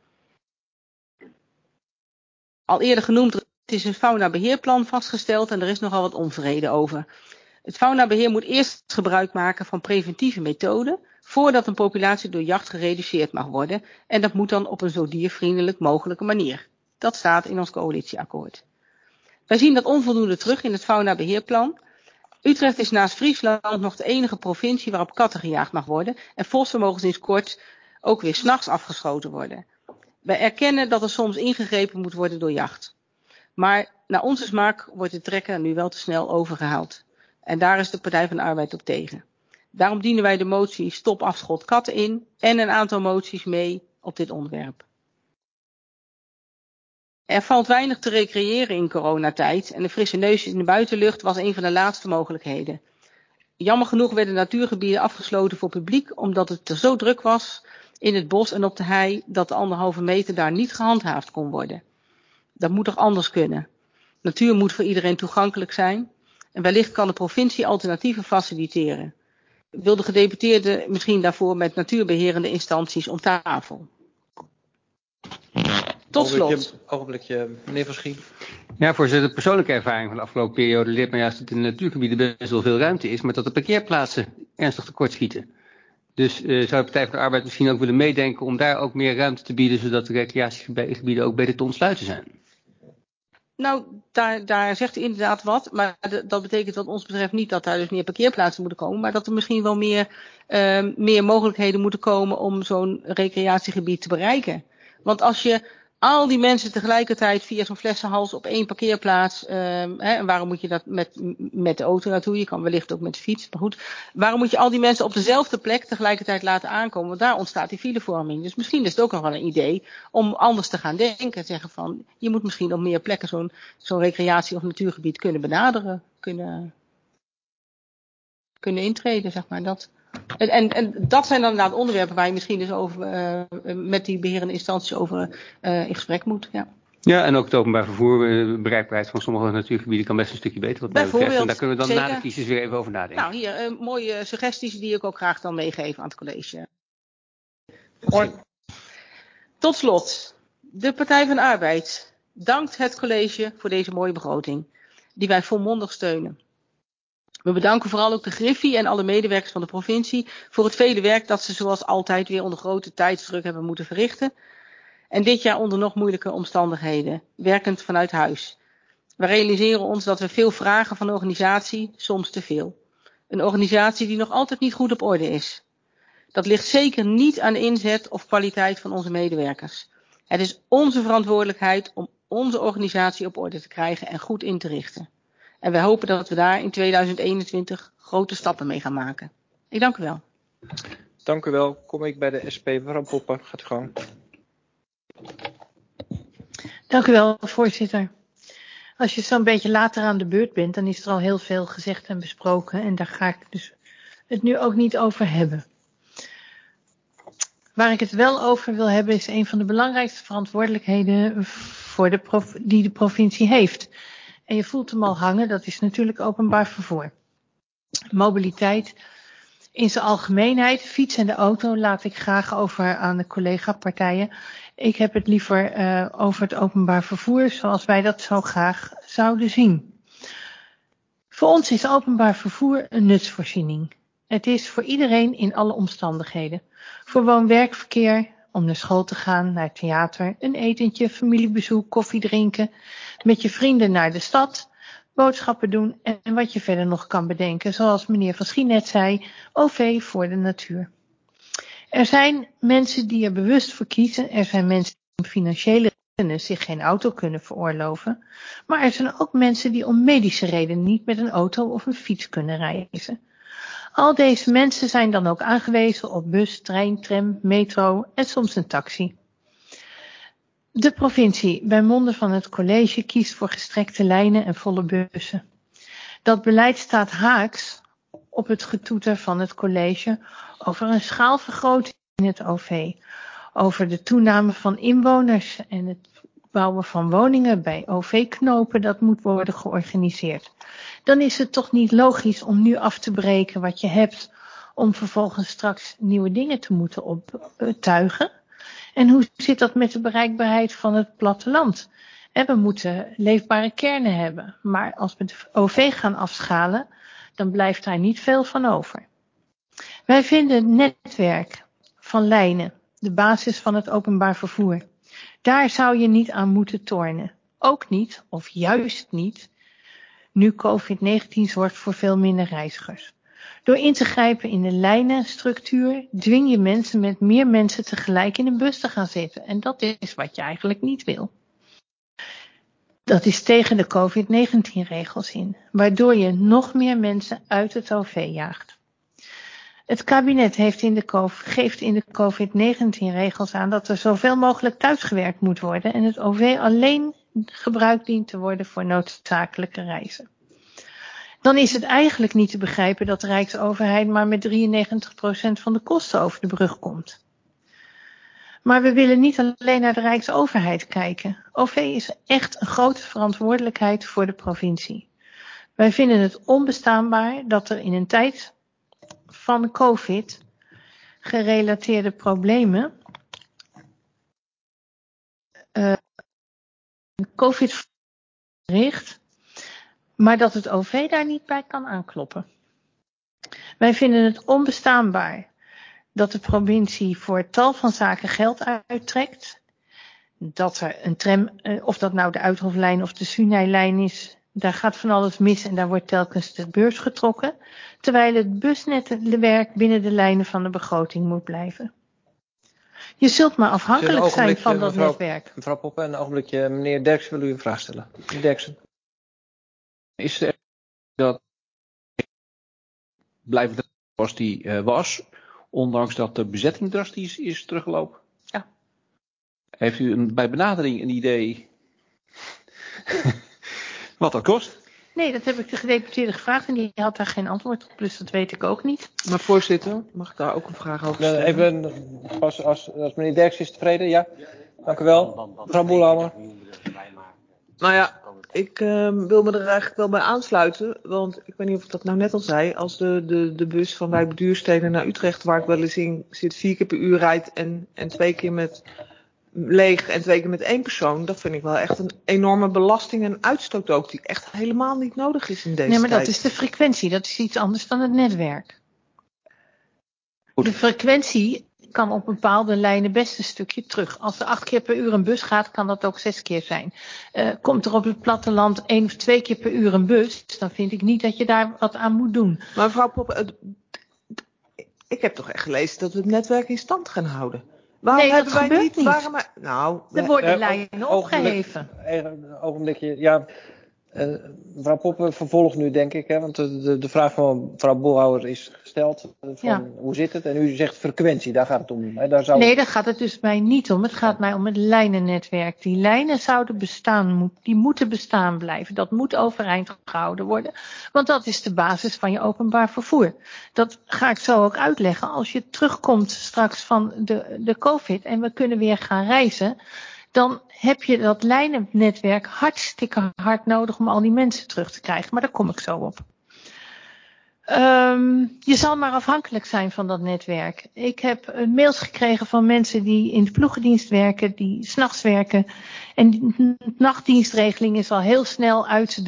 Al eerder genoemd, het is een faunabeheerplan vastgesteld en er is nogal wat onvrede over. Het faunabeheer moet eerst gebruik maken van preventieve methoden voordat een populatie door jacht gereduceerd mag worden. En dat moet dan op een zo diervriendelijk mogelijke manier. Dat staat in ons coalitieakkoord. Wij zien dat onvoldoende terug in het faunabeheerplan. Utrecht is naast Friesland nog de enige provincie waarop katten gejaagd mag worden. En vossen mogen sinds kort ook weer 's nachts afgeschoten worden. Wij erkennen dat er soms ingegrepen moet worden door jacht. Maar naar onze smaak wordt de trekker nu wel te snel overgehaald. En daar is de Partij van de Arbeid op tegen. Daarom dienen wij de motie Stop Afschot Katten in en een aantal moties mee op dit onderwerp. Er valt weinig te recreëren in coronatijd en de frisse neus in de buitenlucht was een van de laatste mogelijkheden. Jammer genoeg werden natuurgebieden afgesloten voor publiek omdat het er zo druk was in het bos en op de hei dat de 1,5 meter daar niet gehandhaafd kon worden. Dat moet toch anders kunnen. Natuur moet voor iedereen toegankelijk zijn en wellicht kan de provincie alternatieven faciliteren. Wil de gedeputeerde misschien daarvoor met natuurbeherende instanties om tafel? Tot slot. Ogenblikje, meneer Van Schie. Ja, voor de persoonlijke ervaring van de afgelopen periode leert men juist dat in de natuurgebieden best wel veel ruimte is, maar dat de parkeerplaatsen ernstig tekortschieten. Dus zou de Partij van de Arbeid misschien ook willen meedenken om daar ook meer ruimte te bieden, zodat de recreatiegebieden ook beter te ontsluiten zijn? Nou, daar zegt u inderdaad wat, maar dat betekent wat ons betreft niet dat daar dus meer parkeerplaatsen moeten komen, maar dat er misschien wel meer mogelijkheden moeten komen om zo'n recreatiegebied te bereiken. Want als je al die mensen tegelijkertijd via zo'n flessenhals op 1 parkeerplaats. En waarom moet je dat met de auto naartoe? Je kan wellicht ook met de fiets. Maar goed, waarom moet je al die mensen op dezelfde plek tegelijkertijd laten aankomen? Want daar ontstaat die filevorming. Dus misschien is het ook nog wel een idee om anders te gaan denken. Zeggen van, je moet misschien op meer plekken zo'n recreatie- of natuurgebied kunnen benaderen. Kunnen intreden, zeg maar. En dat zijn dan inderdaad onderwerpen waar je misschien dus over met die beherende instanties over in gesprek moet. Ja. Ja, en ook het openbaar vervoer, bereikbaarheid van sommige natuurgebieden kan best een stukje beter wat mij betreft. En daar kunnen we dan na de crisis weer even over nadenken. Nou, hier mooie suggesties die ik ook graag dan meegeef aan het college. Tot slot, de Partij van de Arbeid dankt het college voor deze mooie begroting, die wij volmondig steunen. We bedanken vooral ook de Griffie en alle medewerkers van de provincie voor het vele werk dat ze zoals altijd weer onder grote tijdsdruk hebben moeten verrichten. En dit jaar onder nog moeilijke omstandigheden, werkend vanuit huis. We realiseren ons dat we veel vragen van de organisatie, soms te veel. Een organisatie die nog altijd niet goed op orde is. Dat ligt zeker niet aan de inzet of kwaliteit van onze medewerkers. Het is onze verantwoordelijkheid om onze organisatie op orde te krijgen en goed in te richten. En wij hopen dat we daar in 2021 grote stappen mee gaan maken. Ik dank u wel. Dank u wel. Kom ik bij de SP. Mevrouw Poppen, gaat u gang. Dank u wel, voorzitter. Als je zo'n beetje later aan de beurt bent, dan is er al heel veel gezegd en besproken. En daar ga ik dus het nu ook niet over hebben. Waar ik het wel over wil hebben is een van de belangrijkste verantwoordelijkheden die de provincie heeft. En je voelt hem al hangen, dat is natuurlijk openbaar vervoer. Mobiliteit in zijn algemeenheid, fiets en de auto laat ik graag over aan de collega-partijen. Ik heb het liever over het openbaar vervoer zoals wij dat zo graag zouden zien. Voor ons is openbaar vervoer een nutsvoorziening. Het is voor iedereen in alle omstandigheden. Voor woon-werkverkeer, om naar school te gaan, naar theater, een etentje, familiebezoek, koffie drinken, met je vrienden naar de stad, boodschappen doen en wat je verder nog kan bedenken, zoals meneer Van Schie net zei, OV voor de natuur. Er zijn mensen die er bewust voor kiezen, er zijn mensen die om financiële redenen zich geen auto kunnen veroorloven, maar er zijn ook mensen die om medische redenen niet met een auto of een fiets kunnen reizen. Al deze mensen zijn dan ook aangewezen op bus, trein, tram, metro en soms een taxi. De provincie, bij monden van het college, kiest voor gestrekte lijnen en volle bussen. Dat beleid staat haaks op het getoeter van het college over een schaalvergroting in het OV. Over de toename van inwoners en het bouwen van woningen bij OV-knopen, dat moet worden georganiseerd. Dan is het toch niet logisch om nu af te breken wat je hebt, om vervolgens straks nieuwe dingen te moeten optuigen. En hoe zit dat met de bereikbaarheid van het platteland? We moeten leefbare kernen hebben, maar als we de OV gaan afschalen, dan blijft daar niet veel van over. Wij vinden het netwerk van lijnen de basis van het openbaar vervoer. Daar zou je niet aan moeten tornen. Ook niet, of juist niet, nu COVID-19 zorgt voor veel minder reizigers. Door in te grijpen in de lijnenstructuur dwing je mensen met meer mensen tegelijk in een bus te gaan zitten. En dat is wat je eigenlijk niet wil. Dat is tegen de COVID-19-regels in, waardoor je nog meer mensen uit het OV jaagt. Het kabinet geeft in de COVID-19-regels aan dat er zoveel mogelijk thuisgewerkt moet worden en het OV alleen gebruikt dient te worden voor noodzakelijke reizen. Dan is het eigenlijk niet te begrijpen dat de Rijksoverheid maar met 93% van de kosten over de brug komt. Maar we willen niet alleen naar de Rijksoverheid kijken. OV is echt een grote verantwoordelijkheid voor de provincie. Wij vinden het onbestaanbaar dat er in een tijd van COVID gerelateerde problemen COVID richt, maar dat het OV daar niet bij kan aankloppen. Wij vinden het onbestaanbaar dat de provincie voor tal van zaken geld uittrekt. Dat er een tram, of dat nou de Uithoflijn of de Sunai-lijn is, daar gaat van alles mis en daar wordt telkens de beurs getrokken. Terwijl het busnetwerk binnen de lijnen van de begroting moet blijven. Je zult maar afhankelijk zijn van dat netwerk. Mevrouw Poppen, een ogenblikje. Meneer Derksen wil u een vraag stellen. Meneer Derksen. Is er dat blijven zoals die was, ondanks dat de bezetting drastisch is teruggelopen? Ja. Heeft u bij benadering een idee wat dat kost? Nee, dat heb ik de gedeputeerde gevraagd en die had daar geen antwoord op, dus dat weet ik ook niet. Maar voorzitter, mag ik daar ook een vraag over stellen? Even, als meneer Derksen is tevreden, ja? Dank u wel. Mevrouw Boelhammer. Nou ja, ik wil me er eigenlijk wel bij aansluiten, want ik weet niet of ik dat nou net al zei, als de bus van Wijk Duurstede naar Utrecht, waar ik wel eens in zit, 4 keer per uur rijdt en 2 keer met leeg en 2 keer met 1 persoon, dat vind ik wel echt een enorme belasting en uitstoot ook, die echt helemaal niet nodig is in deze tijd. Nee, maar dat is de frequentie, dat is iets anders dan het netwerk. De frequentie kan op bepaalde lijnen best een stukje terug. Als er 8 keer per uur een bus gaat, kan dat ook 6 keer zijn. Komt er op het platteland 1 of 2 keer per uur een bus, dan vind ik niet dat je daar wat aan moet doen. Maar mevrouw Poppen, ik heb toch echt gelezen dat we het netwerk in stand gaan houden. Waarom nee, hebben dat wij gebeurt niet. Er worden lijnen opgeheven. Een ogenblikje, ja. Mevrouw Poppen vervolgt nu, denk ik, hè, want de vraag van mevrouw Boelhouwer is gesteld. Hoe zit het? En u zegt frequentie, daar gaat het om. Hè? Nee, daar gaat het dus mij niet om. Het gaat mij om het lijnennetwerk. Die lijnen zouden bestaan, die moeten bestaan blijven. Dat moet overeind gehouden worden. Want dat is de basis van je openbaar vervoer. Dat ga ik zo ook uitleggen. Als je terugkomt straks van de COVID en we kunnen weer gaan reizen, dan heb je dat lijnennetwerk hartstikke hard nodig om al die mensen terug te krijgen. Maar daar kom ik zo op. Je zal maar afhankelijk zijn van dat netwerk. Ik heb mails gekregen van mensen die in de ploegendienst werken, die 's nachts werken. En de nachtdienstregeling is al heel snel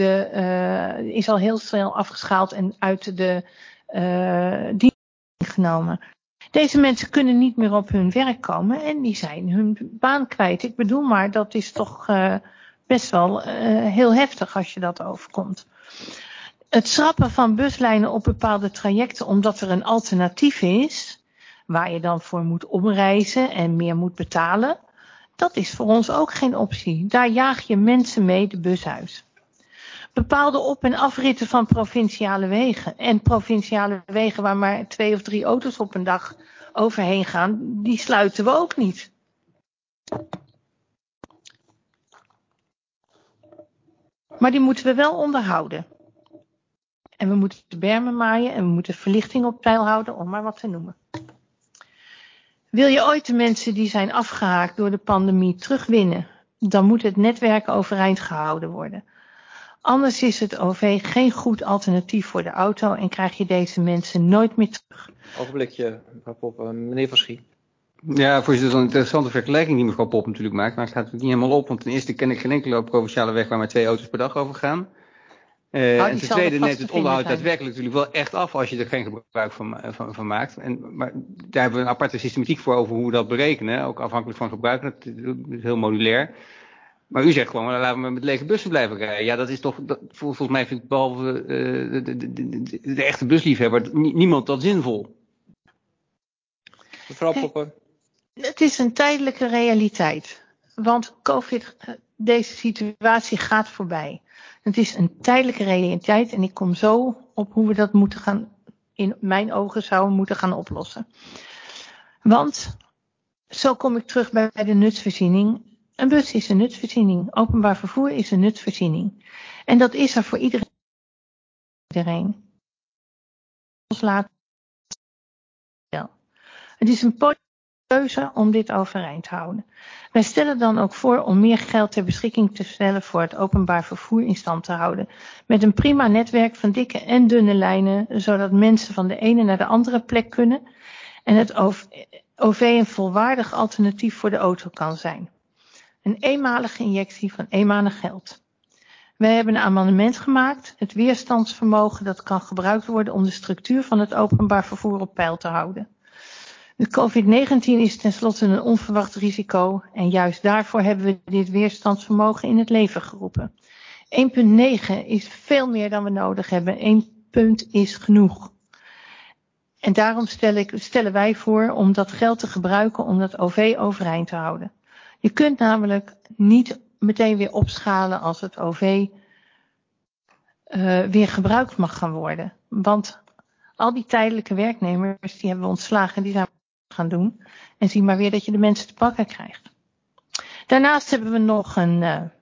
afgeschaald en uit de dienst genomen. Deze mensen kunnen niet meer op hun werk komen en die zijn hun baan kwijt. Ik bedoel maar, dat is toch best wel heel heftig als je dat overkomt. Het schrappen van buslijnen op bepaalde trajecten omdat er een alternatief is, waar je dan voor moet omreizen en meer moet betalen, dat is voor ons ook geen optie. Daar jaag je mensen mee de bus uit. Bepaalde op- en afritten van provinciale wegen en provinciale wegen waar maar 2 of 3 auto's op een dag overheen gaan, die sluiten we ook niet. Maar die moeten we wel onderhouden. En we moeten de bermen maaien en we moeten verlichting op peil houden, om maar wat te noemen. Wil je ooit de mensen die zijn afgehaakt door de pandemie terugwinnen, dan moet het netwerk overeind gehouden worden. Anders is het OV geen goed alternatief voor de auto en krijg je deze mensen nooit meer terug. Ogenblikje, mevrouw Poppen. Meneer Van Schie. Ja, voorzitter, dat is een interessante vergelijking die mevrouw Pop natuurlijk maakt. Maar het gaat natuurlijk niet helemaal op, want ten eerste ken ik geen enkele provinciale weg waar maar 2 auto's per dag over gaan. En ten tweede neemt het onderhoud daadwerkelijk natuurlijk wel echt af als je er geen gebruik van maakt. Maar daar hebben we een aparte systematiek voor over hoe we dat berekenen. Ook afhankelijk van gebruik, dat is heel modulair. Maar u zegt gewoon, laten we met lege bussen blijven rijden. Ja, dat is toch, volgens mij vindt behalve de echte busliefhebber niemand dat zinvol. Mevrouw Poppen. Het is een tijdelijke realiteit. Want COVID, deze situatie gaat voorbij. Het is een tijdelijke realiteit en ik kom zo op hoe we dat in mijn ogen zouden moeten gaan oplossen. Want, zo kom ik terug bij de nutsvoorziening. Een bus is een nutsvoorziening. Openbaar vervoer is een nutsvoorziening. En dat is er voor iedereen. Het is een politieke keuze om dit overeind te houden. Wij stellen dan ook voor om meer geld ter beschikking te stellen voor het openbaar vervoer in stand te houden. Met een prima netwerk van dikke en dunne lijnen, zodat mensen van de ene naar de andere plek kunnen. En het OV een volwaardig alternatief voor de auto kan zijn. Een eenmalige injectie van eenmalig geld. Wij hebben een amendement gemaakt, het weerstandsvermogen dat kan gebruikt worden om de structuur van het openbaar vervoer op peil te houden. De COVID-19 is tenslotte een onverwacht risico en juist daarvoor hebben we dit weerstandsvermogen in het leven geroepen. 1,9 is veel meer dan we nodig hebben. 1 punt is genoeg. En daarom stellen wij voor om dat geld te gebruiken om dat OV overeind te houden. Je kunt namelijk niet meteen weer opschalen als het OV weer gebruikt mag gaan worden. Want al die tijdelijke werknemers die hebben we ontslagen, die zijn gaan doen. En zie maar weer dat je de mensen te pakken krijgt. Daarnaast hebben we nog een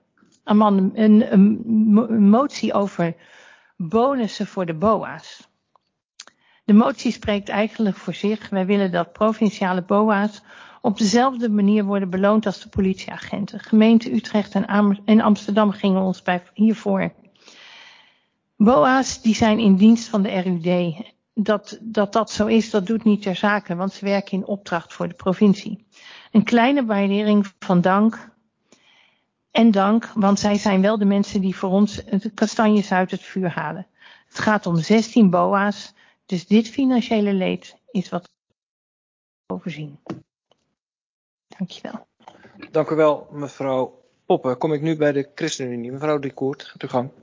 motie over bonussen voor de BOA's. De motie spreekt eigenlijk voor zich. Wij willen dat provinciale BOA's op dezelfde manier worden beloond als de politieagenten. Gemeente Utrecht en Amsterdam gingen ons hiervoor. BOA's die zijn in dienst van de RUD. Dat zo is, dat doet niet ter zake, want ze werken in opdracht voor de provincie. Een kleine waardering van dank, want zij zijn wel de mensen die voor ons de kastanjes uit het vuur halen. Het gaat om 16 BOA's, dus dit financiële leed is wat overzien. Dankjewel. Dank u wel, mevrouw Poppen. Kom ik nu bij de ChristenUnie. Mevrouw de Koert, gaat uw gang.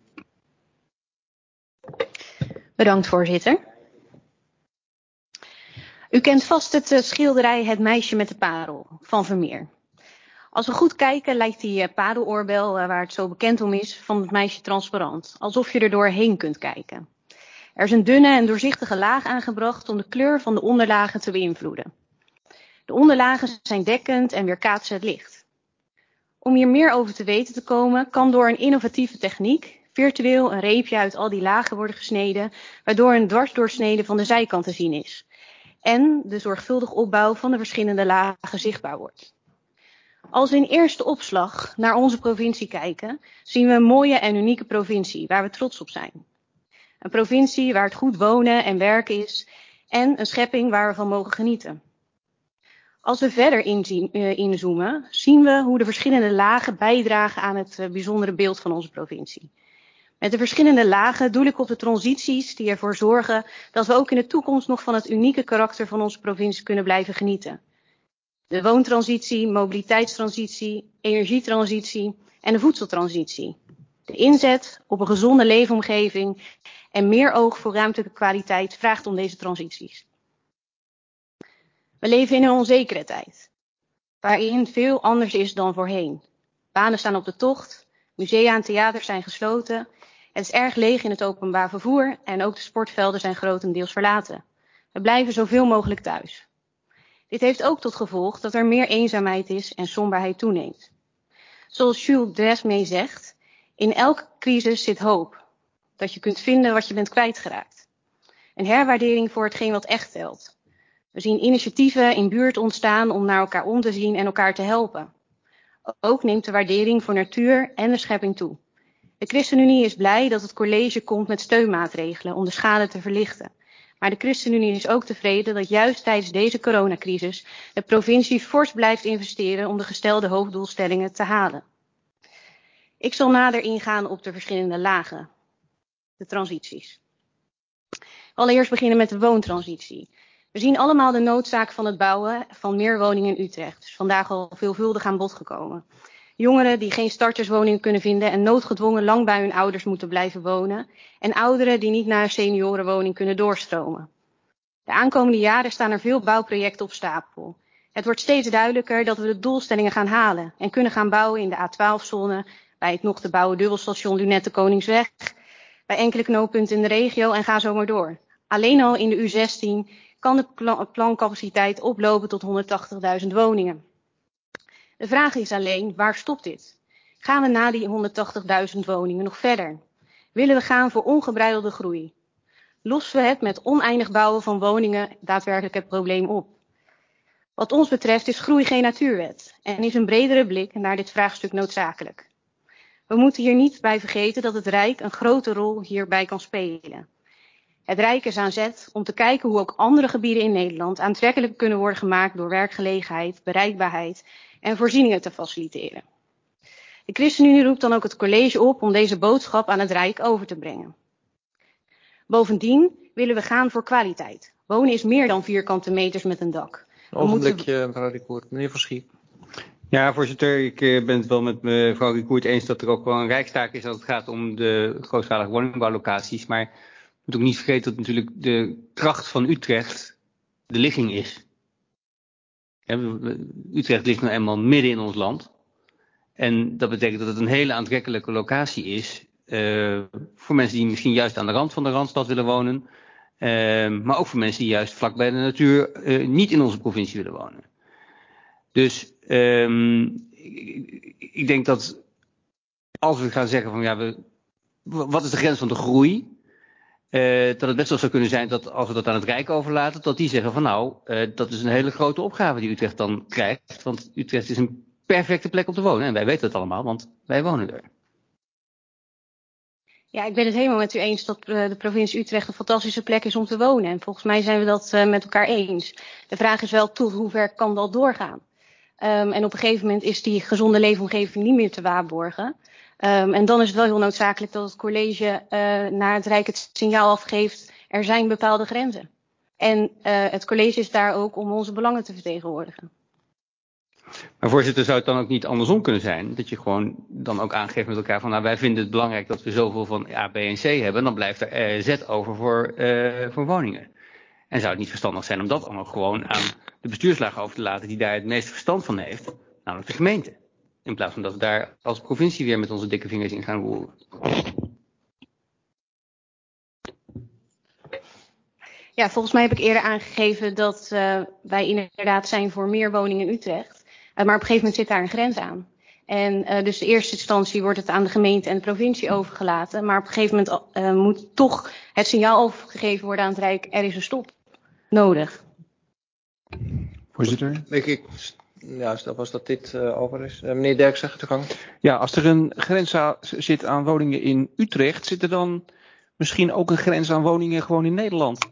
Bedankt, voorzitter. U kent vast het schilderij Het meisje met de parel van Vermeer. Als we goed kijken lijkt die pareloorbel, waar het zo bekend om is, van het meisje transparant. Alsof je er doorheen kunt kijken. Er is een dunne en doorzichtige laag aangebracht om de kleur van de onderlagen te beïnvloeden. De onderlagen zijn dekkend en weerkaatsen het licht. Om hier meer over te weten te komen, kan door een innovatieve techniek virtueel een reepje uit al die lagen worden gesneden, waardoor een dwarsdoorsnede van de zijkant te zien is. En de zorgvuldige opbouw van de verschillende lagen zichtbaar wordt. Als we in eerste opslag naar onze provincie kijken, zien we een mooie en unieke provincie waar we trots op zijn. Een provincie waar het goed wonen en werken is en een schepping waar we van mogen genieten. Als we verder inzoomen, zien we hoe de verschillende lagen bijdragen aan het bijzondere beeld van onze provincie. Met de verschillende lagen doel ik op de transities die ervoor zorgen dat we ook in de toekomst nog van het unieke karakter van onze provincie kunnen blijven genieten. De woontransitie, mobiliteitstransitie, energietransitie en de voedseltransitie. De inzet op een gezonde leefomgeving en meer oog voor ruimtelijke kwaliteit vraagt om deze transities. We leven in een onzekere tijd, waarin veel anders is dan voorheen. Banen staan op de tocht, musea en theaters zijn gesloten. Het is erg leeg in het openbaar vervoer en ook de sportvelden zijn grotendeels verlaten. We blijven zoveel mogelijk thuis. Dit heeft ook tot gevolg dat er meer eenzaamheid is en somberheid toeneemt. Zoals Jules Dresme zegt, in elke crisis zit hoop. Dat je kunt vinden wat je bent kwijtgeraakt. Een herwaardering voor hetgeen wat echt telt. We zien initiatieven in buurt ontstaan om naar elkaar om te zien en elkaar te helpen. Ook neemt de waardering voor natuur en de schepping toe. De ChristenUnie is blij dat het college komt met steunmaatregelen om de schade te verlichten. Maar de ChristenUnie is ook tevreden dat juist tijdens deze coronacrisis de provincie fors blijft investeren om de gestelde hoofddoelstellingen te halen. Ik zal nader ingaan op de verschillende lagen, de transities. Allereerst beginnen met de woontransitie. We zien allemaal de noodzaak van het bouwen van meer woningen in Utrecht. Het is vandaag al veelvuldig aan bod gekomen. Jongeren die geen starterswoningen kunnen vinden en noodgedwongen lang bij hun ouders moeten blijven wonen. En ouderen die niet naar een seniorenwoning kunnen doorstromen. De aankomende jaren staan er veel bouwprojecten op stapel. Het wordt steeds duidelijker dat we de doelstellingen gaan halen en kunnen gaan bouwen in de A12-zone, bij het nog te bouwen dubbelstation Lunette-Koningsweg, bij enkele knooppunten in de regio en ga zo maar door. Alleen al in de U16 kan de plancapaciteit oplopen tot 180.000 woningen. De vraag is alleen, waar stopt dit? Gaan we na die 180.000 woningen nog verder? Willen we gaan voor ongebreidelde groei? Lossen we het met oneindig bouwen van woningen daadwerkelijk het probleem op? Wat ons betreft is groei geen natuurwet en is een bredere blik naar dit vraagstuk noodzakelijk. We moeten hier niet bij vergeten dat het Rijk een grote rol hierbij kan spelen. Het Rijk is aan zet om te kijken hoe ook andere gebieden in Nederland aantrekkelijk kunnen worden gemaakt door werkgelegenheid, bereikbaarheid en voorzieningen te faciliteren. De ChristenUnie roept dan ook het college op om deze boodschap aan het Rijk over te brengen. Bovendien willen we gaan voor kwaliteit. Wonen is meer dan vierkante meters met een dak. Een ogenblikje, mevrouw de Koert. Meneer Van Schie. Ja, voorzitter, ik ben het wel met mevrouw de Koert eens dat er ook wel een rijkstaak is als het gaat om de grootschalige woningbouwlocaties. Maar moet ook niet vergeten dat natuurlijk de kracht van Utrecht de ligging is. Utrecht ligt nou eenmaal midden in ons land. En dat betekent dat het een hele aantrekkelijke locatie is voor mensen die misschien juist aan de rand van de Randstad willen wonen. Maar ook voor mensen die juist vlakbij de natuur niet in onze provincie willen wonen. Dus ik denk dat als we gaan zeggen van wat is de grens van de groei? Dat het best wel zou kunnen zijn dat als we dat aan het Rijk overlaten, dat die zeggen van dat is een hele grote opgave die Utrecht dan krijgt. Want Utrecht is een perfecte plek om te wonen. En wij weten het allemaal, want wij wonen er. Ja, ik ben het helemaal met u eens dat de provincie Utrecht een fantastische plek is om te wonen. En volgens mij zijn we dat met elkaar eens. De vraag is wel tot hoe ver kan dat doorgaan? En op een gegeven moment is die gezonde leefomgeving niet meer te waarborgen. En dan is het wel heel noodzakelijk dat het college naar het Rijk het signaal afgeeft, er zijn bepaalde grenzen. En het college is daar ook om onze belangen te vertegenwoordigen. Maar voorzitter, zou het dan ook niet andersom kunnen zijn? Dat je gewoon dan ook aangeeft met elkaar van wij vinden het belangrijk dat we zoveel van A, B en C hebben. Dan blijft er Z over voor woningen. En zou het niet verstandig zijn om dat dan ook gewoon aan de bestuurslaag over te laten die daar het meeste verstand van heeft, namelijk de gemeente. In plaats van dat we daar als provincie weer met onze dikke vingers in gaan roeren. Ja, volgens mij heb ik eerder aangegeven dat wij inderdaad zijn voor meer woningen in Utrecht. Maar op een gegeven moment zit daar een grens aan. En dus in eerste instantie wordt het aan de gemeente en de provincie overgelaten. Maar op een gegeven moment moet toch het signaal overgegeven worden aan het Rijk. Er is een stop nodig. Voorzitter? Stel vast dat dit over is. Meneer Derk, zegt het gang. Ja, als er een grens zit aan woningen in Utrecht, zit er dan misschien ook een grens aan woningen gewoon in Nederland?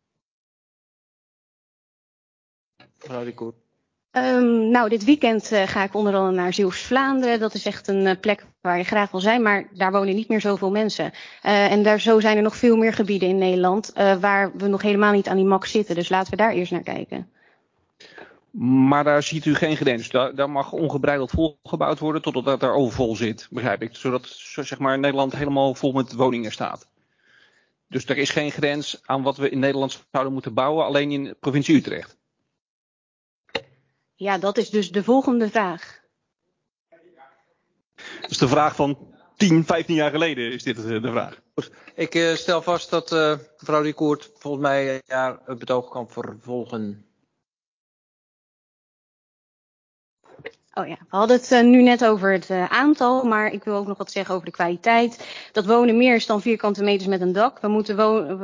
Mevrouw de Koer. Dit weekend ga ik onder andere naar Zeeuws-Vlaanderen. Dat is echt een plek waar je graag wil zijn, maar daar wonen niet meer zoveel mensen. Zo zijn er nog veel meer gebieden in Nederland waar we nog helemaal niet aan die max zitten. Dus laten we daar eerst naar kijken. Maar daar ziet u geen grens. Daar mag ongebreideld volgebouwd worden totdat het daar overvol zit, begrijp ik. Zodat zeg maar, Nederland helemaal vol met woningen staat. Dus er is geen grens aan wat we in Nederland zouden moeten bouwen, alleen in de provincie Utrecht. Ja, dat is dus de volgende vraag. Dat is de vraag van 10, 15 jaar geleden is dit de vraag. Goed. Ik stel vast dat mevrouw de Koert volgens mij het betoog kan vervolgen. Oh ja, we hadden het nu net over het aantal, maar ik wil ook nog wat zeggen over de kwaliteit. Dat wonen meer is dan vierkante meters met een dak. We moeten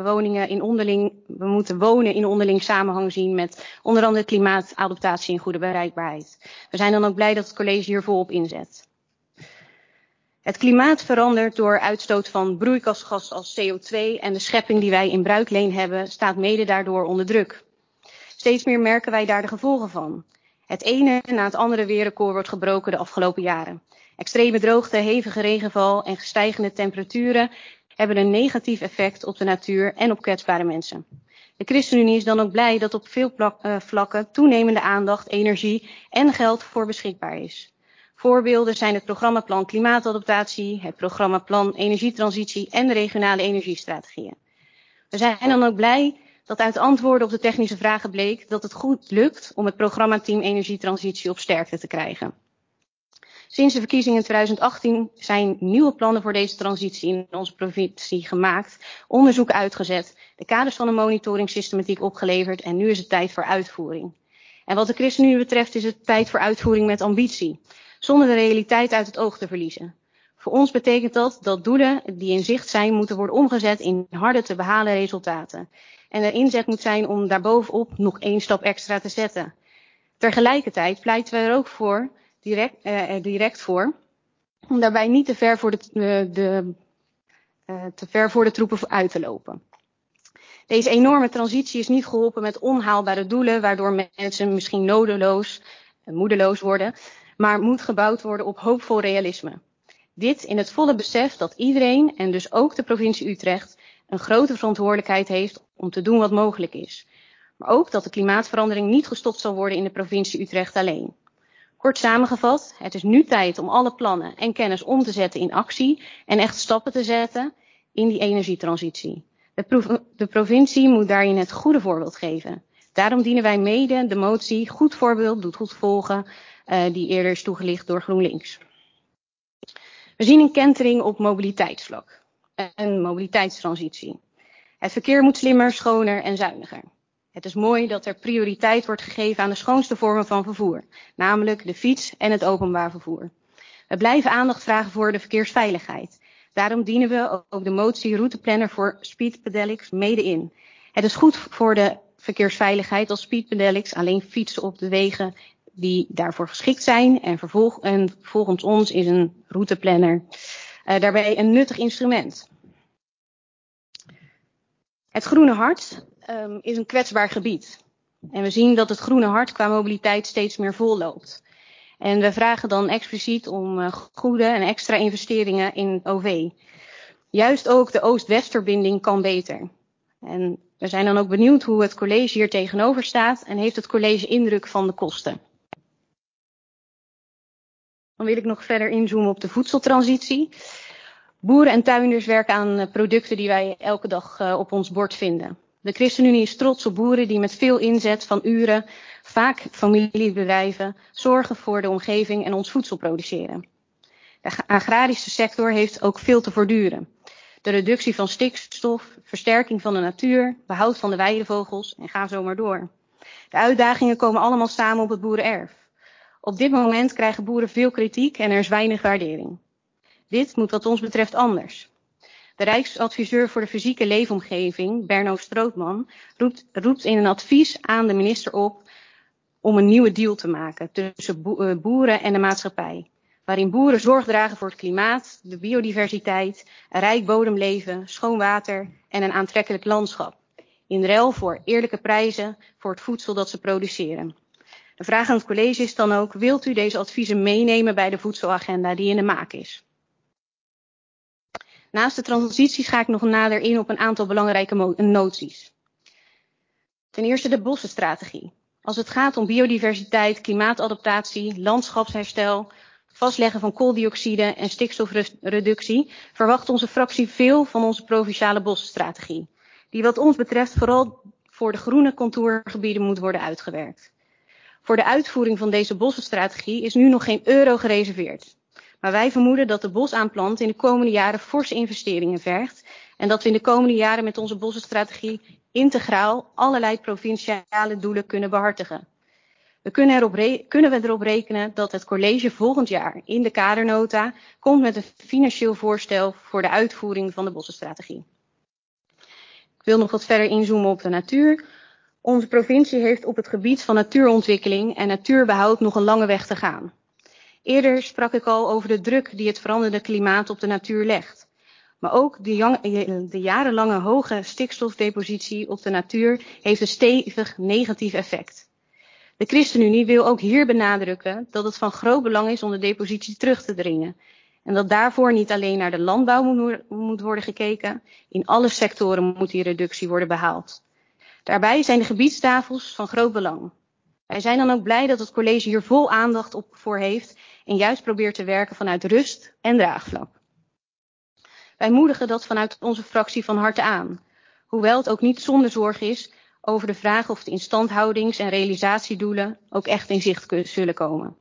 wonen in onderling samenhang zien met onder andere klimaat, adaptatie en goede bereikbaarheid. We zijn dan ook blij dat het college hier volop inzet. Het klimaat verandert door uitstoot van broeikasgassen als CO2 en de schepping die wij in bruikleen hebben staat mede daardoor onder druk. Steeds meer merken wij daar de gevolgen van. Het ene na het andere weerrecord wordt gebroken de afgelopen jaren. Extreme droogte, hevige regenval en stijgende temperaturen hebben een negatief effect op de natuur en op kwetsbare mensen. De ChristenUnie is dan ook blij dat op veel vlakken toenemende aandacht, energie en geld voor beschikbaar is. Voorbeelden zijn het programmaplan Klimaatadaptatie, het programmaplan Energietransitie en de regionale energiestrategieën. We zijn dan ook blij dat uit antwoorden op de technische vragen bleek dat het goed lukt om het programmateam Energietransitie op sterkte te krijgen. Sinds de verkiezingen in 2018 zijn nieuwe plannen voor deze transitie in onze provincie gemaakt, onderzoeken uitgezet, de kaders van de monitoringssystematiek opgeleverd en nu is het tijd voor uitvoering. En wat de ChristenUnie betreft is het tijd voor uitvoering met ambitie, zonder de realiteit uit het oog te verliezen. Voor ons betekent dat doelen die in zicht zijn moeten worden omgezet in harde te behalen resultaten. En de inzet moet zijn om daarbovenop nog 1 stap extra te zetten. Tegelijkertijd pleiten we er ook direct voor om daarbij niet te ver voor de troepen uit te lopen. Deze enorme transitie is niet geholpen met onhaalbare doelen, waardoor mensen misschien nodeloos en moedeloos worden, maar moet gebouwd worden op hoopvol realisme. Dit in het volle besef dat iedereen, en dus ook de provincie Utrecht, een grote verantwoordelijkheid heeft om te doen wat mogelijk is. Maar ook dat de klimaatverandering niet gestopt zal worden in de provincie Utrecht alleen. Kort samengevat, het is nu tijd om alle plannen en kennis om te zetten in actie en echt stappen te zetten in die energietransitie. De provincie moet daarin het goede voorbeeld geven. Daarom dienen wij mede de motie Goed Voorbeeld doet goed volgen, die eerder is toegelicht door GroenLinks. We zien een kentering op mobiliteitsvlak en mobiliteitstransitie. Het verkeer moet slimmer, schoner en zuiniger. Het is mooi dat er prioriteit wordt gegeven aan de schoonste vormen van vervoer, namelijk de fiets en het openbaar vervoer. We blijven aandacht vragen voor de verkeersveiligheid. Daarom dienen we ook de motie routeplanner voor speed pedelecs mede in. Het is goed voor de verkeersveiligheid als speed pedelecs alleen fietsen op de wegen die daarvoor geschikt zijn. En volgens ons is een routeplanner daarbij een nuttig instrument. Het Groene Hart is een kwetsbaar gebied. En we zien dat het Groene Hart qua mobiliteit steeds meer volloopt. En we vragen dan expliciet om goede en extra investeringen in OV. Juist ook de Oost-West-verbinding kan beter. En we zijn dan ook benieuwd hoe het college hier tegenover staat en heeft het college indruk van de kosten. Dan wil ik nog verder inzoomen op de voedseltransitie. Boeren en tuinders werken aan producten die wij elke dag op ons bord vinden. De ChristenUnie is trots op boeren die met veel inzet van uren, vaak familiebedrijven, zorgen voor de omgeving en ons voedsel produceren. De agrarische sector heeft ook veel te voortduren. De reductie van stikstof, versterking van de natuur, behoud van de weidevogels en ga zo maar door. De uitdagingen komen allemaal samen op het boerenerf. Op dit moment krijgen boeren veel kritiek en er is weinig waardering. Dit moet wat ons betreft anders. De Rijksadviseur voor de Fysieke Leefomgeving, Berno Strootman, roept in een advies aan de minister op om een nieuwe deal te maken tussen boeren en de maatschappij. Waarin boeren zorg dragen voor het klimaat, de biodiversiteit, een rijk bodemleven, schoon water en een aantrekkelijk landschap. In ruil voor eerlijke prijzen voor het voedsel dat ze produceren. De vraag aan het college is dan ook, wilt u deze adviezen meenemen bij de voedselagenda die in de maak is? Naast de transities ga ik nog nader in op een aantal belangrijke noties. Ten eerste de bossenstrategie. Als het gaat om biodiversiteit, klimaatadaptatie, landschapsherstel, vastleggen van kooldioxide en stikstofreductie, verwacht onze fractie veel van onze provinciale bossenstrategie. Die wat ons betreft vooral voor de groene contourgebieden moet worden uitgewerkt. Voor de uitvoering van deze bossenstrategie is nu nog geen euro gereserveerd. Maar wij vermoeden dat de bosaanplant in de komende jaren forse investeringen vergt en dat we in de komende jaren met onze bossenstrategie integraal allerlei provinciale doelen kunnen behartigen. Kunnen we erop rekenen dat het college volgend jaar in de kadernota komt met een financieel voorstel voor de uitvoering van de bossenstrategie. Ik wil nog wat verder inzoomen op de natuur. Onze provincie heeft op het gebied van natuurontwikkeling en natuurbehoud nog een lange weg te gaan. Eerder sprak ik al over de druk die het veranderende klimaat op de natuur legt. Maar ook de jarenlange hoge stikstofdepositie op de natuur heeft een stevig negatief effect. De ChristenUnie wil ook hier benadrukken dat het van groot belang is om de depositie terug te dringen. En dat daarvoor niet alleen naar de landbouw moet worden gekeken, in alle sectoren moet die reductie worden behaald. Daarbij zijn de gebiedstafels van groot belang. Wij zijn dan ook blij dat het college hier vol aandacht voor heeft en juist probeert te werken vanuit rust en draagvlak. Wij moedigen dat vanuit onze fractie van harte aan, hoewel het ook niet zonder zorg is over de vraag of de instandhoudings- en realisatiedoelen ook echt in zicht zullen komen.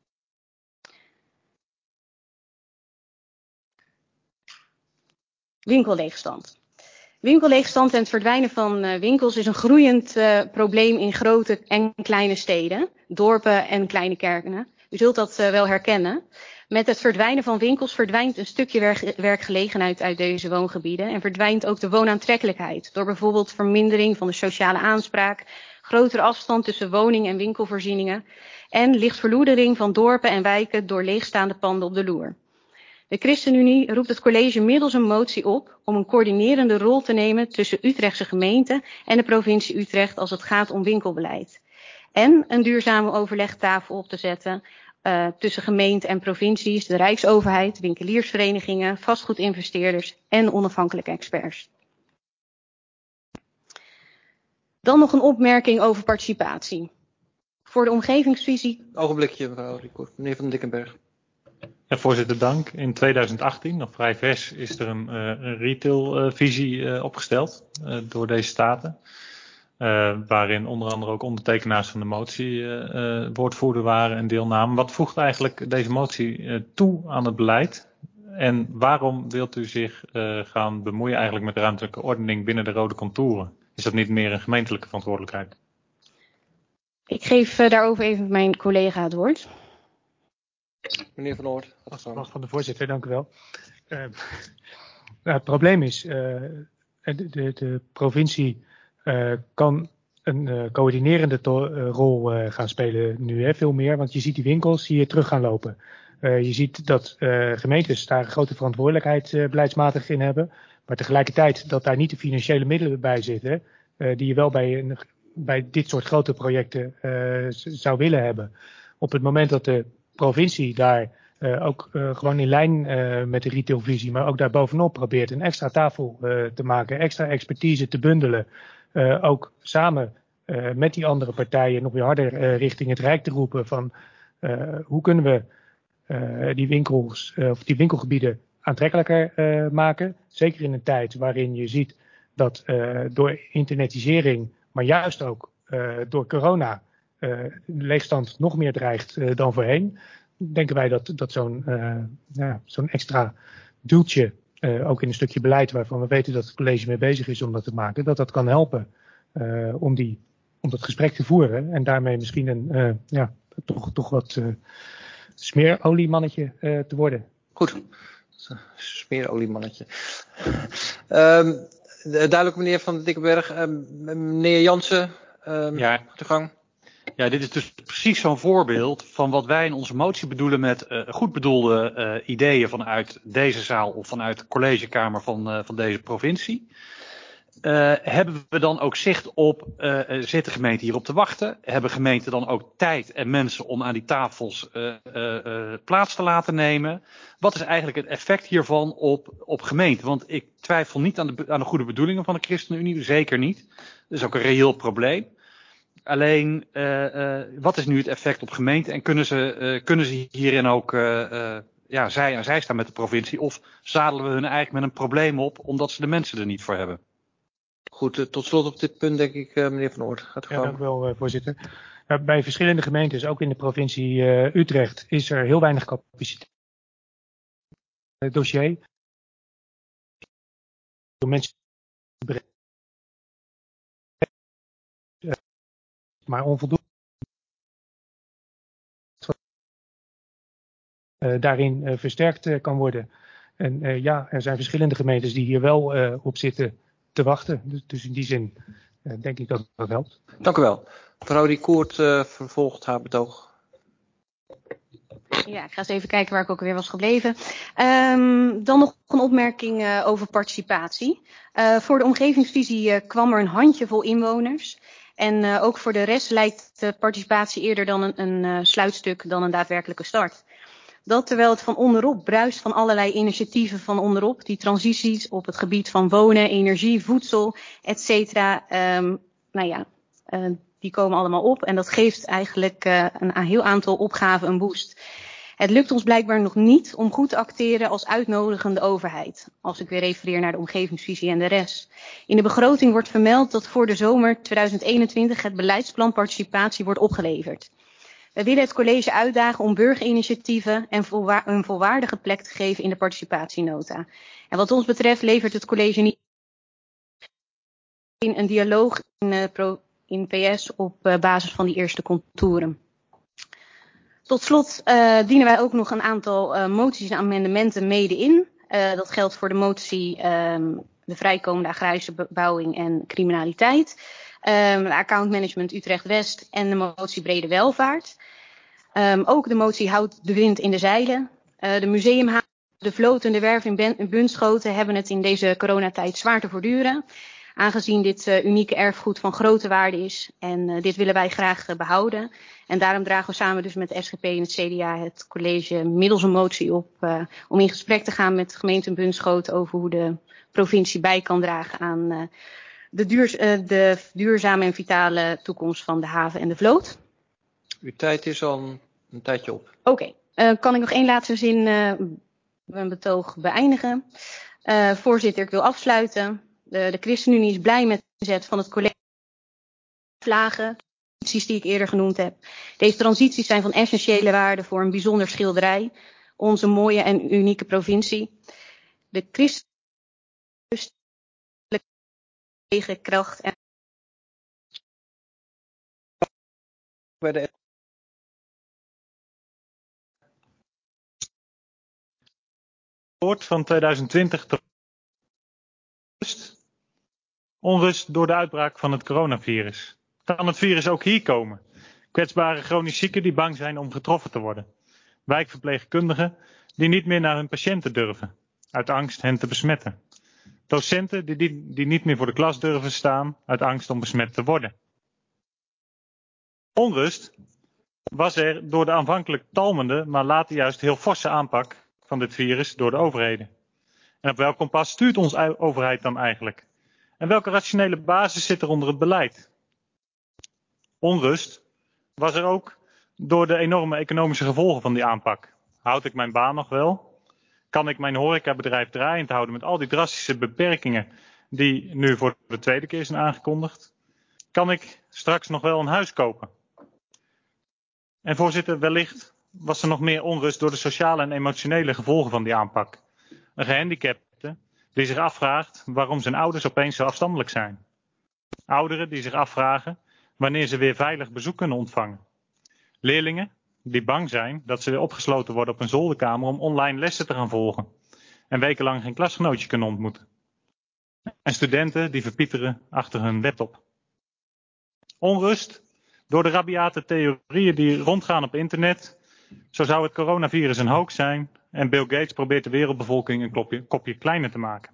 Winkelleegstand. Winkelleegstand en het verdwijnen van winkels is een groeiend probleem in grote en kleine steden, dorpen en kleine kerken. U zult dat wel herkennen. Met het verdwijnen van winkels verdwijnt een stukje werkgelegenheid uit deze woongebieden en verdwijnt ook de woonaantrekkelijkheid door bijvoorbeeld vermindering van de sociale aanspraak, grotere afstand tussen woning- en winkelvoorzieningen en lichtverloedering van dorpen en wijken door leegstaande panden op de loer. De ChristenUnie roept het college middels een motie op om een coördinerende rol te nemen tussen Utrechtse gemeente en de provincie Utrecht als het gaat om winkelbeleid. En een duurzame overlegtafel op te zetten tussen gemeente en provincies, de Rijksoverheid, winkeliersverenigingen, vastgoedinvesteerders en onafhankelijke experts. Dan nog een opmerking over participatie. Voor de omgevingsvisie. Ogenblikje, mevrouw Rico. Meneer Van Dickenberg. Ja, voorzitter, dank. In 2018, nog vrij vers, is er een retailvisie opgesteld door deze staten. Waarin onder andere ook ondertekenaars van de motie woordvoerder waren en deelnamen. Wat voegt eigenlijk deze motie toe aan het beleid? En waarom wilt u zich gaan bemoeien eigenlijk met de ruimtelijke ordening binnen de rode contouren? Is dat niet meer een gemeentelijke verantwoordelijkheid? Ik geef daarover even mijn collega het woord. Meneer Van Oort. Van de voorzitter, dank u wel. Het probleem is, de provincie kan een coördinerende rol gaan spelen nu, veel meer. Want je ziet die winkels hier terug gaan lopen. Je ziet dat gemeentes daar een grote verantwoordelijkheid beleidsmatig in hebben. Maar tegelijkertijd dat daar niet de financiële middelen bij zitten die je wel bij dit soort grote projecten zou willen hebben. Op het moment dat de provincie daar ook gewoon in lijn met de retailvisie, maar ook daar bovenop probeert een extra tafel te maken, extra expertise te bundelen. Ook samen met die andere partijen nog weer harder richting het Rijk te roepen van hoe kunnen we die winkels of die winkelgebieden aantrekkelijker maken. Zeker in een tijd waarin je ziet dat door internetisering, maar juist ook door corona, de leegstand nog meer dreigt dan voorheen. Denken wij dat zo'n extra duwtje, ook in een stukje beleid waarvan we weten dat het college mee bezig is om dat te maken, dat kan helpen om dat gesprek te voeren en daarmee misschien een toch wat smeeroliemannetje te worden. Goed, smeeroliemannetje. Duidelijk meneer Van Dikkenberg. Meneer Jansen, de gang. Ja, dit is dus precies zo'n voorbeeld van wat wij in onze motie bedoelen met goed bedoelde ideeën vanuit deze zaal of vanuit de collegekamer van deze provincie. Hebben we dan ook zicht op, zitten gemeenten hierop te wachten? Hebben gemeenten dan ook tijd en mensen om aan die tafels plaats te laten nemen? Wat is eigenlijk het effect hiervan op gemeenten? Want ik twijfel niet aan de goede bedoelingen van de ChristenUnie, zeker niet. Dat is ook een reëel probleem. Alleen, wat is nu het effect op gemeenten en kunnen ze hierin ook zij aan zij staan met de provincie? Of zadelen we hun eigenlijk met een probleem op omdat ze de mensen er niet voor hebben? Goed, tot slot op dit punt denk ik, meneer Van Oort. Gaat u gang. Dank u wel, voorzitter. Bij verschillende gemeentes, ook in de provincie Utrecht, is er heel weinig capaciteit. Het dossier. Door mensen maar onvoldoende. Daarin versterkt kan worden. En er zijn verschillende gemeentes die hier wel op zitten te wachten. Dus in die zin denk ik dat dat helpt. Dank u wel. Mevrouw Die Koert vervolgt haar betoog. Ja, ik ga eens even kijken waar ik ook weer was gebleven. Dan nog een opmerking over participatie. Voor de omgevingsvisie kwam er een handjevol inwoners. En ook voor de rest lijkt de participatie eerder dan een sluitstuk dan een daadwerkelijke start. Dat terwijl het van onderop bruist van allerlei initiatieven van onderop, die transities op het gebied van wonen, energie, voedsel, etc. Die komen allemaal op en dat geeft eigenlijk een heel aantal opgaven een boost. Het lukt ons blijkbaar nog niet om goed te acteren als uitnodigende overheid. Als ik weer refereer naar de omgevingsvisie en de rest. In de begroting wordt vermeld dat voor de zomer 2021 het beleidsplan participatie wordt opgeleverd. We willen het college uitdagen om burgerinitiatieven en een volwaardige plek te geven in de participatienota. En wat ons betreft levert het college niet een dialoog in PS op basis van die eerste contouren. Tot slot dienen wij ook nog een aantal moties en amendementen mede in. Dat geldt voor de motie de vrijkomende agrarische bebouwing en criminaliteit. De accountmanagement Utrecht-West en de motie brede welvaart. Ook de motie houdt de wind in de zeilen. De museumhaven, de vloot en de werf in Bunschoten hebben het in deze coronatijd zwaar te voortduren. Aangezien dit unieke erfgoed van grote waarde is. En dit willen wij graag behouden. En daarom dragen we samen dus met de SGP en het CDA het college middels een motie op om in gesprek te gaan met de gemeente Bunschoten over hoe de provincie bij kan dragen aan de duurzame en vitale toekomst van de haven en de vloot. Uw tijd is al een tijdje op. Oké. Kan ik nog één laatste zin mijn betoog beëindigen. Voorzitter, ik wil afsluiten. De ChristenUnie is blij met de zet van het college vlagen, transities die ik eerder genoemd heb. Deze transities zijn van essentiële waarde voor een bijzonder schilderij, onze mooie en unieke provincie. De christelijke kracht en bij de woord van 2020 onrust door de uitbraak van het coronavirus. Kan het virus ook hier komen? Kwetsbare chronisch zieken die bang zijn om getroffen te worden. Wijkverpleegkundigen die niet meer naar hun patiënten durven, uit angst hen te besmetten. Docenten die niet meer voor de klas durven staan, uit angst om besmet te worden. Onrust was er door de aanvankelijk talmende, maar later juist heel forse aanpak van dit virus door de overheden. En op welk kompas stuurt onze overheid dan eigenlijk? En welke rationele basis zit er onder het beleid? Onrust was er ook door de enorme economische gevolgen van die aanpak. Houd ik mijn baan nog wel? Kan ik mijn horecabedrijf draaiend houden met al die drastische beperkingen die nu voor de tweede keer zijn aangekondigd? Kan ik straks nog wel een huis kopen? En voorzitter, wellicht was er nog meer onrust door de sociale en emotionele gevolgen van die aanpak. Een gehandicapte die zich afvraagt waarom zijn ouders opeens zo afstandelijk zijn. Ouderen die zich afvragen wanneer ze weer veilig bezoek kunnen ontvangen. Leerlingen die bang zijn dat ze weer opgesloten worden op een zolderkamer om online lessen te gaan volgen. En wekenlang geen klasgenootje kunnen ontmoeten. En studenten die verpieteren achter hun laptop. Onrust door de rabiate theorieën die rondgaan op internet. Zo zou het coronavirus een hoax zijn en Bill Gates probeert de wereldbevolking een kopje kleiner te maken.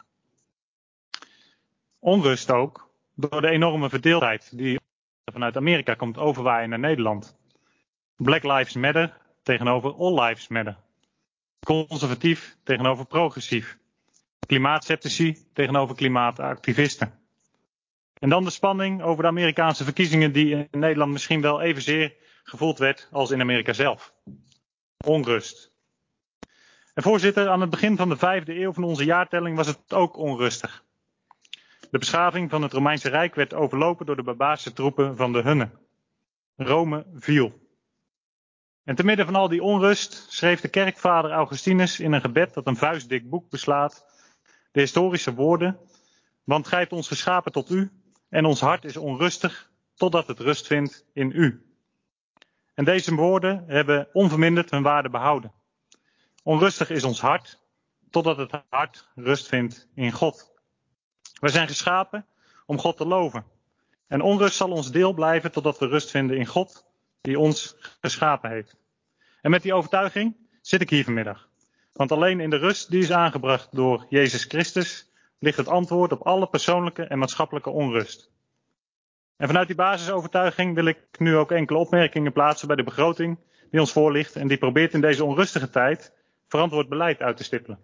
Onrust ook door de enorme verdeeldheid die vanuit Amerika komt overwaaien naar Nederland. Black Lives Matter tegenover All Lives Matter. Conservatief tegenover progressief. Klimaatceptici tegenover klimaatactivisten. En dan de spanning over de Amerikaanse verkiezingen die in Nederland misschien wel evenzeer gevoeld werd als in Amerika zelf. Onrust. En voorzitter, aan het begin van de 5e eeuw van onze jaartelling was het ook onrustig. De beschaving van het Romeinse Rijk werd overlopen door de barbaarse troepen van de Hunnen. Rome viel. En te midden van al die onrust schreef de kerkvader Augustinus in een gebed dat een vuistdik boek beslaat de historische woorden: want gij hebt ons geschapen tot u en ons hart is onrustig totdat het rust vindt in u. En deze woorden hebben onverminderd hun waarde behouden. Onrustig is ons hart totdat het hart rust vindt in God. Wij zijn geschapen om God te loven. En onrust zal ons deel blijven totdat we rust vinden in God die ons geschapen heeft. En met die overtuiging zit ik hier vanmiddag. Want alleen in de rust die is aangebracht door Jezus Christus ligt het antwoord op alle persoonlijke en maatschappelijke onrust. En vanuit die basisovertuiging wil ik nu ook enkele opmerkingen plaatsen bij de begroting die ons voorligt en die probeert in deze onrustige tijd verantwoord beleid uit te stippelen.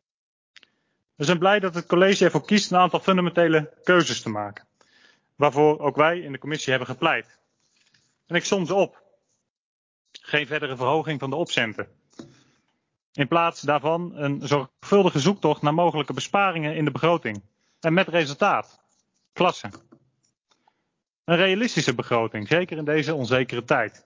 We zijn blij dat het college ervoor kiest een aantal fundamentele keuzes te maken, waarvoor ook wij in de commissie hebben gepleit. En ik som ze op. Geen verdere verhoging van de opcenten. In plaats daarvan een zorgvuldige zoektocht naar mogelijke besparingen in de begroting. En met resultaat. Klasse. Een realistische begroting, zeker in deze onzekere tijd.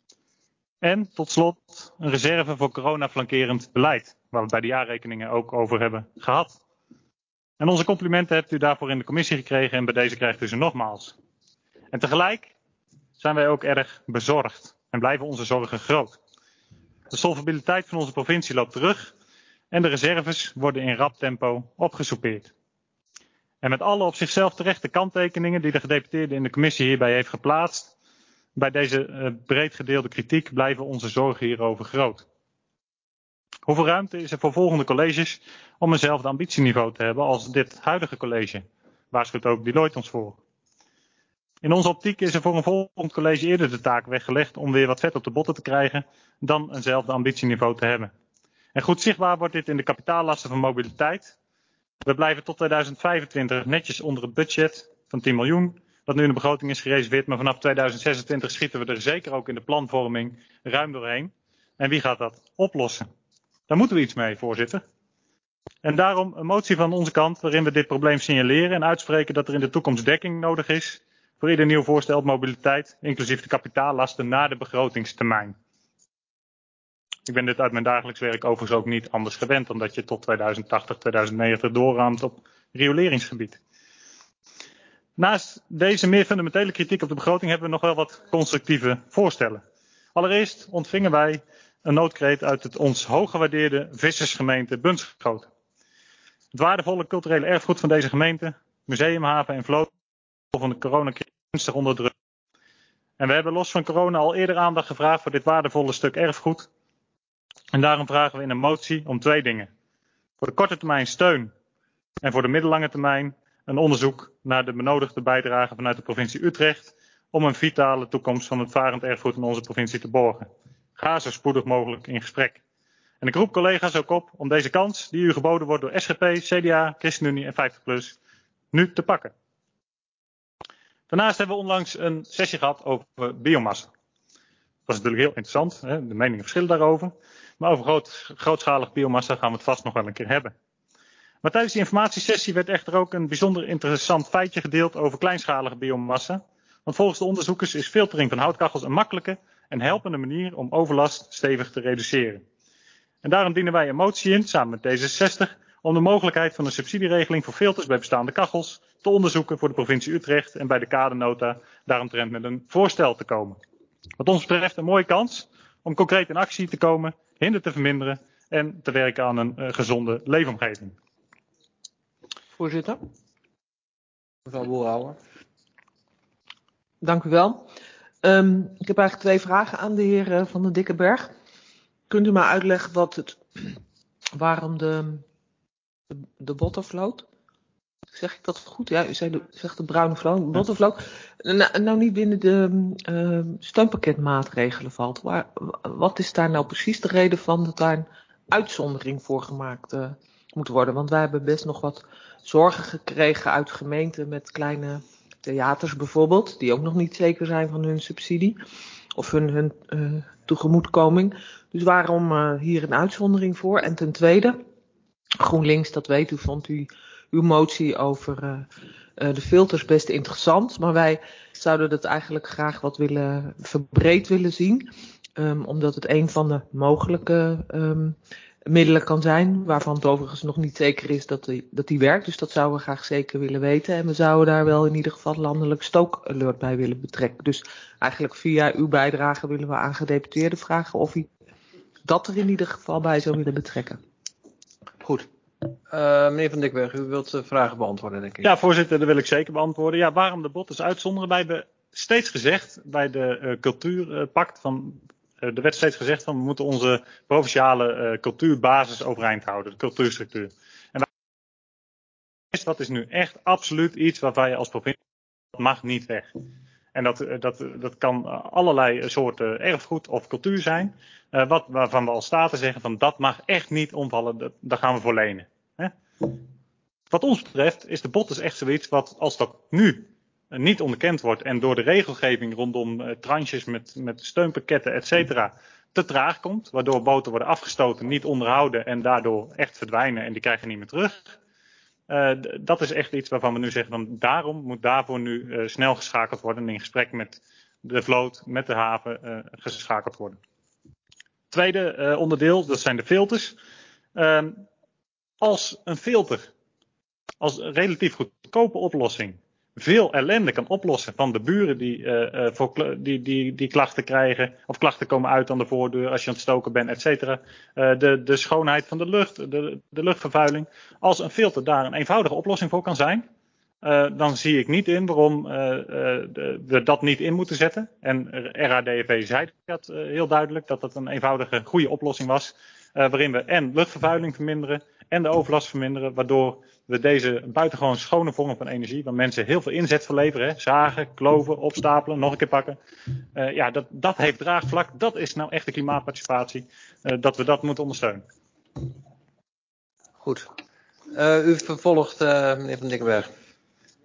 En tot slot een reserve voor coronaflankerend beleid, waar we het bij de jaarrekeningen ook over hebben gehad. En onze complimenten hebt u daarvoor in de commissie gekregen en bij deze krijgt u ze nogmaals. En tegelijk zijn wij ook erg bezorgd en blijven onze zorgen groot. De solvabiliteit van onze provincie loopt terug en de reserves worden in rap tempo opgesoupeerd. En met alle op zichzelf terechte kanttekeningen die de gedeputeerde in de commissie hierbij heeft geplaatst, bij deze breed gedeelde kritiek blijven onze zorgen hierover groot. Hoeveel ruimte is er voor volgende colleges om eenzelfde ambitieniveau te hebben als dit huidige college? Waarschuwt ook Deloitte ons voor. In onze optiek is er voor een volgend college eerder de taak weggelegd om weer wat vet op de botten te krijgen dan eenzelfde ambitieniveau te hebben. En goed zichtbaar wordt dit in de kapitaallasten van mobiliteit. We blijven tot 2025 netjes onder het budget van 10 miljoen, dat nu in de begroting is gereserveerd, maar vanaf 2026 schieten we er zeker ook in de planvorming ruim doorheen. En wie gaat dat oplossen? Daar moeten we iets mee, voorzitter. En daarom een motie van onze kant waarin we dit probleem signaleren en uitspreken dat er in de toekomst dekking nodig is voor ieder nieuw voorstel op mobiliteit, inclusief de kapitaallasten na de begrotingstermijn. Ik ben dit uit mijn dagelijks werk overigens ook niet anders gewend, omdat je tot 2080, 2090 doorraamt op rioleringsgebied. Naast deze meer fundamentele kritiek op de begroting hebben we nog wel wat constructieve voorstellen. Allereerst ontvingen wij een noodkreet uit het ons hooggewaardeerde vissersgemeente Bunschoten. Het waardevolle culturele erfgoed van deze gemeente, museumhaven en vloot van de coronacrisis ernstig onder druk. En we hebben los van corona al eerder aandacht gevraagd voor dit waardevolle stuk erfgoed. En daarom vragen we in een motie om 2 dingen. Voor de korte termijn steun en voor de middellange termijn een onderzoek naar de benodigde bijdrage vanuit de provincie Utrecht om een vitale toekomst van het varend erfgoed in onze provincie te borgen. Ga zo spoedig mogelijk in gesprek. En ik roep collega's ook op om deze kans die u geboden wordt door SGP, CDA, ChristenUnie en 50PLUS nu te pakken. Daarnaast hebben we onlangs een sessie gehad over biomassa. Dat is natuurlijk heel interessant, hè? De meningen verschillen daarover. Maar over grootschalig biomassa gaan we het vast nog wel een keer hebben. Maar tijdens die informatiesessie werd echter ook een bijzonder interessant feitje gedeeld over kleinschalige biomassa. Want volgens de onderzoekers is filtering van houtkachels een makkelijke en helpende manier om overlast stevig te reduceren. En daarom dienen wij een motie in, samen met D66, om de mogelijkheid van een subsidieregeling voor filters bij bestaande kachels te onderzoeken voor de provincie Utrecht en bij de kadernota daaromtrent met een voorstel te komen. Wat ons betreft een mooie kans om concreet in actie te komen, hinder te verminderen en te werken aan een gezonde leefomgeving. Voorzitter. Mevrouw Boelhouwer. Dank u wel. Ik heb eigenlijk 2 vragen aan de heer Van den Dikkenberg. Kunt u mij uitleggen waarom de bottervloot, zeg ik dat goed? Ja, u zegt de bruine vloot, bottervloot, nou niet binnen de steunpakketmaatregelen valt. Wat is daar nou precies de reden van dat daar een uitzondering voor gemaakt moet worden? Want wij hebben best nog wat zorgen gekregen uit gemeenten met kleine theaters bijvoorbeeld, die ook nog niet zeker zijn van hun subsidie of hun tegemoetkoming. Dus waarom hier een uitzondering voor? En ten tweede, GroenLinks, dat weet u, vond u uw motie over de filters best interessant. Maar wij zouden dat eigenlijk graag wat verbreed willen zien. Omdat het een van de mogelijke middelen kan zijn, waarvan het overigens nog niet zeker is dat die werkt. Dus dat zouden we graag zeker willen weten. En we zouden daar wel in ieder geval landelijk stookalert bij willen betrekken. Dus eigenlijk via uw bijdrage willen we aan gedeputeerden vragen of u dat er in ieder geval bij zou willen betrekken. Goed. Meneer Van Dikberg, u wilt vragen beantwoorden, denk ik. Ja, voorzitter, dat wil ik zeker beantwoorden. Ja, waarom de botters uitzonderen? Wij hebben steeds gezegd bij de cultuurpact er werd steeds gezegd van we moeten onze provinciale cultuurbasis overeind houden, de cultuurstructuur. En dat is nu echt absoluut iets waarvan je als provincie, dat mag niet weg. En dat kan allerlei soorten erfgoed of cultuur zijn, waarvan we als staten zeggen van dat mag echt niet omvallen, daar gaan we voor lenen. Hè? Wat ons betreft is de botters echt zoiets wat als dat nu niet onderkend wordt en door de regelgeving rondom tranches met steunpakketten et cetera te traag komt, waardoor boten worden afgestoten, niet onderhouden en daardoor echt verdwijnen en die krijgen niet meer terug. Dat is echt iets waarvan we nu zeggen van daarom moet daarvoor nu snel geschakeld worden en in gesprek met de vloot, met de haven geschakeld worden. Tweede onderdeel, dat zijn de filters. Als een filter als relatief goedkope oplossing veel ellende kan oplossen van de buren die klachten krijgen of klachten komen uit aan de voordeur als je aan het stoken bent, et cetera. De schoonheid van de lucht, de luchtvervuiling. Als een filter daar een eenvoudige oplossing voor kan zijn, dan zie ik niet in waarom we dat niet in moeten zetten. En RADV zei dat heel duidelijk, dat dat een eenvoudige goede oplossing was. Waarin we en luchtvervuiling verminderen en de overlast verminderen, waardoor we deze buitengewoon schone vorm van energie, waar mensen heel veel inzet voor leveren, hè, zagen, kloven, opstapelen, nog een keer pakken. Dat heeft draagvlak, dat is nou echt de klimaatparticipatie, dat we dat moeten ondersteunen. Goed. U vervolgt, meneer Van Dikkenberg.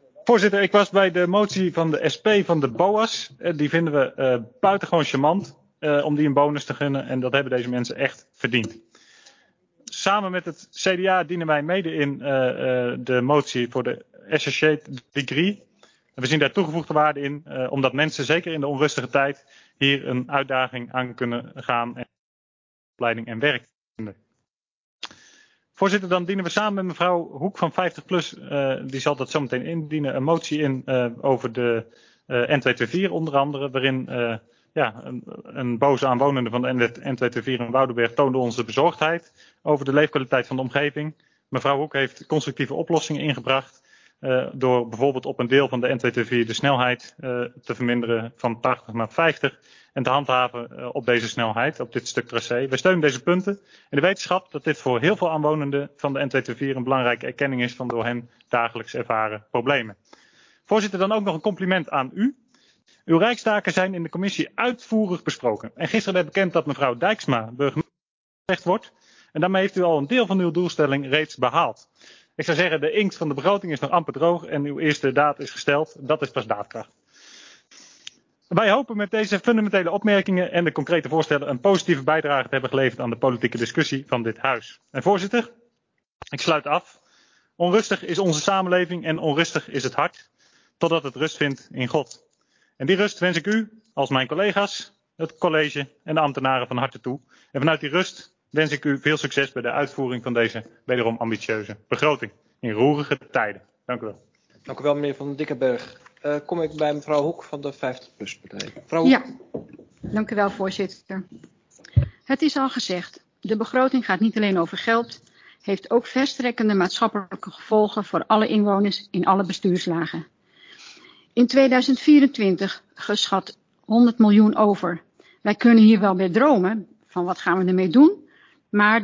Voorzitter, ik was bij de motie van de SP van de BOA's. Die vinden we buitengewoon charmant. om die een bonus te gunnen. En dat hebben deze mensen echt verdiend. Samen met het CDA dienen wij mede in de motie voor de associate degree. We zien daar toegevoegde waarde in, omdat mensen zeker in de onrustige tijd hier een uitdaging aan kunnen gaan en opleiding en werk vinden. Voorzitter, dan dienen we samen met mevrouw Hoek van 50PLUS, die zal dat zo meteen indienen, een motie in over de N224 onder andere, waarin een boze aanwonende van de N224 in Woudenberg toonde onze bezorgdheid over de leefkwaliteit van de omgeving. Mevrouw Hoek heeft constructieve oplossingen ingebracht. Door bijvoorbeeld op een deel van de N224 de snelheid te verminderen van 80 naar 50 en te handhaven op deze snelheid, op dit stuk tracé. Wij steunen deze punten in de wetenschap dat dit voor heel veel aanwonenden van de N224 een belangrijke erkenning is van door hen dagelijks ervaren problemen. Voorzitter, dan ook nog een compliment aan u. Uw rijkstaken zijn in de commissie uitvoerig besproken. En gisteren werd bekend dat mevrouw Dijksma burgemeester wordt. En daarmee heeft u al een deel van uw doelstelling reeds behaald. Ik zou zeggen, de inkt van de begroting is nog amper droog en uw eerste daad is gesteld. Dat is pas daadkracht. Wij hopen met deze fundamentele opmerkingen en de concrete voorstellen een positieve bijdrage te hebben geleverd aan de politieke discussie van dit huis. En voorzitter, ik sluit af. Onrustig is onze samenleving en onrustig is het hart, totdat het rust vindt in God. En die rust wens ik u, als mijn collega's, het college en de ambtenaren van harte toe. En vanuit die rust wens ik u veel succes bij de uitvoering van deze wederom ambitieuze begroting in roerige tijden. Dank u wel. Dank u wel, meneer Van Dikkenberg. Kom ik bij mevrouw Hoek van de 50PLUS-partij. Mevrouw Hoek. Ja, dank u wel, voorzitter. Het is al gezegd, de begroting gaat niet alleen over geld, heeft ook verstrekkende maatschappelijke gevolgen voor alle inwoners in alle bestuurslagen. In 2024 geschat 100 miljoen over. Wij kunnen hier wel bij dromen van wat gaan we ermee doen, maar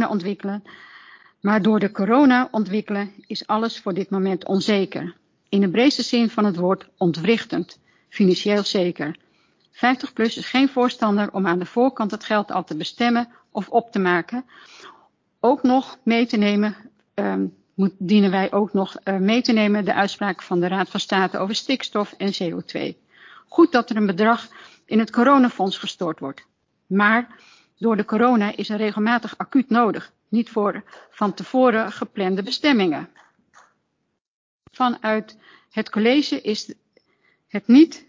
door de corona ontwikkelen is alles voor dit moment onzeker. In de breedste zin van het woord ontwrichtend, financieel zeker. 50PLUS is geen voorstander om aan de voorkant het geld al te bestemmen of op te maken. Ook nog mee te nemen, dienen wij ook nog mee te nemen de uitspraak van de Raad van State over stikstof en CO2. Goed dat er een bedrag in het coronafonds gestort wordt. Maar door de corona is er regelmatig acuut nodig, niet voor van tevoren geplande bestemmingen. Vanuit het college is het niet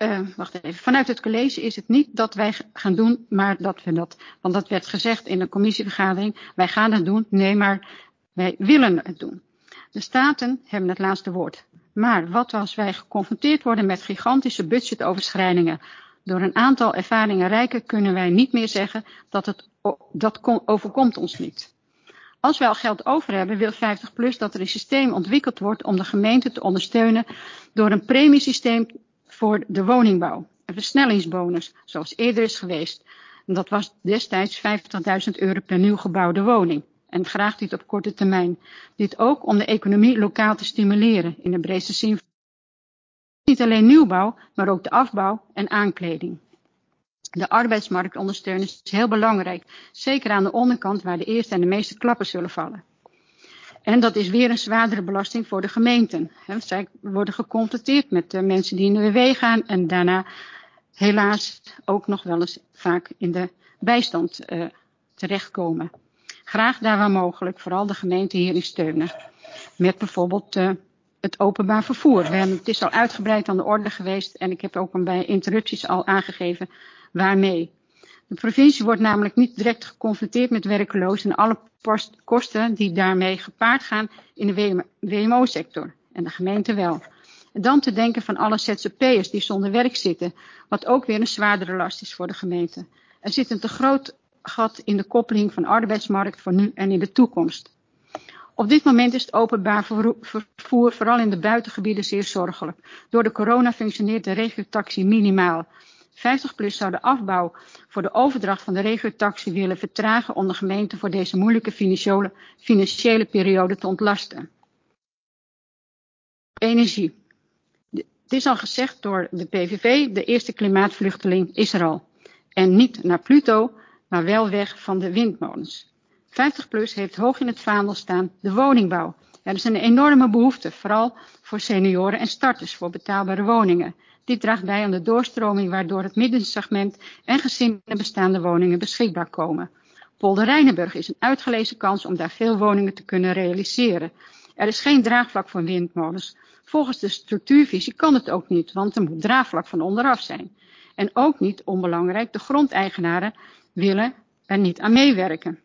dat wij gaan doen, maar dat we dat, want dat werd gezegd in de commissievergadering, wij gaan het doen, nee, maar wij willen het doen. De staten hebben het laatste woord. Maar wat als wij geconfronteerd worden met gigantische budgetoverschrijdingen? Door een aantal ervaringen rijker kunnen wij niet meer zeggen dat overkomt ons niet. Als wij al geld over hebben, wil 50PLUS dat er een systeem ontwikkeld wordt om de gemeente te ondersteunen door een premiesysteem voor de woningbouw. Een versnellingsbonus, zoals eerder is geweest. En dat was destijds €50.000 per nieuw gebouwde woning. En graag dit op korte termijn. Dit ook om de economie lokaal te stimuleren in de breedste zin. Niet alleen nieuwbouw, maar ook de afbouw en aankleding. De arbeidsmarktondersteuning is heel belangrijk. Zeker aan de onderkant waar de eerste en de meeste klappen zullen vallen. En dat is weer een zwaardere belasting voor de gemeenten. Zij worden geconfronteerd met de mensen die in de WW gaan en daarna helaas ook nog wel eens vaak in de bijstand terechtkomen. Graag daar waar mogelijk, vooral de gemeente hierin steunen. Met bijvoorbeeld het openbaar vervoer. Het is al uitgebreid aan de orde geweest en ik heb ook bij interrupties al aangegeven waarmee. De provincie wordt namelijk niet direct geconfronteerd met werkelozen en alle kosten die daarmee gepaard gaan in de WMO-sector. En de gemeente wel. En dan te denken van alle ZZP'ers die zonder werk zitten, wat ook weer een zwaardere last is voor de gemeente. Er zit een te groot gat in de koppeling van arbeidsmarkt voor nu en in de toekomst. Op dit moment is het openbaar vervoer vooral in de buitengebieden zeer zorgelijk. Door de corona functioneert de regiotaxi minimaal. 50PLUS zou de afbouw voor de overdracht van de regiotaxi willen vertragen om de gemeente voor deze moeilijke financiële periode te ontlasten. Energie. Het is al gezegd door de PVV, de eerste klimaatvluchteling is er al. En niet naar Pluto, maar wel weg van de windmolens. 50PLUS heeft hoog in het vaandel staan de woningbouw. Er is een enorme behoefte, vooral voor senioren en starters, voor betaalbare woningen. Dit draagt bij aan de doorstroming waardoor het middensegment en gezinnen bestaande woningen beschikbaar komen. Polder Rijnenburg is een uitgelezen kans om daar veel woningen te kunnen realiseren. Er is geen draagvlak voor windmolens. Volgens de structuurvisie kan het ook niet, want er moet draagvlak van onderaf zijn. En ook niet onbelangrijk, de grondeigenaren willen er niet aan meewerken.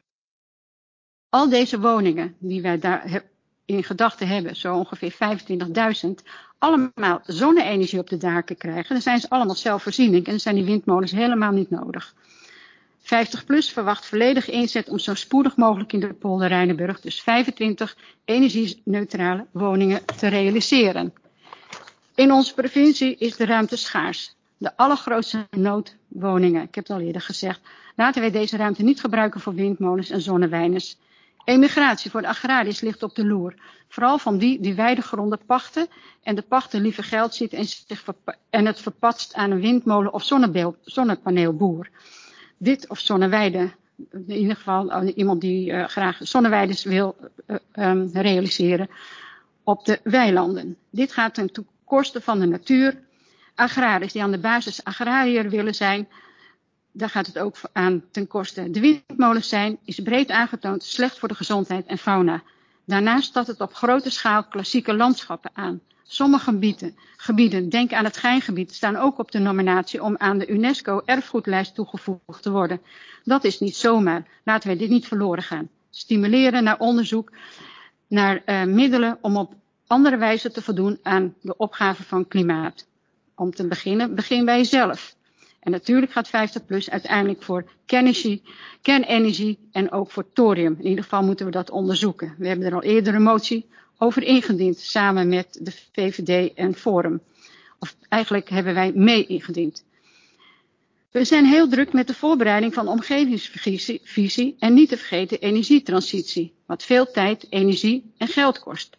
Al deze woningen die wij daar in gedachten hebben, zo ongeveer 25.000, allemaal zonne-energie op de daken krijgen, dan zijn ze allemaal zelfvoorzienend en dan zijn die windmolens helemaal niet nodig. 50PLUS verwacht volledige inzet om zo spoedig mogelijk in de Polder Rijnenburg dus 25 energie-neutrale woningen te realiseren. In onze provincie is de ruimte schaars. De allergrootste noodwoningen, ik heb het al eerder gezegd. Laten wij deze ruimte niet gebruiken voor windmolens en zonnewijners. Emigratie voor de agrariërs ligt op de loer. Vooral van die weidegronden pachten en de pachter liever geld ziet en het verpatst aan een windmolen of zonnepaneelboer. Dit of zonneweide, in ieder geval iemand die graag zonneweides wil realiseren op de weilanden. Dit gaat ten koste van de natuur. Agrariërs die aan de basis agrariër willen zijn, daar gaat het ook aan ten koste. De windmolens zijn, is breed aangetoond, slecht voor de gezondheid en fauna. Daarnaast staat het op grote schaal klassieke landschappen aan. Sommige gebieden, denk aan het Geingebied, staan ook op de nominatie om aan de UNESCO-erfgoedlijst toegevoegd te worden. Dat is niet zomaar. Laten wij dit niet verloren gaan. Stimuleren naar onderzoek, naar middelen om op andere wijze te voldoen aan de opgave van klimaat. Om te beginnen, begin bij jezelf. En natuurlijk gaat 50PLUS uiteindelijk voor kernenergie en ook voor thorium. In ieder geval moeten we dat onderzoeken. We hebben er al eerder een motie over ingediend, samen met de VVD en Forum. Of eigenlijk hebben wij mee ingediend. We zijn heel druk met de voorbereiding van de omgevingsvisie en niet te vergeten energietransitie, wat veel tijd, energie en geld kost.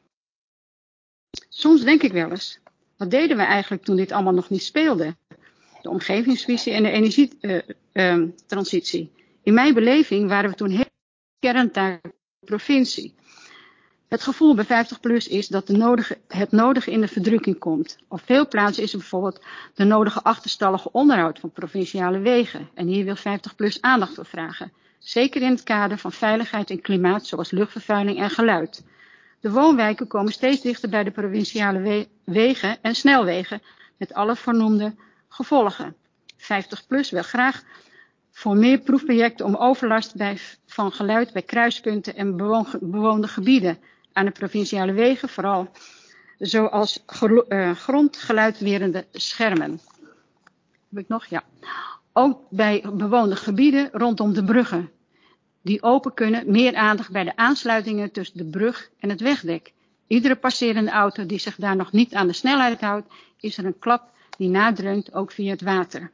Soms denk ik wel eens, wat deden we eigenlijk toen dit allemaal nog niet speelde? De omgevingsvisie en de energietransitie. In mijn beleving waren we toen heel kerntaak provincie. Het gevoel bij 50PLUS is dat het nodige in de verdrukking komt. Op veel plaatsen is er bijvoorbeeld de nodige achterstallige onderhoud van provinciale wegen. En hier wil 50PLUS aandacht voor vragen. Zeker in het kader van veiligheid en klimaat zoals luchtvervuiling en geluid. De woonwijken komen steeds dichter bij de provinciale wegen en snelwegen met alle vernoemde gevolgen. 50PLUS wil graag voor meer proefprojecten om overlast van geluid bij kruispunten en bewoonde gebieden aan de provinciale wegen, vooral zoals grondgeluidwerende schermen. Heb ik nog? Ja. Ook bij bewoonde gebieden rondom de bruggen, die open kunnen, meer aandacht bij de aansluitingen tussen de brug en het wegdek. Iedere passerende auto die zich daar nog niet aan de snelheid houdt, is er een klap die nadreunt ook via het water.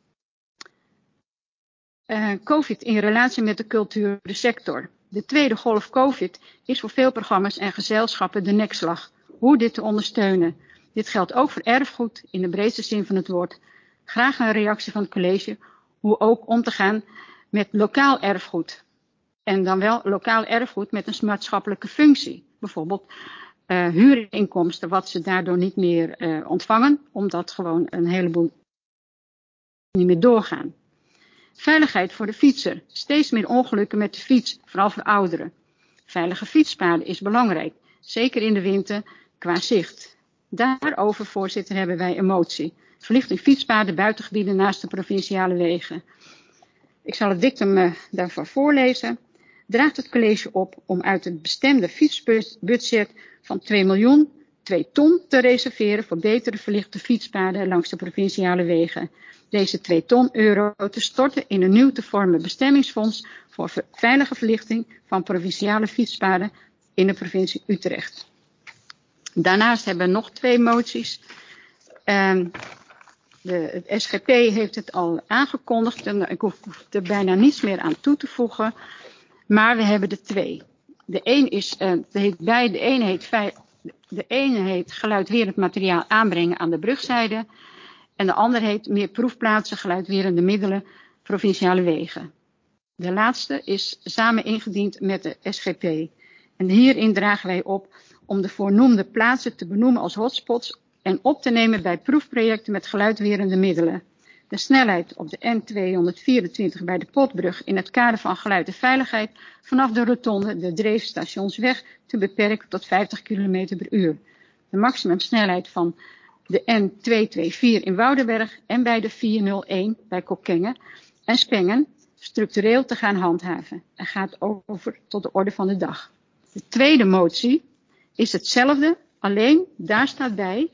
COVID in relatie met de cultuursector. De tweede golf COVID is voor veel programma's en gezelschappen de nekslag. Hoe dit te ondersteunen. Dit geldt ook voor erfgoed in de breedste zin van het woord. Graag een reactie van het college hoe ook om te gaan met lokaal erfgoed. En dan wel lokaal erfgoed met een maatschappelijke functie. Bijvoorbeeld huurinkomsten wat ze daardoor niet meer ontvangen. Omdat gewoon een heleboel niet meer doorgaan. Veiligheid voor de fietser. Steeds meer ongelukken met de fiets, vooral voor ouderen. Veilige fietspaden is belangrijk, zeker in de winter qua zicht. Daarover, voorzitter, hebben wij een motie. Verlichting fietspaden buitengebieden naast de provinciale wegen. Ik zal het dictum daarvoor voorlezen. Draagt het college op om uit het bestemde fietsbudget van 2 ton te reserveren voor betere verlichte fietspaden langs de provinciale wegen. Deze 2 ton euro te storten in een nieuw te vormen bestemmingsfonds voor veilige verlichting van provinciale fietspaden in de provincie Utrecht. Daarnaast hebben we nog 2 moties. Het SGP heeft het al aangekondigd en ik hoef er bijna niets meer aan toe te voegen. Maar we hebben er 2. De ene heet geluidwerend materiaal aanbrengen aan de brugzijde. En de andere heet meer proefplaatsen geluidwerende middelen provinciale wegen. De laatste is samen ingediend met de SGP. En hierin dragen wij op om de voornoemde plaatsen te benoemen als hotspots en op te nemen bij proefprojecten met geluidwerende middelen. De snelheid op de N224 bij de Potbrug in het kader van geluid en veiligheid vanaf de rotonde de Dreefstationsweg te beperken tot 50 km per uur. De maximumsnelheid van de N224 in Woudenberg en bij de 401 bij Kockengen en Spengen structureel te gaan handhaven en gaat over tot de orde van de dag. De tweede motie is hetzelfde, alleen daar staat bij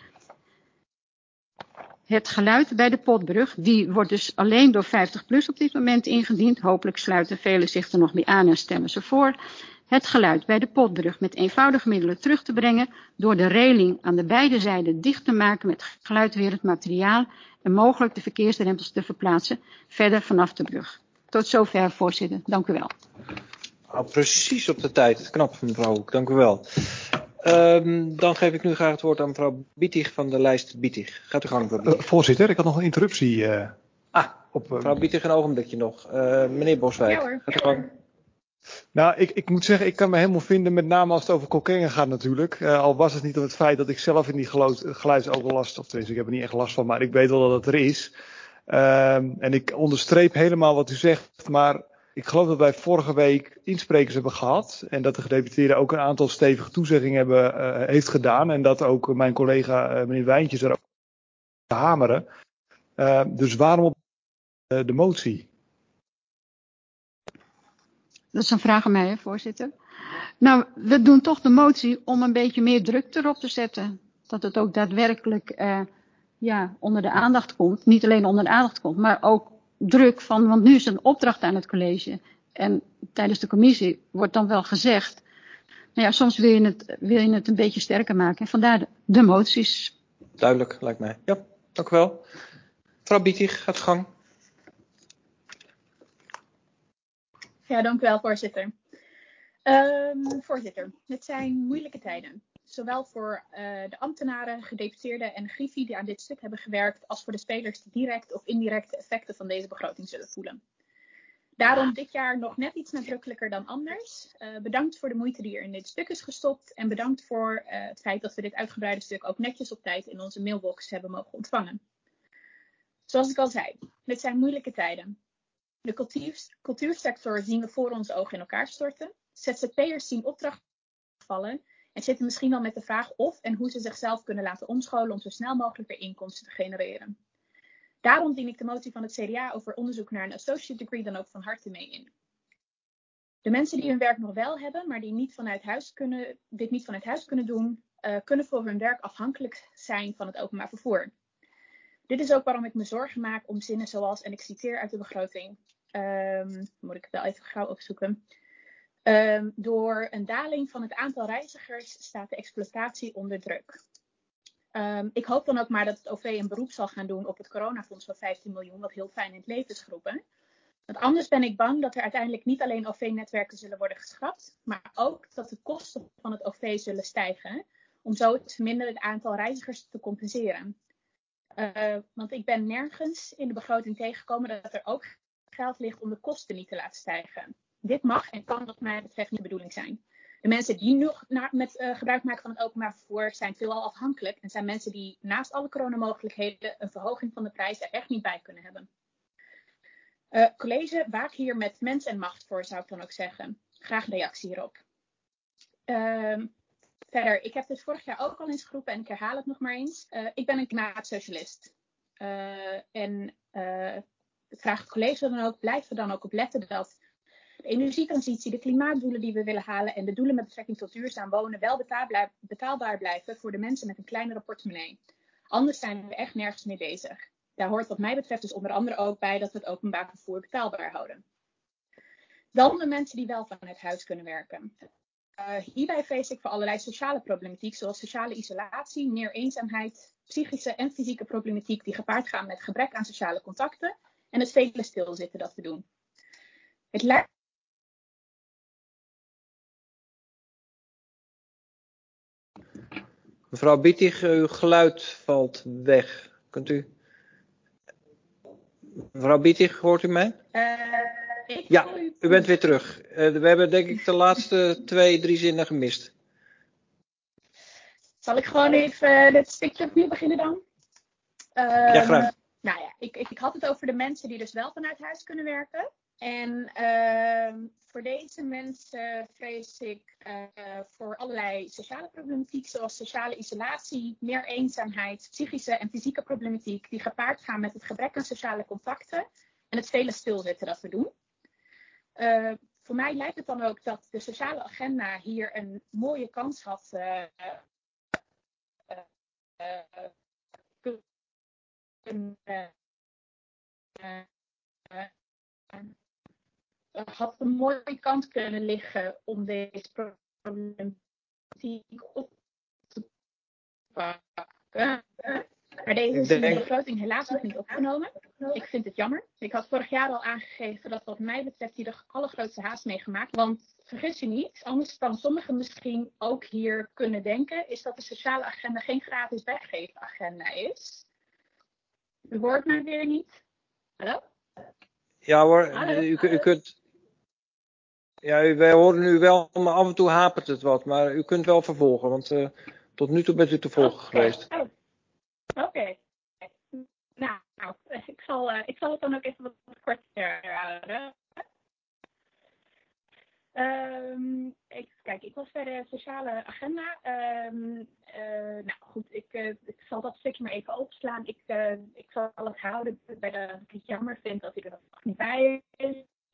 het geluid bij de Potbrug. Die wordt dus alleen door 50PLUS op dit moment ingediend. Hopelijk sluiten velen zich er nog mee aan en stemmen ze voor. Het geluid bij de Potbrug met eenvoudige middelen terug te brengen door de reling aan de beide zijden dicht te maken met geluidwerend materiaal en mogelijk de verkeersdrempels te verplaatsen verder vanaf de brug. Tot zover, voorzitter. Dank u wel. Precies op de tijd. Knap, mevrouw Hoek. Dank u wel. Dan geef ik nu graag het woord aan mevrouw Bietig van de lijst Bietig. Gaat u gang, mevrouw Bietig. Voorzitter, ik had nog een interruptie. Mevrouw Bietig, een ogenblikje nog. Meneer Boswijk, Ja hoor. gaat u gang. Nou, ik moet zeggen, ik kan me helemaal vinden, met name als het over Kockengen gaat natuurlijk. Al was het niet om het feit dat ik zelf in die geluidsoverlast, of tenminste, ik heb er niet echt last van, maar ik weet wel dat het er is. En ik onderstreep helemaal wat u zegt, maar ik geloof dat wij vorige week insprekers hebben gehad. En dat de gedeputeerde ook een aantal stevige toezeggingen heeft gedaan. En dat ook mijn collega meneer Wijntjes er ook hameren. Dus waarom op de motie? Dat is een vraag aan mij, hè, voorzitter. Nou, we doen toch de motie om een beetje meer druk erop te zetten. Dat het ook daadwerkelijk onder de aandacht komt. Niet alleen onder de aandacht komt, maar ook druk van, want nu is een opdracht aan het college. En tijdens de commissie wordt dan wel gezegd, nou ja, soms wil je het een beetje sterker maken. En vandaar de moties. Duidelijk, lijkt mij. Ja, dank u wel. Mevrouw Bietig, gaat u gang. Ja, dank u wel, voorzitter. Voorzitter, het zijn moeilijke tijden. Zowel voor de ambtenaren, gedeputeerden en griffie die aan dit stuk hebben gewerkt, als voor de spelers die direct of indirect de effecten van deze begroting zullen voelen. Daarom dit jaar nog net iets nadrukkelijker dan anders. Bedankt voor de moeite die er in dit stuk is gestopt. En bedankt voor het feit dat we dit uitgebreide stuk ook netjes op tijd in onze mailbox hebben mogen ontvangen. Zoals ik al zei, dit zijn moeilijke tijden. De cultuursector zien we voor onze ogen in elkaar storten. ZZP'ers zien opdrachten vallen en zitten misschien wel met de vraag of en hoe ze zichzelf kunnen laten omscholen om zo snel mogelijk weer inkomsten te genereren. Daarom dien ik de motie van het CDA over onderzoek naar een associate degree dan ook van harte mee in. De mensen die hun werk nog wel hebben, maar die dit niet vanuit huis kunnen doen, kunnen voor hun werk afhankelijk zijn van het openbaar vervoer. Dit is ook waarom ik me zorgen maak om zinnen zoals, en ik citeer uit de begroting, moet ik het wel even gauw opzoeken. Door een daling van het aantal reizigers staat de exploitatie onder druk. Ik hoop dan ook maar dat het OV een beroep zal gaan doen op het coronafonds van 15 miljoen, wat heel fijn in het leven is geroepen. Want anders ben ik bang dat er uiteindelijk niet alleen OV-netwerken zullen worden geschrapt, maar ook dat de kosten van het OV zullen stijgen, om zo het verminderde aantal reizigers te compenseren. Want ik ben nergens in de begroting tegengekomen dat er ook geld ligt om de kosten niet te laten stijgen. Dit mag en kan wat mij betreft niet de bedoeling zijn. De mensen die nu gebruik maken van het openbaar vervoer zijn veelal afhankelijk en zijn mensen die naast alle coronamogelijkheden een verhoging van de prijs er echt niet bij kunnen hebben. College, waak hier met mens en macht voor, zou ik dan ook zeggen. Graag een reactie hierop. Verder, ik heb dit vorig jaar ook al eens geroepen en ik herhaal het nog maar eens. Ik ben een klimaatsocialist. Ik vraag het college dan ook, blijven we dan ook op letten dat de energietransitie, de klimaatdoelen die we willen halen en de doelen met betrekking tot duurzaam wonen wel betaalbaar blijven voor de mensen met een kleinere portemonnee. Anders zijn we echt nergens mee bezig. Daar hoort wat mij betreft dus onder andere ook bij dat we het openbaar vervoer betaalbaar houden. Dan de mensen die wel vanuit huis kunnen werken. Hierbij vrees ik voor allerlei sociale problematiek, zoals sociale isolatie, meer eenzaamheid, psychische en fysieke problematiek die gepaard gaan met gebrek aan sociale contacten en het vele stilzitten dat we doen. Het lijkt Mevrouw Bietig, uw geluid valt weg. Kunt u? Mevrouw Bietig, hoort u mij? Ja, u bent weer terug. We hebben denk ik de laatste 2-3 zinnen gemist. Zal ik gewoon even dit stukje opnieuw beginnen dan? Ja, graag. Nou ja, ik had het over de mensen die dus wel vanuit huis kunnen werken. En voor deze mensen vrees ik voor allerlei sociale problematiek, zoals sociale isolatie, meer eenzaamheid, psychische en fysieke problematiek, die gepaard gaan met het gebrek aan sociale contacten en het vele stilzitten dat we doen. Voor mij lijkt het dan ook dat de sociale agenda hier een mooie kans had had een mooie kans kunnen liggen om deze problematiek op te pakken. Maar deze is in de begroting helaas nog niet opgenomen. Ik vind het jammer. Ik had vorig jaar al aangegeven dat wat mij betreft hier de allergrootste haast meegemaakt. Want vergis je niet, anders dan sommigen misschien ook hier kunnen denken, is dat de sociale agenda geen gratis weggeven agenda is. U hoort mij weer niet. Hallo? Ja hoor, Hallo? u kunt... Ja, wij horen u wel, maar af en toe hapert het wat. Maar u kunt wel vervolgen, want tot nu toe bent u te volgen geweest. Oké. Nou, ik zal het dan ook even wat korter houden. Ik was bij de sociale agenda. Nou goed, ik zal dat stukje maar even opslaan. Ik zal het houden bij dat ik het jammer vind dat hij er nog niet bij is.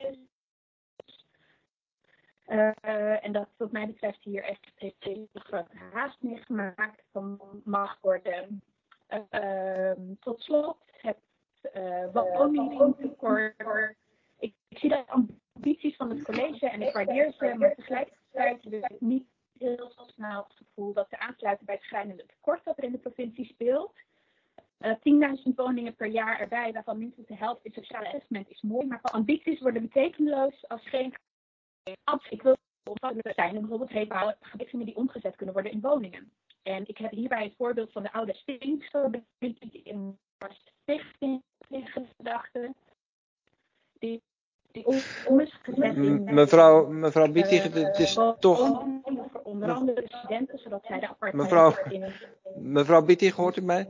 En dat wat mij betreft hier echt een grote haast mee gemaakt van mag worden. Tot slot het woningtekort. Ik zie de ambities van het college en ik waardeer ze, maar tegelijkertijd heb ik niet heel snel het gevoel dat ze aansluiten bij het schrijnende tekort dat er in de provincie speelt. 10.000 woningen per jaar erbij, waarvan minstens de helft in sociale assessment is mooi, maar ambities worden betekenisloos als geen ik wil ontvankelijk zijn en bijvoorbeeld gebieden die omgezet kunnen worden in woningen. En ik heb hierbij het voorbeeld van de oude Stinkster in Stichting in gedachten. Die om is gezet in... Mevrouw Bietig, het is toch... Voor onder andere studenten, zodat zij de appartementen... Mevrouw Bietig, hoort u mij?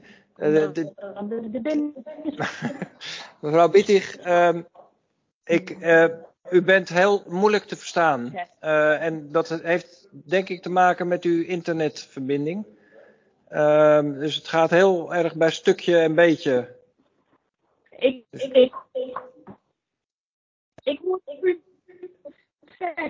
Mevrouw Bietig, u bent heel moeilijk te verstaan. En dat heeft denk ik te maken met uw internetverbinding. Dus het gaat heel erg bij stukje en beetje. Ik moet u zeggen.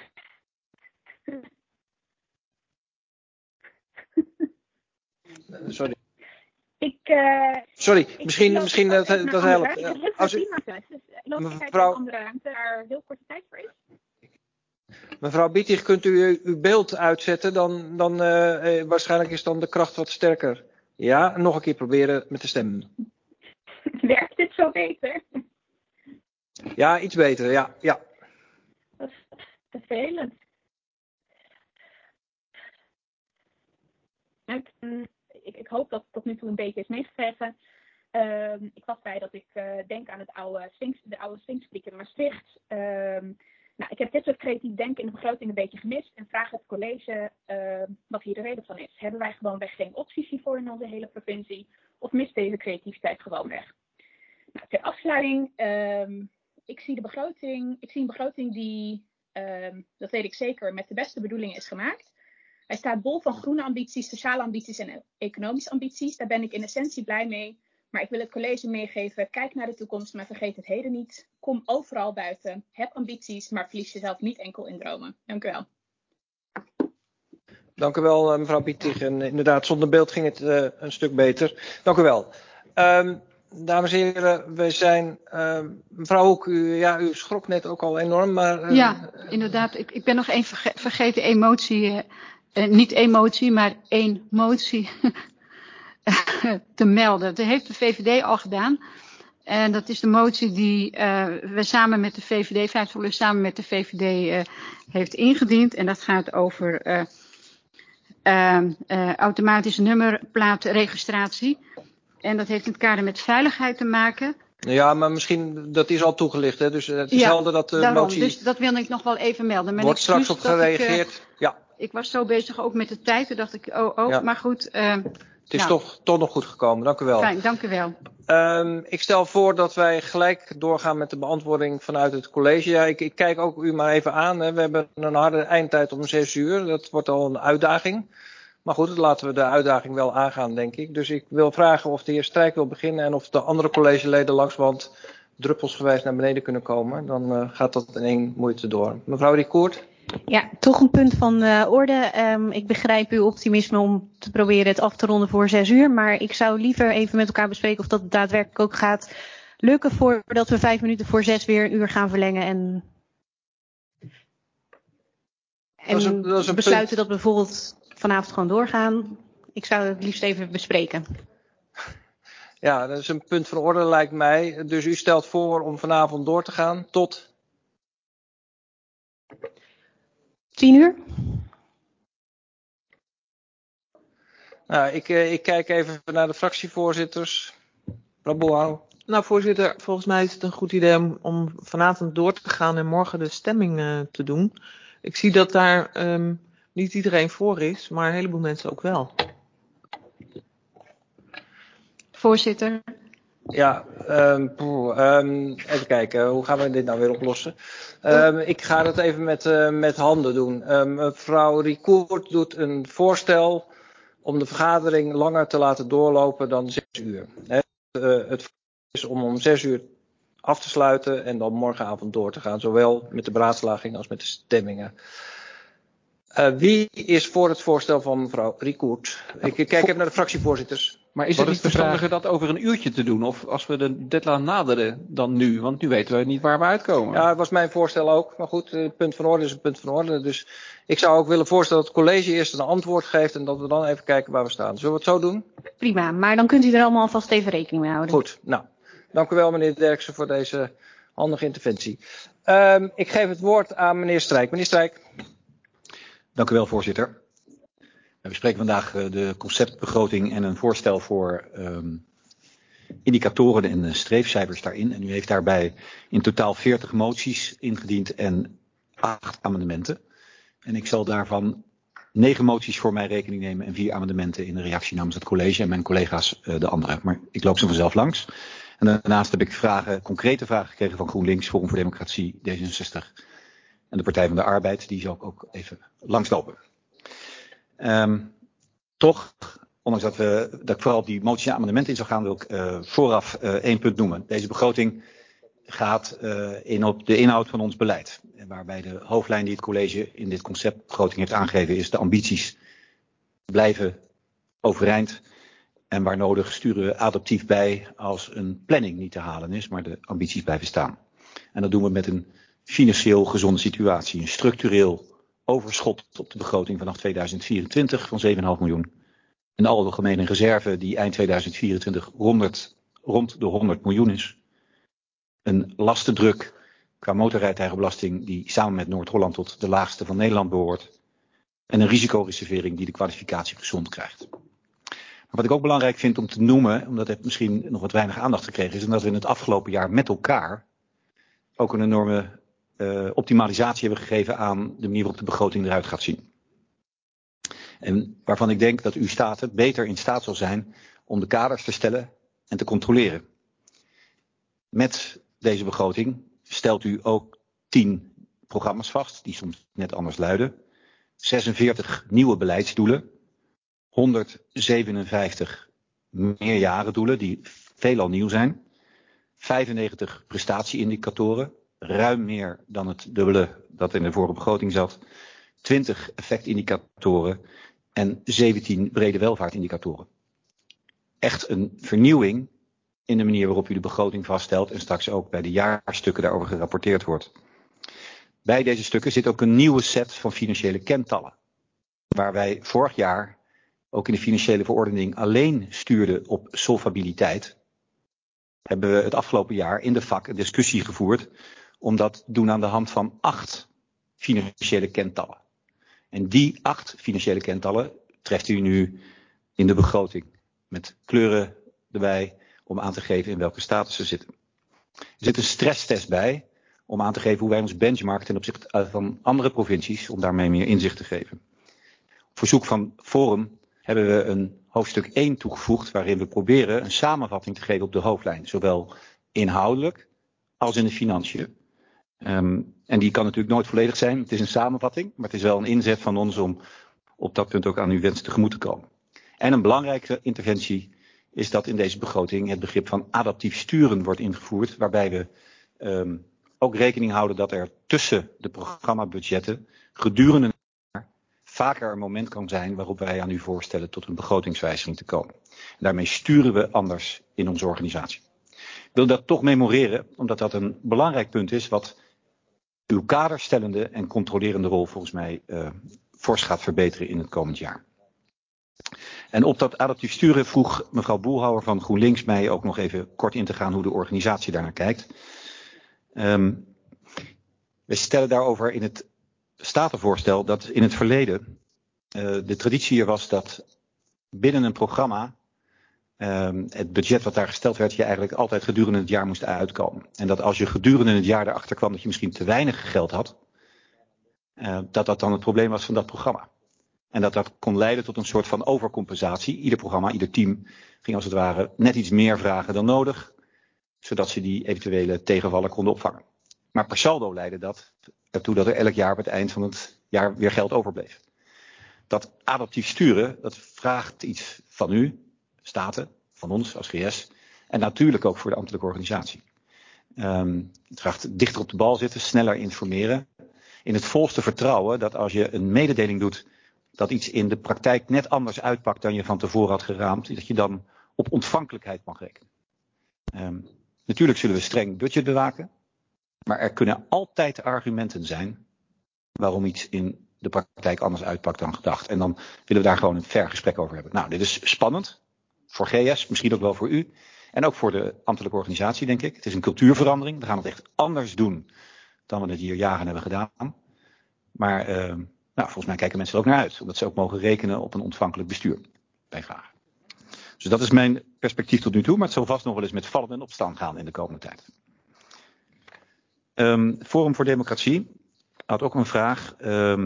Sorry. Sorry, misschien dat helpt. Als u mevrouw andere ruimte daar heel korte tijd voor is. Mevrouw Bietig, kunt u uw beeld uitzetten? Dan waarschijnlijk is dan de kracht wat sterker. Ja, nog een keer proberen met de stem. Werkt dit zo beter? Ja, iets beter, ja. Dat is vervelend. Ik hoop dat het tot nu toe een beetje is meegekregen. Ik was bij dat ik denk aan de oude Sphinxfabriek in Maastricht. Nou, ik heb dit soort creatief denken in de begroting een beetje gemist. En vraag het college wat hier de reden van is. Hebben wij gewoonweg geen opties hiervoor in onze hele provincie? Of mist deze creativiteit gewoon weg? Nou, ter afsluiting. Ik zie een begroting die, dat weet ik zeker, met de beste bedoelingen is gemaakt. Hij staat bol van groene ambities, sociale ambities en economische ambities. Daar ben ik in essentie blij mee. Maar ik wil het college meegeven, kijk naar de toekomst, maar vergeet het heden niet. Kom overal buiten, heb ambities, maar verlies jezelf niet enkel in dromen. Dank u wel. Dank u wel, mevrouw Bietig. En inderdaad, zonder beeld ging het een stuk beter. Dank u wel. Dames en heren, we zijn... mevrouw Hoek, u schrok net ook al enorm, maar... Ja, inderdaad. Ik ben nog één vergeten emotie. Niet emotie, maar één motie te melden. Dat heeft de VVD al gedaan. En dat is de motie die we samen met de VVD, 50 samen met de VVD heeft ingediend. En dat gaat over automatische nummerplaatregistratie. En dat heeft in het kader met veiligheid te maken. Ja, maar misschien, dat is al toegelicht, hè? Dus het is helder dat de daarom, motie... Dus dat wil ik nog wel even melden. Maar wordt straks op gereageerd. Ja, Ik was zo bezig ook met de tijd. Toen dacht ik, Ja. maar goed. Het is toch nog goed gekomen. Dank u wel. Fijn, dank u wel. Ik stel voor dat wij gelijk doorgaan met de beantwoording vanuit het college. Ja, ik kijk ook u maar even aan. Hè. We hebben een harde eindtijd om 6:00. Dat wordt al een uitdaging. Maar goed, laten we de uitdaging wel aangaan, denk ik. Dus ik wil vragen of de heer Strijk wil beginnen en of de andere collegeleden langsband druppelsgewijs naar beneden kunnen komen. Dan gaat dat in één moeite door. Mevrouw Riekoert. Ja, toch een punt van orde. Ik begrijp uw optimisme om te proberen het af te ronden voor 6:00. Maar ik zou liever even met elkaar bespreken of dat daadwerkelijk ook gaat lukken voordat we 5 minuten voor 6 weer een uur gaan verlengen. En dat is een besluiten punt. Dat we bijvoorbeeld vanavond gewoon doorgaan. Ik zou het liefst even bespreken. Ja, dat is een punt van orde lijkt mij. Dus u stelt voor om vanavond door te gaan tot 10:00? Nou, ik kijk even naar de fractievoorzitters. Mevrouw Bolhouw. Nou, voorzitter, volgens mij is het een goed idee om vanavond door te gaan en morgen de stemming te doen. Ik zie dat daar niet iedereen voor is, maar een heleboel mensen ook wel. Voorzitter. Ja, even kijken, hoe gaan we dit nou weer oplossen? Ik ga het even met handen doen. Mevrouw Riekoert doet een voorstel om de vergadering langer te laten doorlopen dan 6:00. Het is om 6:00 af te sluiten en dan morgenavond door te gaan, zowel met de beraadslaging als met de stemmingen. Wie is voor het voorstel van mevrouw Riekoert? Ik kijk even naar de fractievoorzitters. Maar is het niet verstandiger dat over een uurtje te doen? Of als we de deadline naderen dan nu? Want nu weten we niet waar we uitkomen. Ja, dat was mijn voorstel ook. Maar goed, een punt van orde is een punt van orde. Dus ik zou ook willen voorstellen dat het college eerst een antwoord geeft en dat we dan even kijken waar we staan. Zullen we het zo doen? Prima, maar dan kunt u er allemaal alvast even rekening mee houden. Goed, nou. Dank u wel meneer Derksen voor deze handige interventie. Ik geef het woord aan meneer Strijk. Meneer Strijk. Dank u wel, voorzitter. We bespreken vandaag de conceptbegroting en een voorstel voor indicatoren en streefcijfers daarin. En u heeft daarbij in totaal 40 moties ingediend en 8 amendementen. En ik zal daarvan 9 moties voor mijn rekening nemen en 4 amendementen in de reactie namens het college en mijn collega's de andere. Maar ik loop ze vanzelf langs. En daarnaast heb ik concrete vragen gekregen van GroenLinks, Forum voor Democratie, D66 en de Partij van de Arbeid. Die zal ik ook even langslopen. Toch, ondanks dat ik vooral op die moties en amendementen in zou gaan, wil ik vooraf 1 punt noemen. Deze begroting gaat in op de inhoud van ons beleid. Waarbij de hoofdlijn die het college in dit conceptbegroting heeft aangegeven is: de ambities blijven overeind. En waar nodig sturen we adaptief bij als een planning niet te halen is, maar de ambities blijven staan. En dat doen we met een financieel gezonde situatie. Een structureel overschot op de begroting vanaf 2024 van 7,5 miljoen. Een algemene reserve die eind 2024 rond de 100 miljoen is. Een lastendruk qua motorrijtuigenbelasting die samen met Noord-Holland tot de laagste van Nederland behoort. En een risicoreservering die de kwalificatie gezond krijgt. Maar wat ik ook belangrijk vind om te noemen, omdat het misschien nog wat weinig aandacht gekregen is, en dat we in het afgelopen jaar met elkaar ook een enorme optimalisatie hebben gegeven aan de manier waarop de begroting eruit gaat zien. En waarvan ik denk dat uw staten beter in staat zal zijn om de kaders te stellen en te controleren. Met deze begroting stelt u ook 10 programma's vast, die soms net anders luiden. 46 nieuwe beleidsdoelen. 157 meerjarendoelen die veelal nieuw zijn. 95 prestatieindicatoren. Ruim meer dan het dubbele dat in de vorige begroting zat. 20 effectindicatoren en 17 brede welvaartindicatoren. Echt een vernieuwing in de manier waarop u de begroting vaststelt en straks ook bij de jaarstukken daarover gerapporteerd wordt. Bij deze stukken zit ook een nieuwe set van financiële kentallen. Waar wij vorig jaar ook in de financiële verordening alleen stuurden op solvabiliteit, hebben we het afgelopen jaar in de vak een discussie gevoerd om dat te doen aan de hand van 8 financiële kentallen. En die 8 financiële kentallen treft u nu in de begroting. Met kleuren erbij om aan te geven in welke status ze zitten. Er zit een stresstest bij om aan te geven hoe wij ons benchmarken ten opzichte van andere provincies, om daarmee meer inzicht te geven. verzoek van Forum hebben we een hoofdstuk 1 toegevoegd waarin we proberen een samenvatting te geven op de hoofdlijn. Zowel inhoudelijk als in de financiën. En die kan natuurlijk nooit volledig zijn. Het is een samenvatting, maar het is wel een inzet van ons om op dat punt ook aan uw wens tegemoet te komen. En een belangrijke interventie is dat in deze begroting het begrip van adaptief sturen wordt ingevoerd. Waarbij we ook rekening houden dat er tussen de programmabudgetten gedurende een jaar vaker een moment kan zijn waarop wij aan u voorstellen tot een begrotingswijziging te komen. En daarmee sturen we anders in onze organisatie. Ik wil dat toch memoreren, omdat dat een belangrijk punt is wat uw kaderstellende en controlerende rol volgens mij fors gaat verbeteren in het komend jaar. En op dat adaptief sturen vroeg mevrouw Boelhouwer van GroenLinks mij ook nog even kort in te gaan hoe de organisatie daarnaar kijkt. We stellen daarover in het statenvoorstel dat in het verleden de traditie er was dat binnen een programma het budget wat daar gesteld werd je eigenlijk altijd gedurende het jaar moest uitkomen. En dat als je gedurende het jaar erachter kwam dat je misschien te weinig geld had, dat dan het probleem was van dat programma. En dat kon leiden tot een soort van overcompensatie. Ieder programma, ieder team ging als het ware net iets meer vragen dan nodig, zodat ze die eventuele tegenvallen konden opvangen. Maar per saldo leidde dat ertoe dat er elk jaar op het eind van het jaar weer geld overbleef. Dat adaptief sturen, dat vraagt iets van u, Staten, van ons als GS en natuurlijk ook voor de ambtelijke organisatie. Het vraagt dichter op de bal zitten, sneller informeren. In het volste vertrouwen dat als je een mededeling doet dat iets in de praktijk net anders uitpakt dan je van tevoren had geraamd, dat je dan op ontvankelijkheid mag rekenen. Natuurlijk zullen we streng budget bewaken, maar er kunnen altijd argumenten zijn waarom iets in de praktijk anders uitpakt dan gedacht. En dan willen we daar gewoon een ver gesprek over hebben. Nou, dit is spannend. Voor GS, misschien ook wel voor u. En ook voor de ambtelijke organisatie, denk ik. Het is een cultuurverandering. We gaan het echt anders doen dan we het hier jaren hebben gedaan. Maar volgens mij kijken mensen er ook naar uit. Omdat ze ook mogen rekenen op een ontvankelijk bestuur bij vragen. Dus dat is mijn perspectief tot nu toe. Maar het zal vast nog wel eens met vallen en opstaan gaan in de komende tijd. Forum voor Democratie had ook een vraag.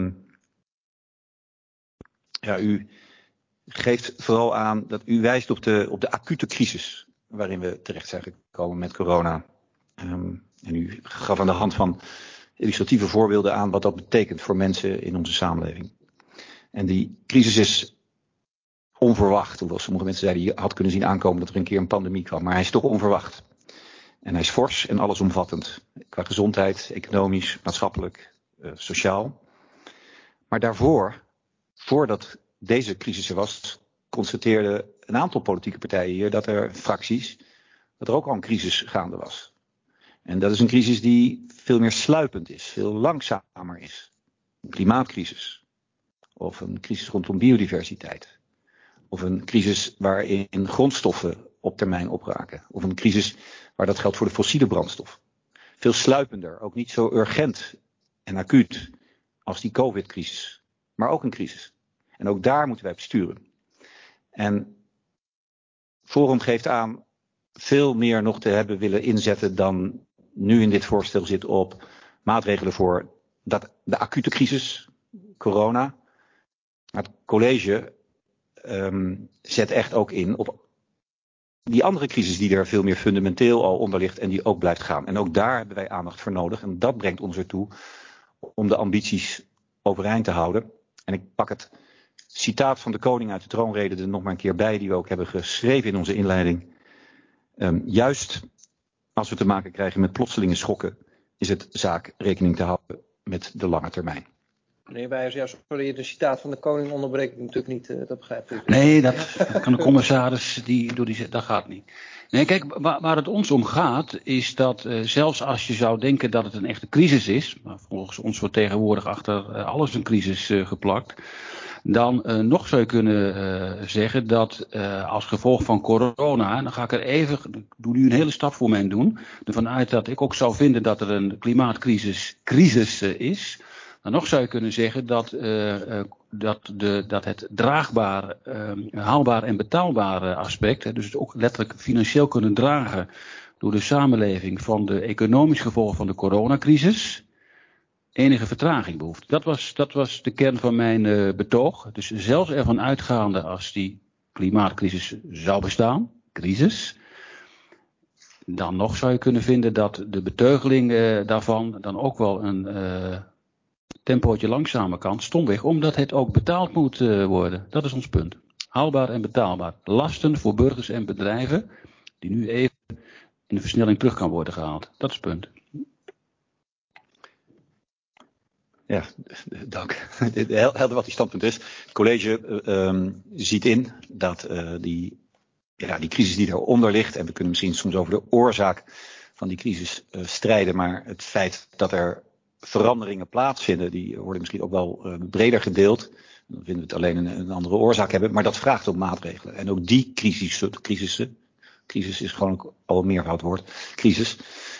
U geeft vooral aan dat u wijst op de acute crisis waarin we terecht zijn gekomen met corona. En u gaf aan de hand van illustratieve voorbeelden aan wat dat betekent voor mensen in onze samenleving. En die crisis is onverwacht. Hoewel sommige mensen zeiden je had kunnen zien aankomen dat er een keer een pandemie kwam. Maar hij is toch onverwacht. En hij is fors en allesomvattend. Qua gezondheid, economisch, maatschappelijk, sociaal. Maar daarvoor, voordat deze crisis er was, constateerden een aantal politieke partijen hier dat er fracties, dat er ook al een crisis gaande was. En dat is een crisis die veel meer sluipend is, veel langzamer is. Een klimaatcrisis. Of een crisis rondom biodiversiteit. Of een crisis waarin grondstoffen op termijn opraken. Of een crisis waar dat geldt voor de fossiele brandstof. Veel sluipender, ook niet zo urgent en acuut als die COVID-crisis. Maar ook een crisis. En ook daar moeten wij op sturen. En Forum geeft aan veel meer nog te hebben willen inzetten dan nu in dit voorstel zit op maatregelen voor de acute crisis, corona. Maar het college zet echt ook in op die andere crisis die er veel meer fundamenteel al onder ligt en die ook blijft gaan. En ook daar hebben wij aandacht voor nodig. En dat brengt ons ertoe om de ambities overeind te houden. En ik pak het citaat van de koning uit de troonrede er nog maar een keer bij, die we ook hebben geschreven in onze inleiding. Juist als we te maken krijgen met plotselinge schokken, is het zaak rekening te houden met de lange termijn. Meneer Wijers, sorry, de citaat van de koning onderbreek ik natuurlijk niet, dat begrijpt u. Nee, dat kan de commissaris, dat gaat niet. Nee, kijk, waar het ons om gaat, is dat zelfs als je zou denken dat het een echte crisis is, maar volgens ons wordt tegenwoordig achter alles een crisis geplakt, dan nog zou je kunnen zeggen dat als gevolg van corona, en dan ga ik er even, ik doe nu een hele stap voor mij doen, ervan uit dat ik ook zou vinden dat er een klimaatcrisis is. Dan nog zou je kunnen zeggen dat het draagbaar, haalbaar en betaalbare aspect, dus het ook letterlijk financieel kunnen dragen door de samenleving van de economische gevolgen van de coronacrisis, enige vertraging behoeft. Dat was de kern van mijn betoog. Dus zelfs ervan uitgaande als die klimaatcrisis zou bestaan, dan nog zou je kunnen vinden dat de beteugeling daarvan dan ook wel een tempootje langzamer kan. Stomweg, omdat het ook betaald moet worden. Dat is ons punt. Haalbaar en betaalbaar. Lasten voor burgers en bedrijven die nu even in de versnelling terug kan worden gehaald. Dat is het punt. Ja, dank. Helder wat die standpunt is. Het college ziet in dat die crisis die daaronder ligt, en we kunnen misschien soms over de oorzaak van die crisis strijden, maar het feit dat er veranderingen plaatsvinden, die worden misschien ook wel breder gedeeld. Dan vinden we het alleen een andere oorzaak hebben, maar dat vraagt om maatregelen. En ook die crisis is gewoon al een meervoudwoord, crisis,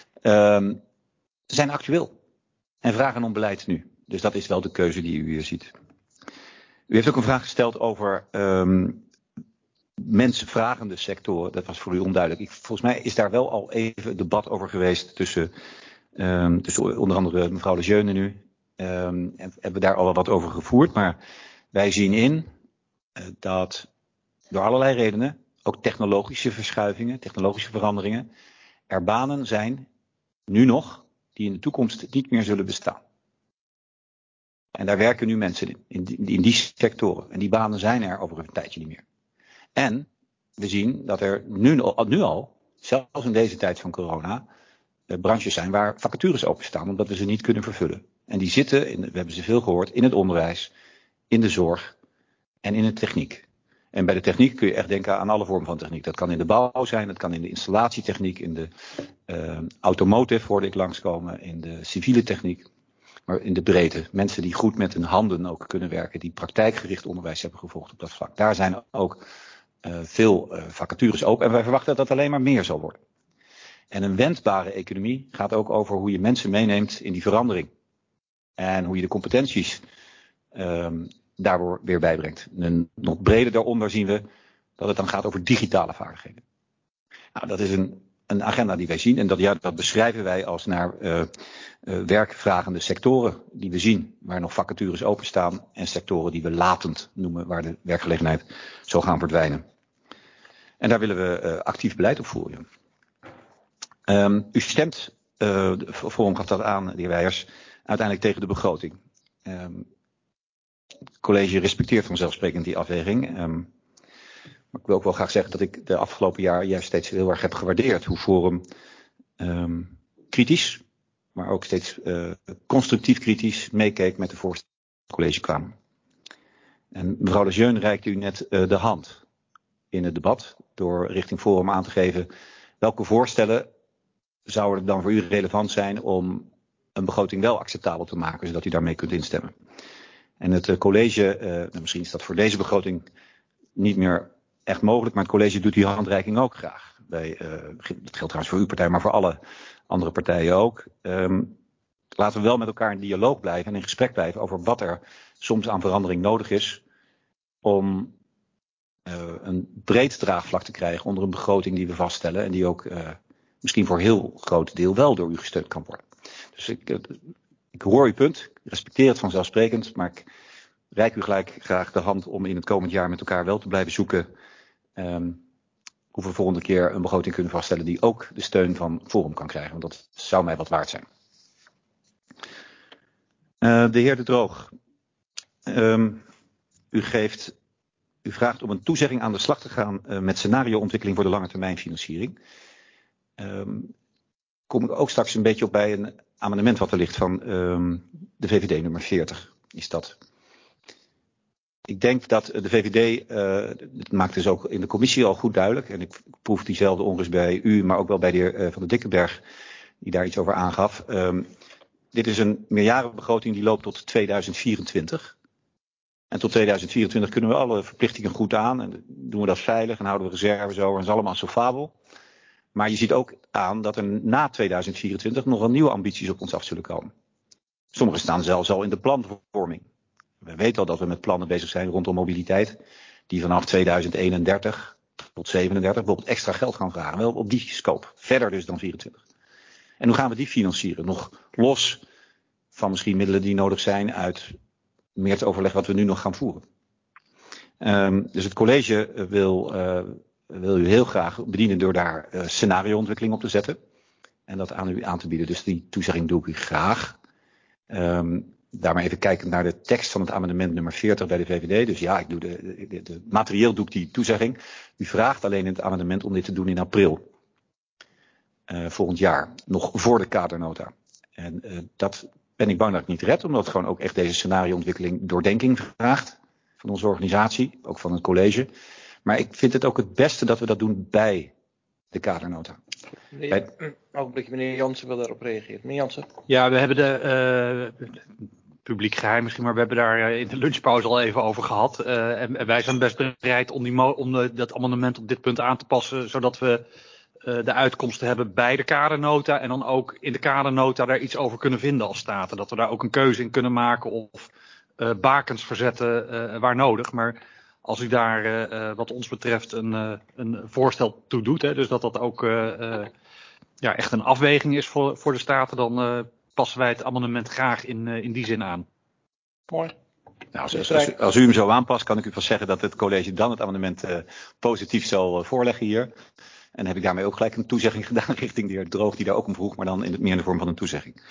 zijn actueel en vragen om beleid nu. Dus dat is wel de keuze die u hier ziet. U heeft ook een vraag gesteld over mensenvragende sectoren. Dat was voor u onduidelijk. Volgens mij is daar wel al even debat over geweest tussen onder andere mevrouw Lejeune nu. En hebben we daar al wat over gevoerd. Maar wij zien in dat door allerlei redenen, ook technologische verschuivingen, technologische veranderingen, er banen zijn, nu nog, die in de toekomst niet meer zullen bestaan. En daar werken nu mensen in die sectoren. En die banen zijn er over een tijdje niet meer. En we zien dat er nu al, zelfs in deze tijd van corona, branches zijn waar vacatures openstaan, omdat we ze niet kunnen vervullen. En die zitten, we hebben ze veel gehoord, in het onderwijs, in de zorg en in de techniek. En bij de techniek kun je echt denken aan alle vormen van techniek. Dat kan in de bouw zijn, dat kan in de installatietechniek, in de automotive hoorde ik langskomen, in de civiele techniek. Maar in de breedte. Mensen die goed met hun handen ook kunnen werken, die praktijkgericht onderwijs hebben gevolgd op dat vlak. Daar zijn ook veel vacatures open. En wij verwachten dat dat alleen maar meer zal worden. En een wendbare economie gaat ook over hoe je mensen meeneemt in die verandering. En hoe je de competenties daar weer bijbrengt. En nog breder daaronder zien we dat het dan gaat over digitale vaardigheden. Nou, dat is een agenda die wij zien. En dat beschrijven wij als naar werkvragende sectoren die we zien, waar nog vacatures openstaan. En sectoren die we latend noemen, waar de werkgelegenheid zal gaan verdwijnen. En daar willen we actief beleid op voeren. U stemt, Forum gaf dat aan, de heer Weijers, uiteindelijk tegen de begroting. Het college respecteert vanzelfsprekend die afweging. Maar ik wil ook wel graag zeggen dat ik de afgelopen jaar juist steeds heel erg heb gewaardeerd hoe Forum kritisch, maar ook steeds constructief kritisch meekeek met de voorstellen die het college kwamen. En mevrouw Lejeune reikte u net de hand in het debat door richting Forum aan te geven welke voorstellen zouden dan voor u relevant zijn om een begroting wel acceptabel te maken, zodat u daarmee kunt instemmen. En het college, misschien is dat voor deze begroting niet meer echt mogelijk, maar het college doet die handreiking ook graag. Dat geldt trouwens voor uw partij, maar voor alle andere partijen ook. Laten we wel met elkaar in dialoog blijven en in gesprek blijven over wat er soms aan verandering nodig is om een breed draagvlak te krijgen onder een begroting die we vaststellen en die ook misschien voor een heel groot deel wel door u gesteund kan worden. Dus ik hoor uw punt, ik respecteer het vanzelfsprekend, maar ik reik u gelijk graag de hand om in het komend jaar met elkaar wel te blijven zoeken hoe we volgende keer een begroting kunnen vaststellen die ook de steun van Forum kan krijgen, want dat zou mij wat waard zijn. De heer De Droog, u vraagt om een toezegging aan de slag te gaan met scenarioontwikkeling voor de lange termijn financiering. Kom ik ook straks een beetje op bij een amendement wat er ligt van de VVD nummer 40 is dat. Ik denk dat de VVD, dat maakt dus ook in de commissie al goed duidelijk, en ik proef diezelfde onrust bij u, maar ook wel bij de heer Van der Dikkenberg, die daar iets over aangaf. Dit is een meerjarenbegroting die loopt tot 2024. En tot 2024 kunnen we alle verplichtingen goed aan, en doen we dat veilig en houden we reserves over, en is allemaal zo fabel. Maar je ziet ook aan dat er na 2024 nog wel nieuwe ambities op ons af zullen komen. Sommige staan zelfs al in de planvorming. We weten al dat we met plannen bezig zijn rondom mobiliteit, die vanaf 2031 tot 37 bijvoorbeeld extra geld gaan vragen. Wel op die scope, verder dus dan 24. En hoe gaan we die financieren? Nog los van misschien middelen die nodig zijn uit meer te overleg wat we nu nog gaan voeren. Dus het college wil u heel graag bedienen door daar scenarioontwikkeling op te zetten. En dat aan u aan te bieden. Dus die toezegging doe ik u graag. Daar maar even kijken naar de tekst van het amendement nummer 40 bij de VVD. Dus ja, ik doe materieel doe ik die toezegging. U vraagt alleen in het amendement om dit te doen in april. Volgend jaar. Nog voor de kadernota. En dat ben ik bang dat ik niet red. Omdat het gewoon ook echt deze scenarioontwikkeling doordenking vraagt. Van onze organisatie. Ook van het college. Maar ik vind het ook het beste dat we dat doen bij de kadernota. Ogenblikje, meneer Jansen wil daarop reageren. Meneer Jansen. Ja, we hebben publiek geheim misschien, maar we hebben daar in de lunchpauze al even over gehad. En wij zijn best bereid om dat amendement op dit punt aan te passen, zodat we de uitkomsten hebben bij de kadernota en dan ook in de kadernota daar iets over kunnen vinden als Staten. Dat we daar ook een keuze in kunnen maken of bakens verzetten waar nodig. Maar als u daar wat ons betreft een voorstel toe doet, dus dat ook echt een afweging is voor de Staten, dan passen wij het amendement graag in die zin aan. Mooi. Nou, als u hem zo aanpast, kan ik u pas zeggen dat het college dan het amendement positief zal voorleggen hier. En heb ik daarmee ook gelijk een toezegging gedaan richting de heer Droog, die daar ook om vroeg, maar dan meer in de vorm van een toezegging.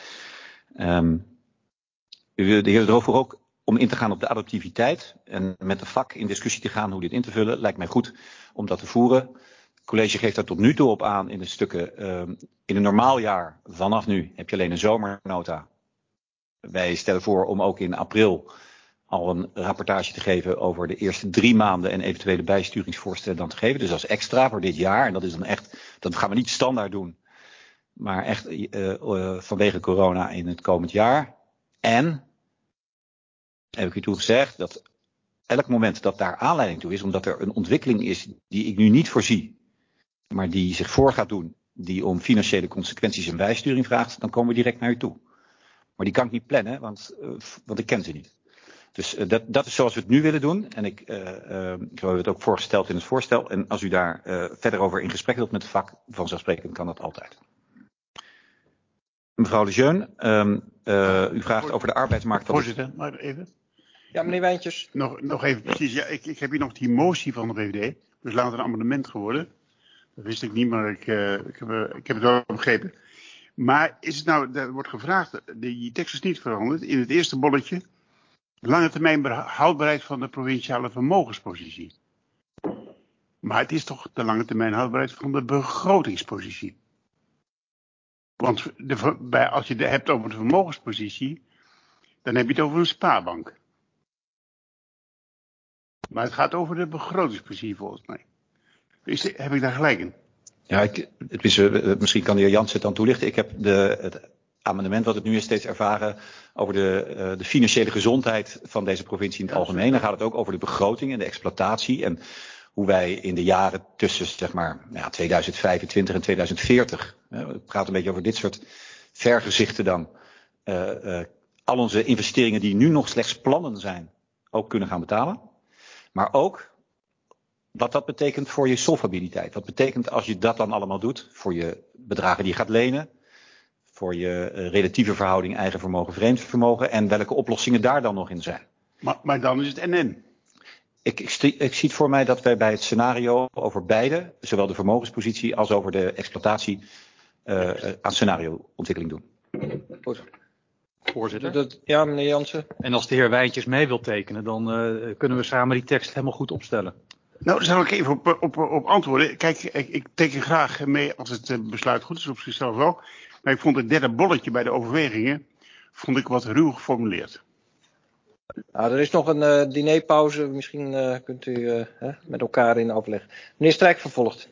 De heer Droog vroeg ook om in te gaan op de adaptiviteit en met de vak in discussie te gaan hoe dit in te vullen. Lijkt mij goed om dat te voeren. Het college geeft daar tot nu toe op aan in de stukken. In een normaal jaar, vanaf nu, heb je alleen een zomernota. Wij stellen voor om ook in april al een rapportage te geven over de eerste 3 maanden en eventuele bijsturingsvoorstellen dan te geven. Dus als extra voor dit jaar. En dat is dan echt, dat gaan we niet standaard doen. Maar echt vanwege corona in het komend jaar. En heb ik u toen gezegd dat elk moment dat daar aanleiding toe is, omdat er een ontwikkeling is die ik nu niet voorzie, maar die zich voor gaat doen, die om financiële consequenties en bijsturing vraagt, dan komen we direct naar u toe. Maar die kan ik niet plannen, want ik ken ze niet. Dus dat is zoals we het nu willen doen. En ik heb het ook voorgesteld in het voorstel. En als u daar verder over in gesprek wilt met het vak, vanzelfsprekend kan dat altijd. Mevrouw Lejeune, u vraagt over de arbeidsmarkt. Voorzitter, maar even. Ja, meneer Wijntjes. Nog even precies. Ja, ik heb hier nog die motie van de VVD. Dus laat het een amendement geworden. Dat wist ik niet, maar ik heb het wel begrepen. Maar is het nou, er wordt gevraagd, die tekst is niet veranderd. In het eerste bolletje, lange termijn houdbaarheid van de provinciale vermogenspositie. Maar het is toch de lange termijn houdbaarheid van de begrotingspositie. Want als je het hebt over de vermogenspositie, dan heb je het over een spaarbank. Maar het gaat over de begrotingspositie volgens mij. Heb ik daar gelijk in? Ja, misschien kan de heer Jansen het dan toelichten. Ik heb het amendement wat het nu is steeds ervaren over de financiële gezondheid van deze provincie in het algemeen. Dan gaat het ook over de begroting en de exploitatie en hoe wij in de jaren tussen zeg maar 2025 en 2040, we praten een beetje over dit soort vergezichten dan, al onze investeringen die nu nog slechts plannen zijn, ook kunnen gaan betalen. Maar ook wat dat betekent voor je solvabiliteit. Wat betekent als je dat dan allemaal doet voor je bedragen die je gaat lenen, voor je relatieve verhouding eigen vermogen, vreemd vermogen en welke oplossingen daar dan nog in zijn. Maar dan is het NN. Ik zie het voor mij dat wij bij het scenario over beide, zowel de vermogenspositie als over de exploitatie, aan scenarioontwikkeling doen. Goed. Voorzitter. Ja, meneer Jansen. En als de heer Wijntjes mee wil tekenen, dan kunnen we samen die tekst helemaal goed opstellen. Nou, daar zal ik even op antwoorden. Kijk, ik teken graag mee als het besluit goed is op zichzelf wel. Maar ik vond het derde bolletje bij de overwegingen wat ruw geformuleerd. Nou, er is nog een dinerpauze. Misschien kunt u met elkaar in overleg. Meneer Strijk vervolgt.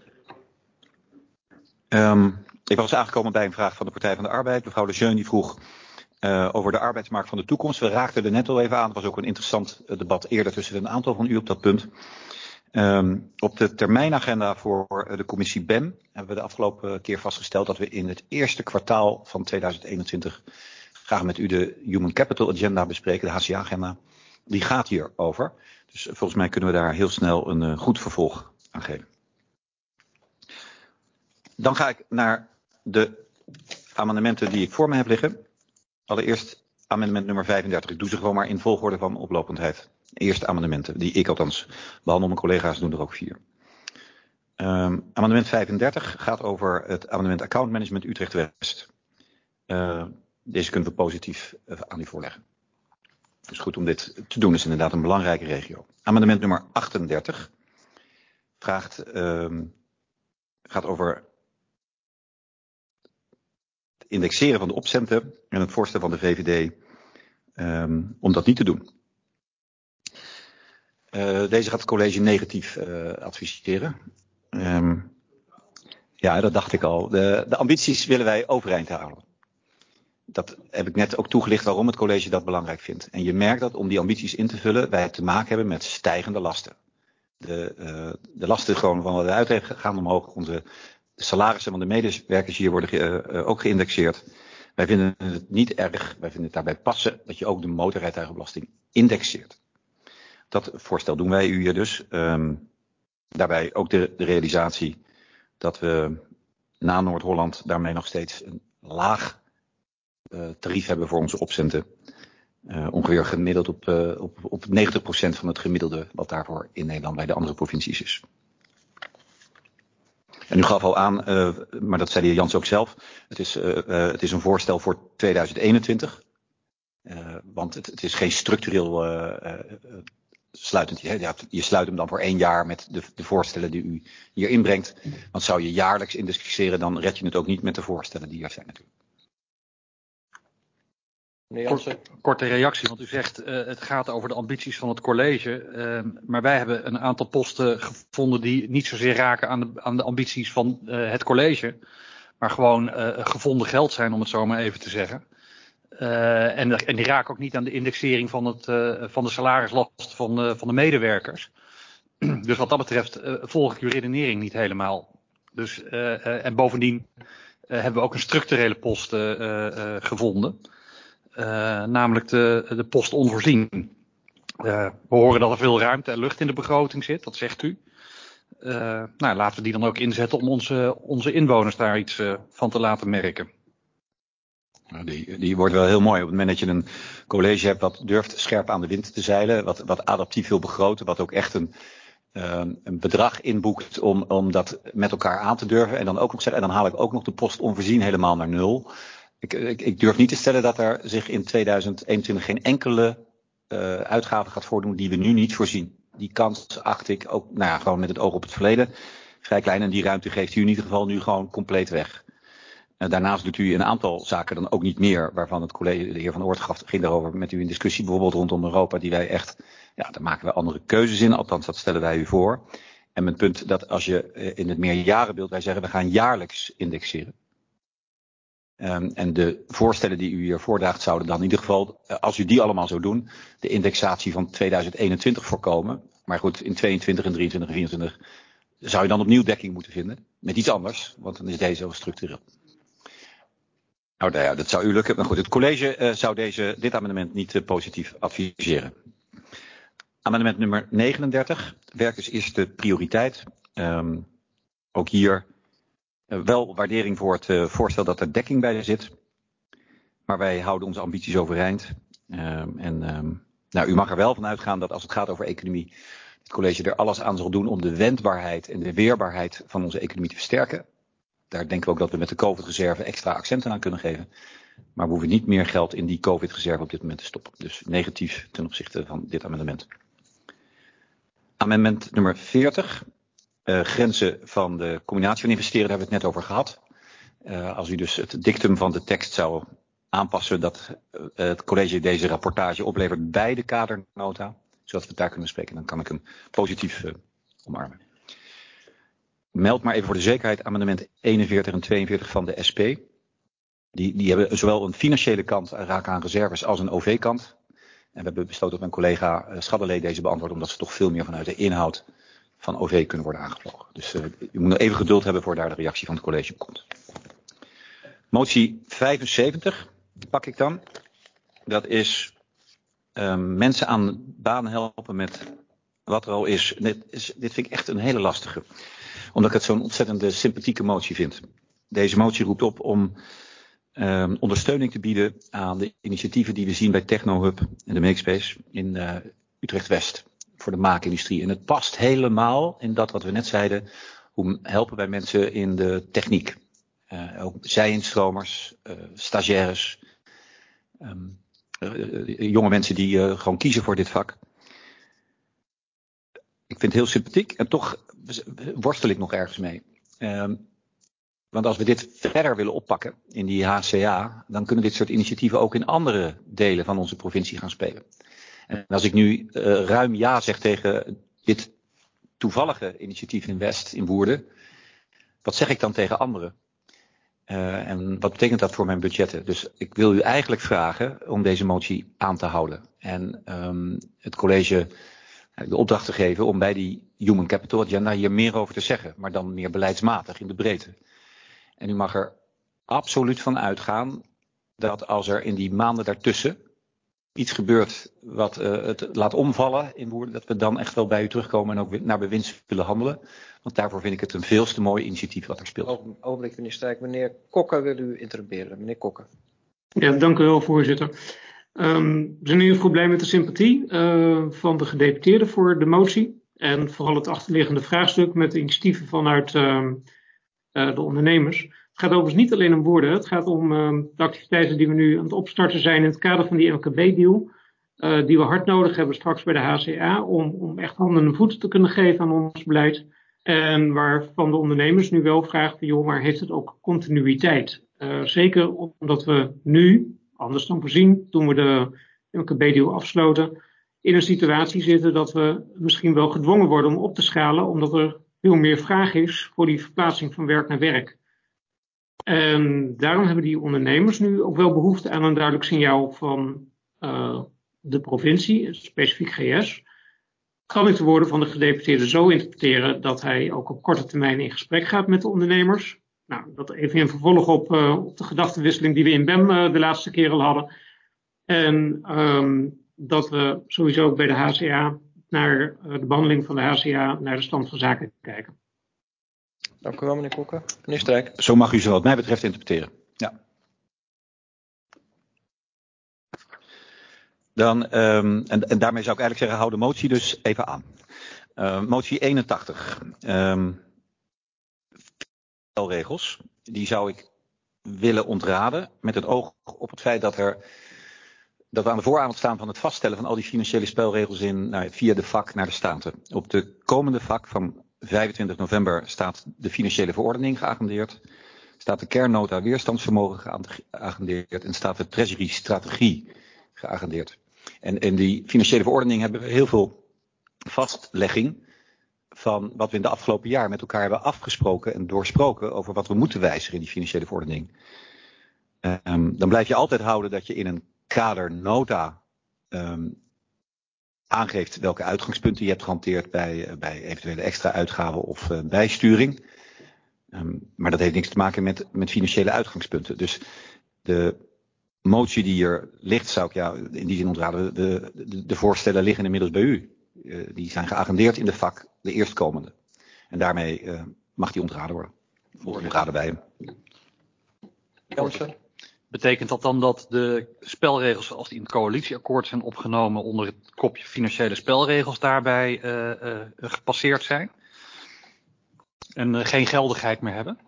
Ik was aangekomen bij een vraag van de Partij van de Arbeid. Mevrouw Lejeune die vroeg over de arbeidsmarkt van de toekomst. We raakten er net al even aan. Het was ook een interessant debat eerder tussen een aantal van u op dat punt. Op de termijnagenda voor de commissie BEM hebben we de afgelopen keer vastgesteld dat we in het eerste kwartaal van 2021 graag met u de Human Capital Agenda bespreken, de HCA-agenda. Die gaat hierover. Dus volgens mij kunnen we daar heel snel een goed vervolg aan geven. Dan ga ik naar de amendementen die ik voor me heb liggen. Allereerst amendement nummer 35. Ik doe ze gewoon maar in volgorde van oplopendheid. Eerste amendementen, die ik althans behandel. Mijn collega's doen er ook 4. Amendement 35 gaat over het amendement Account Management Utrecht West. Deze kunnen we positief aan u voorleggen. Het is goed om dit te doen, is inderdaad een belangrijke regio. Amendement nummer 38 gaat over het indexeren van de opcenten en het voorstel van de VVD om dat niet te doen. Deze gaat het college negatief adviseren. Ja, dat dacht ik al. De ambities willen wij overeind houden. Dat heb ik net ook toegelicht waarom het college dat belangrijk vindt. En je merkt dat om die ambities in te vullen wij te maken hebben met stijgende lasten. De lasten gewoon van wat we uitgeven gaan omhoog. De salarissen van de medewerkers hier worden ook geïndexeerd. Wij vinden het niet erg, wij vinden het daarbij passen dat je ook de motorrijtuigenbelasting indexeert. Dat voorstel doen wij u hier dus. Daarbij ook de realisatie dat we na Noord-Holland daarmee nog steeds een laag tarief hebben voor onze opcenten. Ongeveer gemiddeld op 90% van het gemiddelde wat daarvoor in Nederland bij de andere provincies is. En u gaf al aan, maar dat zei de heer Jans ook zelf, het is een voorstel voor 2021. Want het is geen structureel sluitend. Je sluit hem dan voor 1 jaar met de voorstellen die u hier inbrengt. Want zou je jaarlijks indexeren, dan red je het ook niet met de voorstellen die er zijn natuurlijk. Korte reactie, want u zegt het gaat over de ambities van het college. Maar wij hebben een aantal posten gevonden die niet zozeer raken aan de ambities van het college. Maar gewoon gevonden geld zijn, om het zo maar even te zeggen. En die raken ook niet aan de indexering van de salarislast van de medewerkers. Dus wat dat betreft volg ik uw redenering niet helemaal. Dus, en bovendien hebben we ook een structurele post gevonden. Namelijk de post onvoorzien. We horen dat er veel ruimte en lucht in de begroting zit, dat zegt u. Laten we die dan ook inzetten om onze inwoners daar iets van te laten merken. Die wordt wel heel mooi op het moment dat je een college hebt wat durft scherp aan de wind te zeilen. Wat adaptief wil begroten, wat ook echt een bedrag inboekt om dat met elkaar aan te durven. En dan ook nog zeggen, en dan haal ik ook nog de post onvoorzien helemaal naar 0. Ik durf niet te stellen dat er zich in 2021 geen enkele uitgave gaat voordoen die we nu niet voorzien. Die kans acht ik ook, gewoon met het oog op het verleden, vrij klein. En die ruimte geeft u in ieder geval nu gewoon compleet weg. Daarnaast doet u een aantal zaken dan ook niet meer, waarvan het college, de heer Van Oort ging daarover met u in discussie, bijvoorbeeld rondom Europa, die wij echt, daar maken we andere keuzes in, althans dat stellen wij u voor. En met het punt dat als je in het meerjarenbeeld, wij zeggen we gaan jaarlijks indexeren. En de voorstellen die u hier voordraagt zouden dan in ieder geval, als u die allemaal zou doen, de indexatie van 2021 voorkomen. Maar goed, in 22 en 23 en 24 zou je dan opnieuw dekking moeten vinden. Met iets anders, want dan is deze zo structureel. Dat zou u lukken. Maar goed, het college zou dit amendement niet positief adviseren. Amendement nummer 39, werkers eerste prioriteit. Ook hier wel waardering voor het voorstel dat er dekking bij zit. Maar wij houden onze ambities overeind. U mag er wel van uitgaan dat als het gaat over economie, het college er alles aan zal doen om de wendbaarheid en de weerbaarheid van onze economie te versterken. Daar denken we ook dat we met de COVID-reserve extra accenten aan kunnen geven. Maar we hoeven niet meer geld in die COVID-reserve op dit moment te stoppen. Dus negatief ten opzichte van dit amendement. Amendement nummer 40. Grenzen van de combinatie van investeren, daar hebben we het net over gehad. Als u dus het dictum van de tekst zou aanpassen dat het college deze rapportage oplevert bij de kadernota, zodat we het daar kunnen bespreken, dan kan ik hem positief omarmen. Meld maar even voor de zekerheid amendementen 41 en 42 van de SP. Die hebben zowel een financiële kant raken aan reserves als een OV-kant. En we hebben besloten dat mijn collega Schaddelee deze beantwoordt, omdat ze toch veel meer vanuit de inhoud van OV kunnen worden aangevlogen. Dus u moet nog even geduld hebben voor daar de reactie van het college op komt. Motie 75 pak ik dan. Dat is mensen aan baan helpen met wat er al is. Dit vind ik echt een hele lastige. Omdat ik het zo'n ontzettende sympathieke motie vind. Deze motie roept op om ondersteuning te bieden aan de initiatieven die we zien bij TechnoHub en de Makespace in Utrecht-West voor de maakindustrie. En het past helemaal in dat wat we net zeiden, hoe helpen wij mensen in de techniek. Ook zij-instromers, stagiaires, jonge mensen die gewoon kiezen voor dit vak. Ik vind het heel sympathiek en toch worstel ik nog ergens mee. Want als we dit verder willen oppakken in die HCA, dan kunnen dit soort initiatieven ook in andere delen van onze provincie gaan spelen. En als ik nu ruim ja zeg tegen dit toevallige initiatief in West, in Woerden, wat zeg ik dan tegen anderen? En wat betekent dat voor mijn budgetten? Dus ik wil u eigenlijk vragen om deze motie aan te houden. En het college de opdracht te geven om bij die Human Capital Agenda hier meer over te zeggen. Maar dan meer beleidsmatig in de breedte. En u mag er absoluut van uitgaan dat als er in die maanden daartussen iets gebeurt wat het laat omvallen in Woerden, dat we dan echt wel bij u terugkomen en ook naar bewinst willen handelen. Want daarvoor vind ik het een veel te mooi initiatief wat er speelt. Ogenblik, meneer Strijk. Meneer Kokker wil u interrumperen. Meneer Kokker. Ja, dank u wel, voorzitter. We zijn in ieder geval blij met de sympathie van de gedeputeerden voor de motie. En vooral het achterliggende vraagstuk met de initiatieven vanuit de ondernemers. Het gaat overigens niet alleen om Woerden. Het gaat om de activiteiten die we nu aan het opstarten zijn in het kader van die MKB-deal. Die we hard nodig hebben straks bij de HCA om echt handen en voeten te kunnen geven aan ons beleid. En waarvan de ondernemers nu wel vragen van, joh, maar heeft het ook continuïteit? Zeker omdat we nu, anders dan voorzien, toen we de MKB-deal afsloten, in een situatie zitten dat we misschien wel gedwongen worden om op te schalen, omdat er veel meer vraag is voor die verplaatsing van werk naar werk. En daarom hebben die ondernemers nu ook wel behoefte aan een duidelijk signaal van de provincie, specifiek GS. Kan ik de woorden van de gedeputeerde zo interpreteren dat hij ook op korte termijn in gesprek gaat met de ondernemers? Nou, dat even in vervolg op de gedachtenwisseling die we in BEM de laatste keer al hadden. En dat we sowieso bij de HCA naar de behandeling van de HCA naar de stand van zaken kijken. Dank u wel, meneer Kokker. Meneer Strijk. Zo mag u ze wat mij betreft interpreteren. Ja. Dan, en daarmee zou ik eigenlijk zeggen, hou de motie dus even aan. Motie 81. Spelregels. Die zou ik willen ontraden met het oog op het feit dat we aan de vooravond staan van het vaststellen van al die financiële spelregels via de VAK naar de Staten. Op de komende VAK van 25 november staat de financiële verordening geagendeerd. Staat de kernnota weerstandsvermogen geagendeerd en staat de treasury strategie geagendeerd. En in die financiële verordening hebben we heel veel vastlegging van wat we in de afgelopen jaar met elkaar hebben afgesproken en doorsproken over wat we moeten wijzigen in die financiële verordening. Dan blijf je altijd houden dat je in een kadernota aangeeft welke uitgangspunten je hebt gehanteerd bij eventuele extra uitgaven of bijsturing. Maar dat heeft niks te maken met financiële uitgangspunten. Dus de motie die hier ligt, zou ik in die zin ontraden. De voorstellen liggen inmiddels bij u. Die zijn geagendeerd in de VAK, de eerstkomende. En daarmee mag die ontraden worden. Ontraden bij hem. Janssen. Betekent dat dan dat de spelregels zoals die in het coalitieakkoord zijn opgenomen onder het kopje financiële spelregels daarbij gepasseerd zijn? En geen geldigheid meer hebben?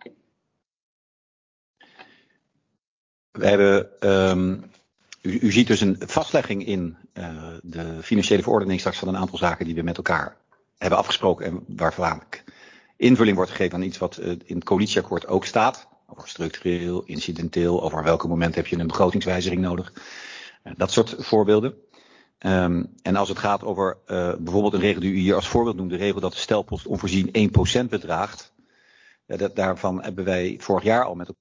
We hebben, u ziet dus een vastlegging in de financiële verordening straks van een aantal zaken die we met elkaar hebben afgesproken en waarvan invulling wordt gegeven aan iets wat in het coalitieakkoord ook staat. Over structureel, incidenteel, over welke moment heb je een begrotingswijziging nodig. Dat soort voorbeelden. En als het gaat over bijvoorbeeld een regel die u hier als voorbeeld noemt, de regel dat de stelpost onvoorzien 1% bedraagt. Daarvan hebben wij vorig jaar al met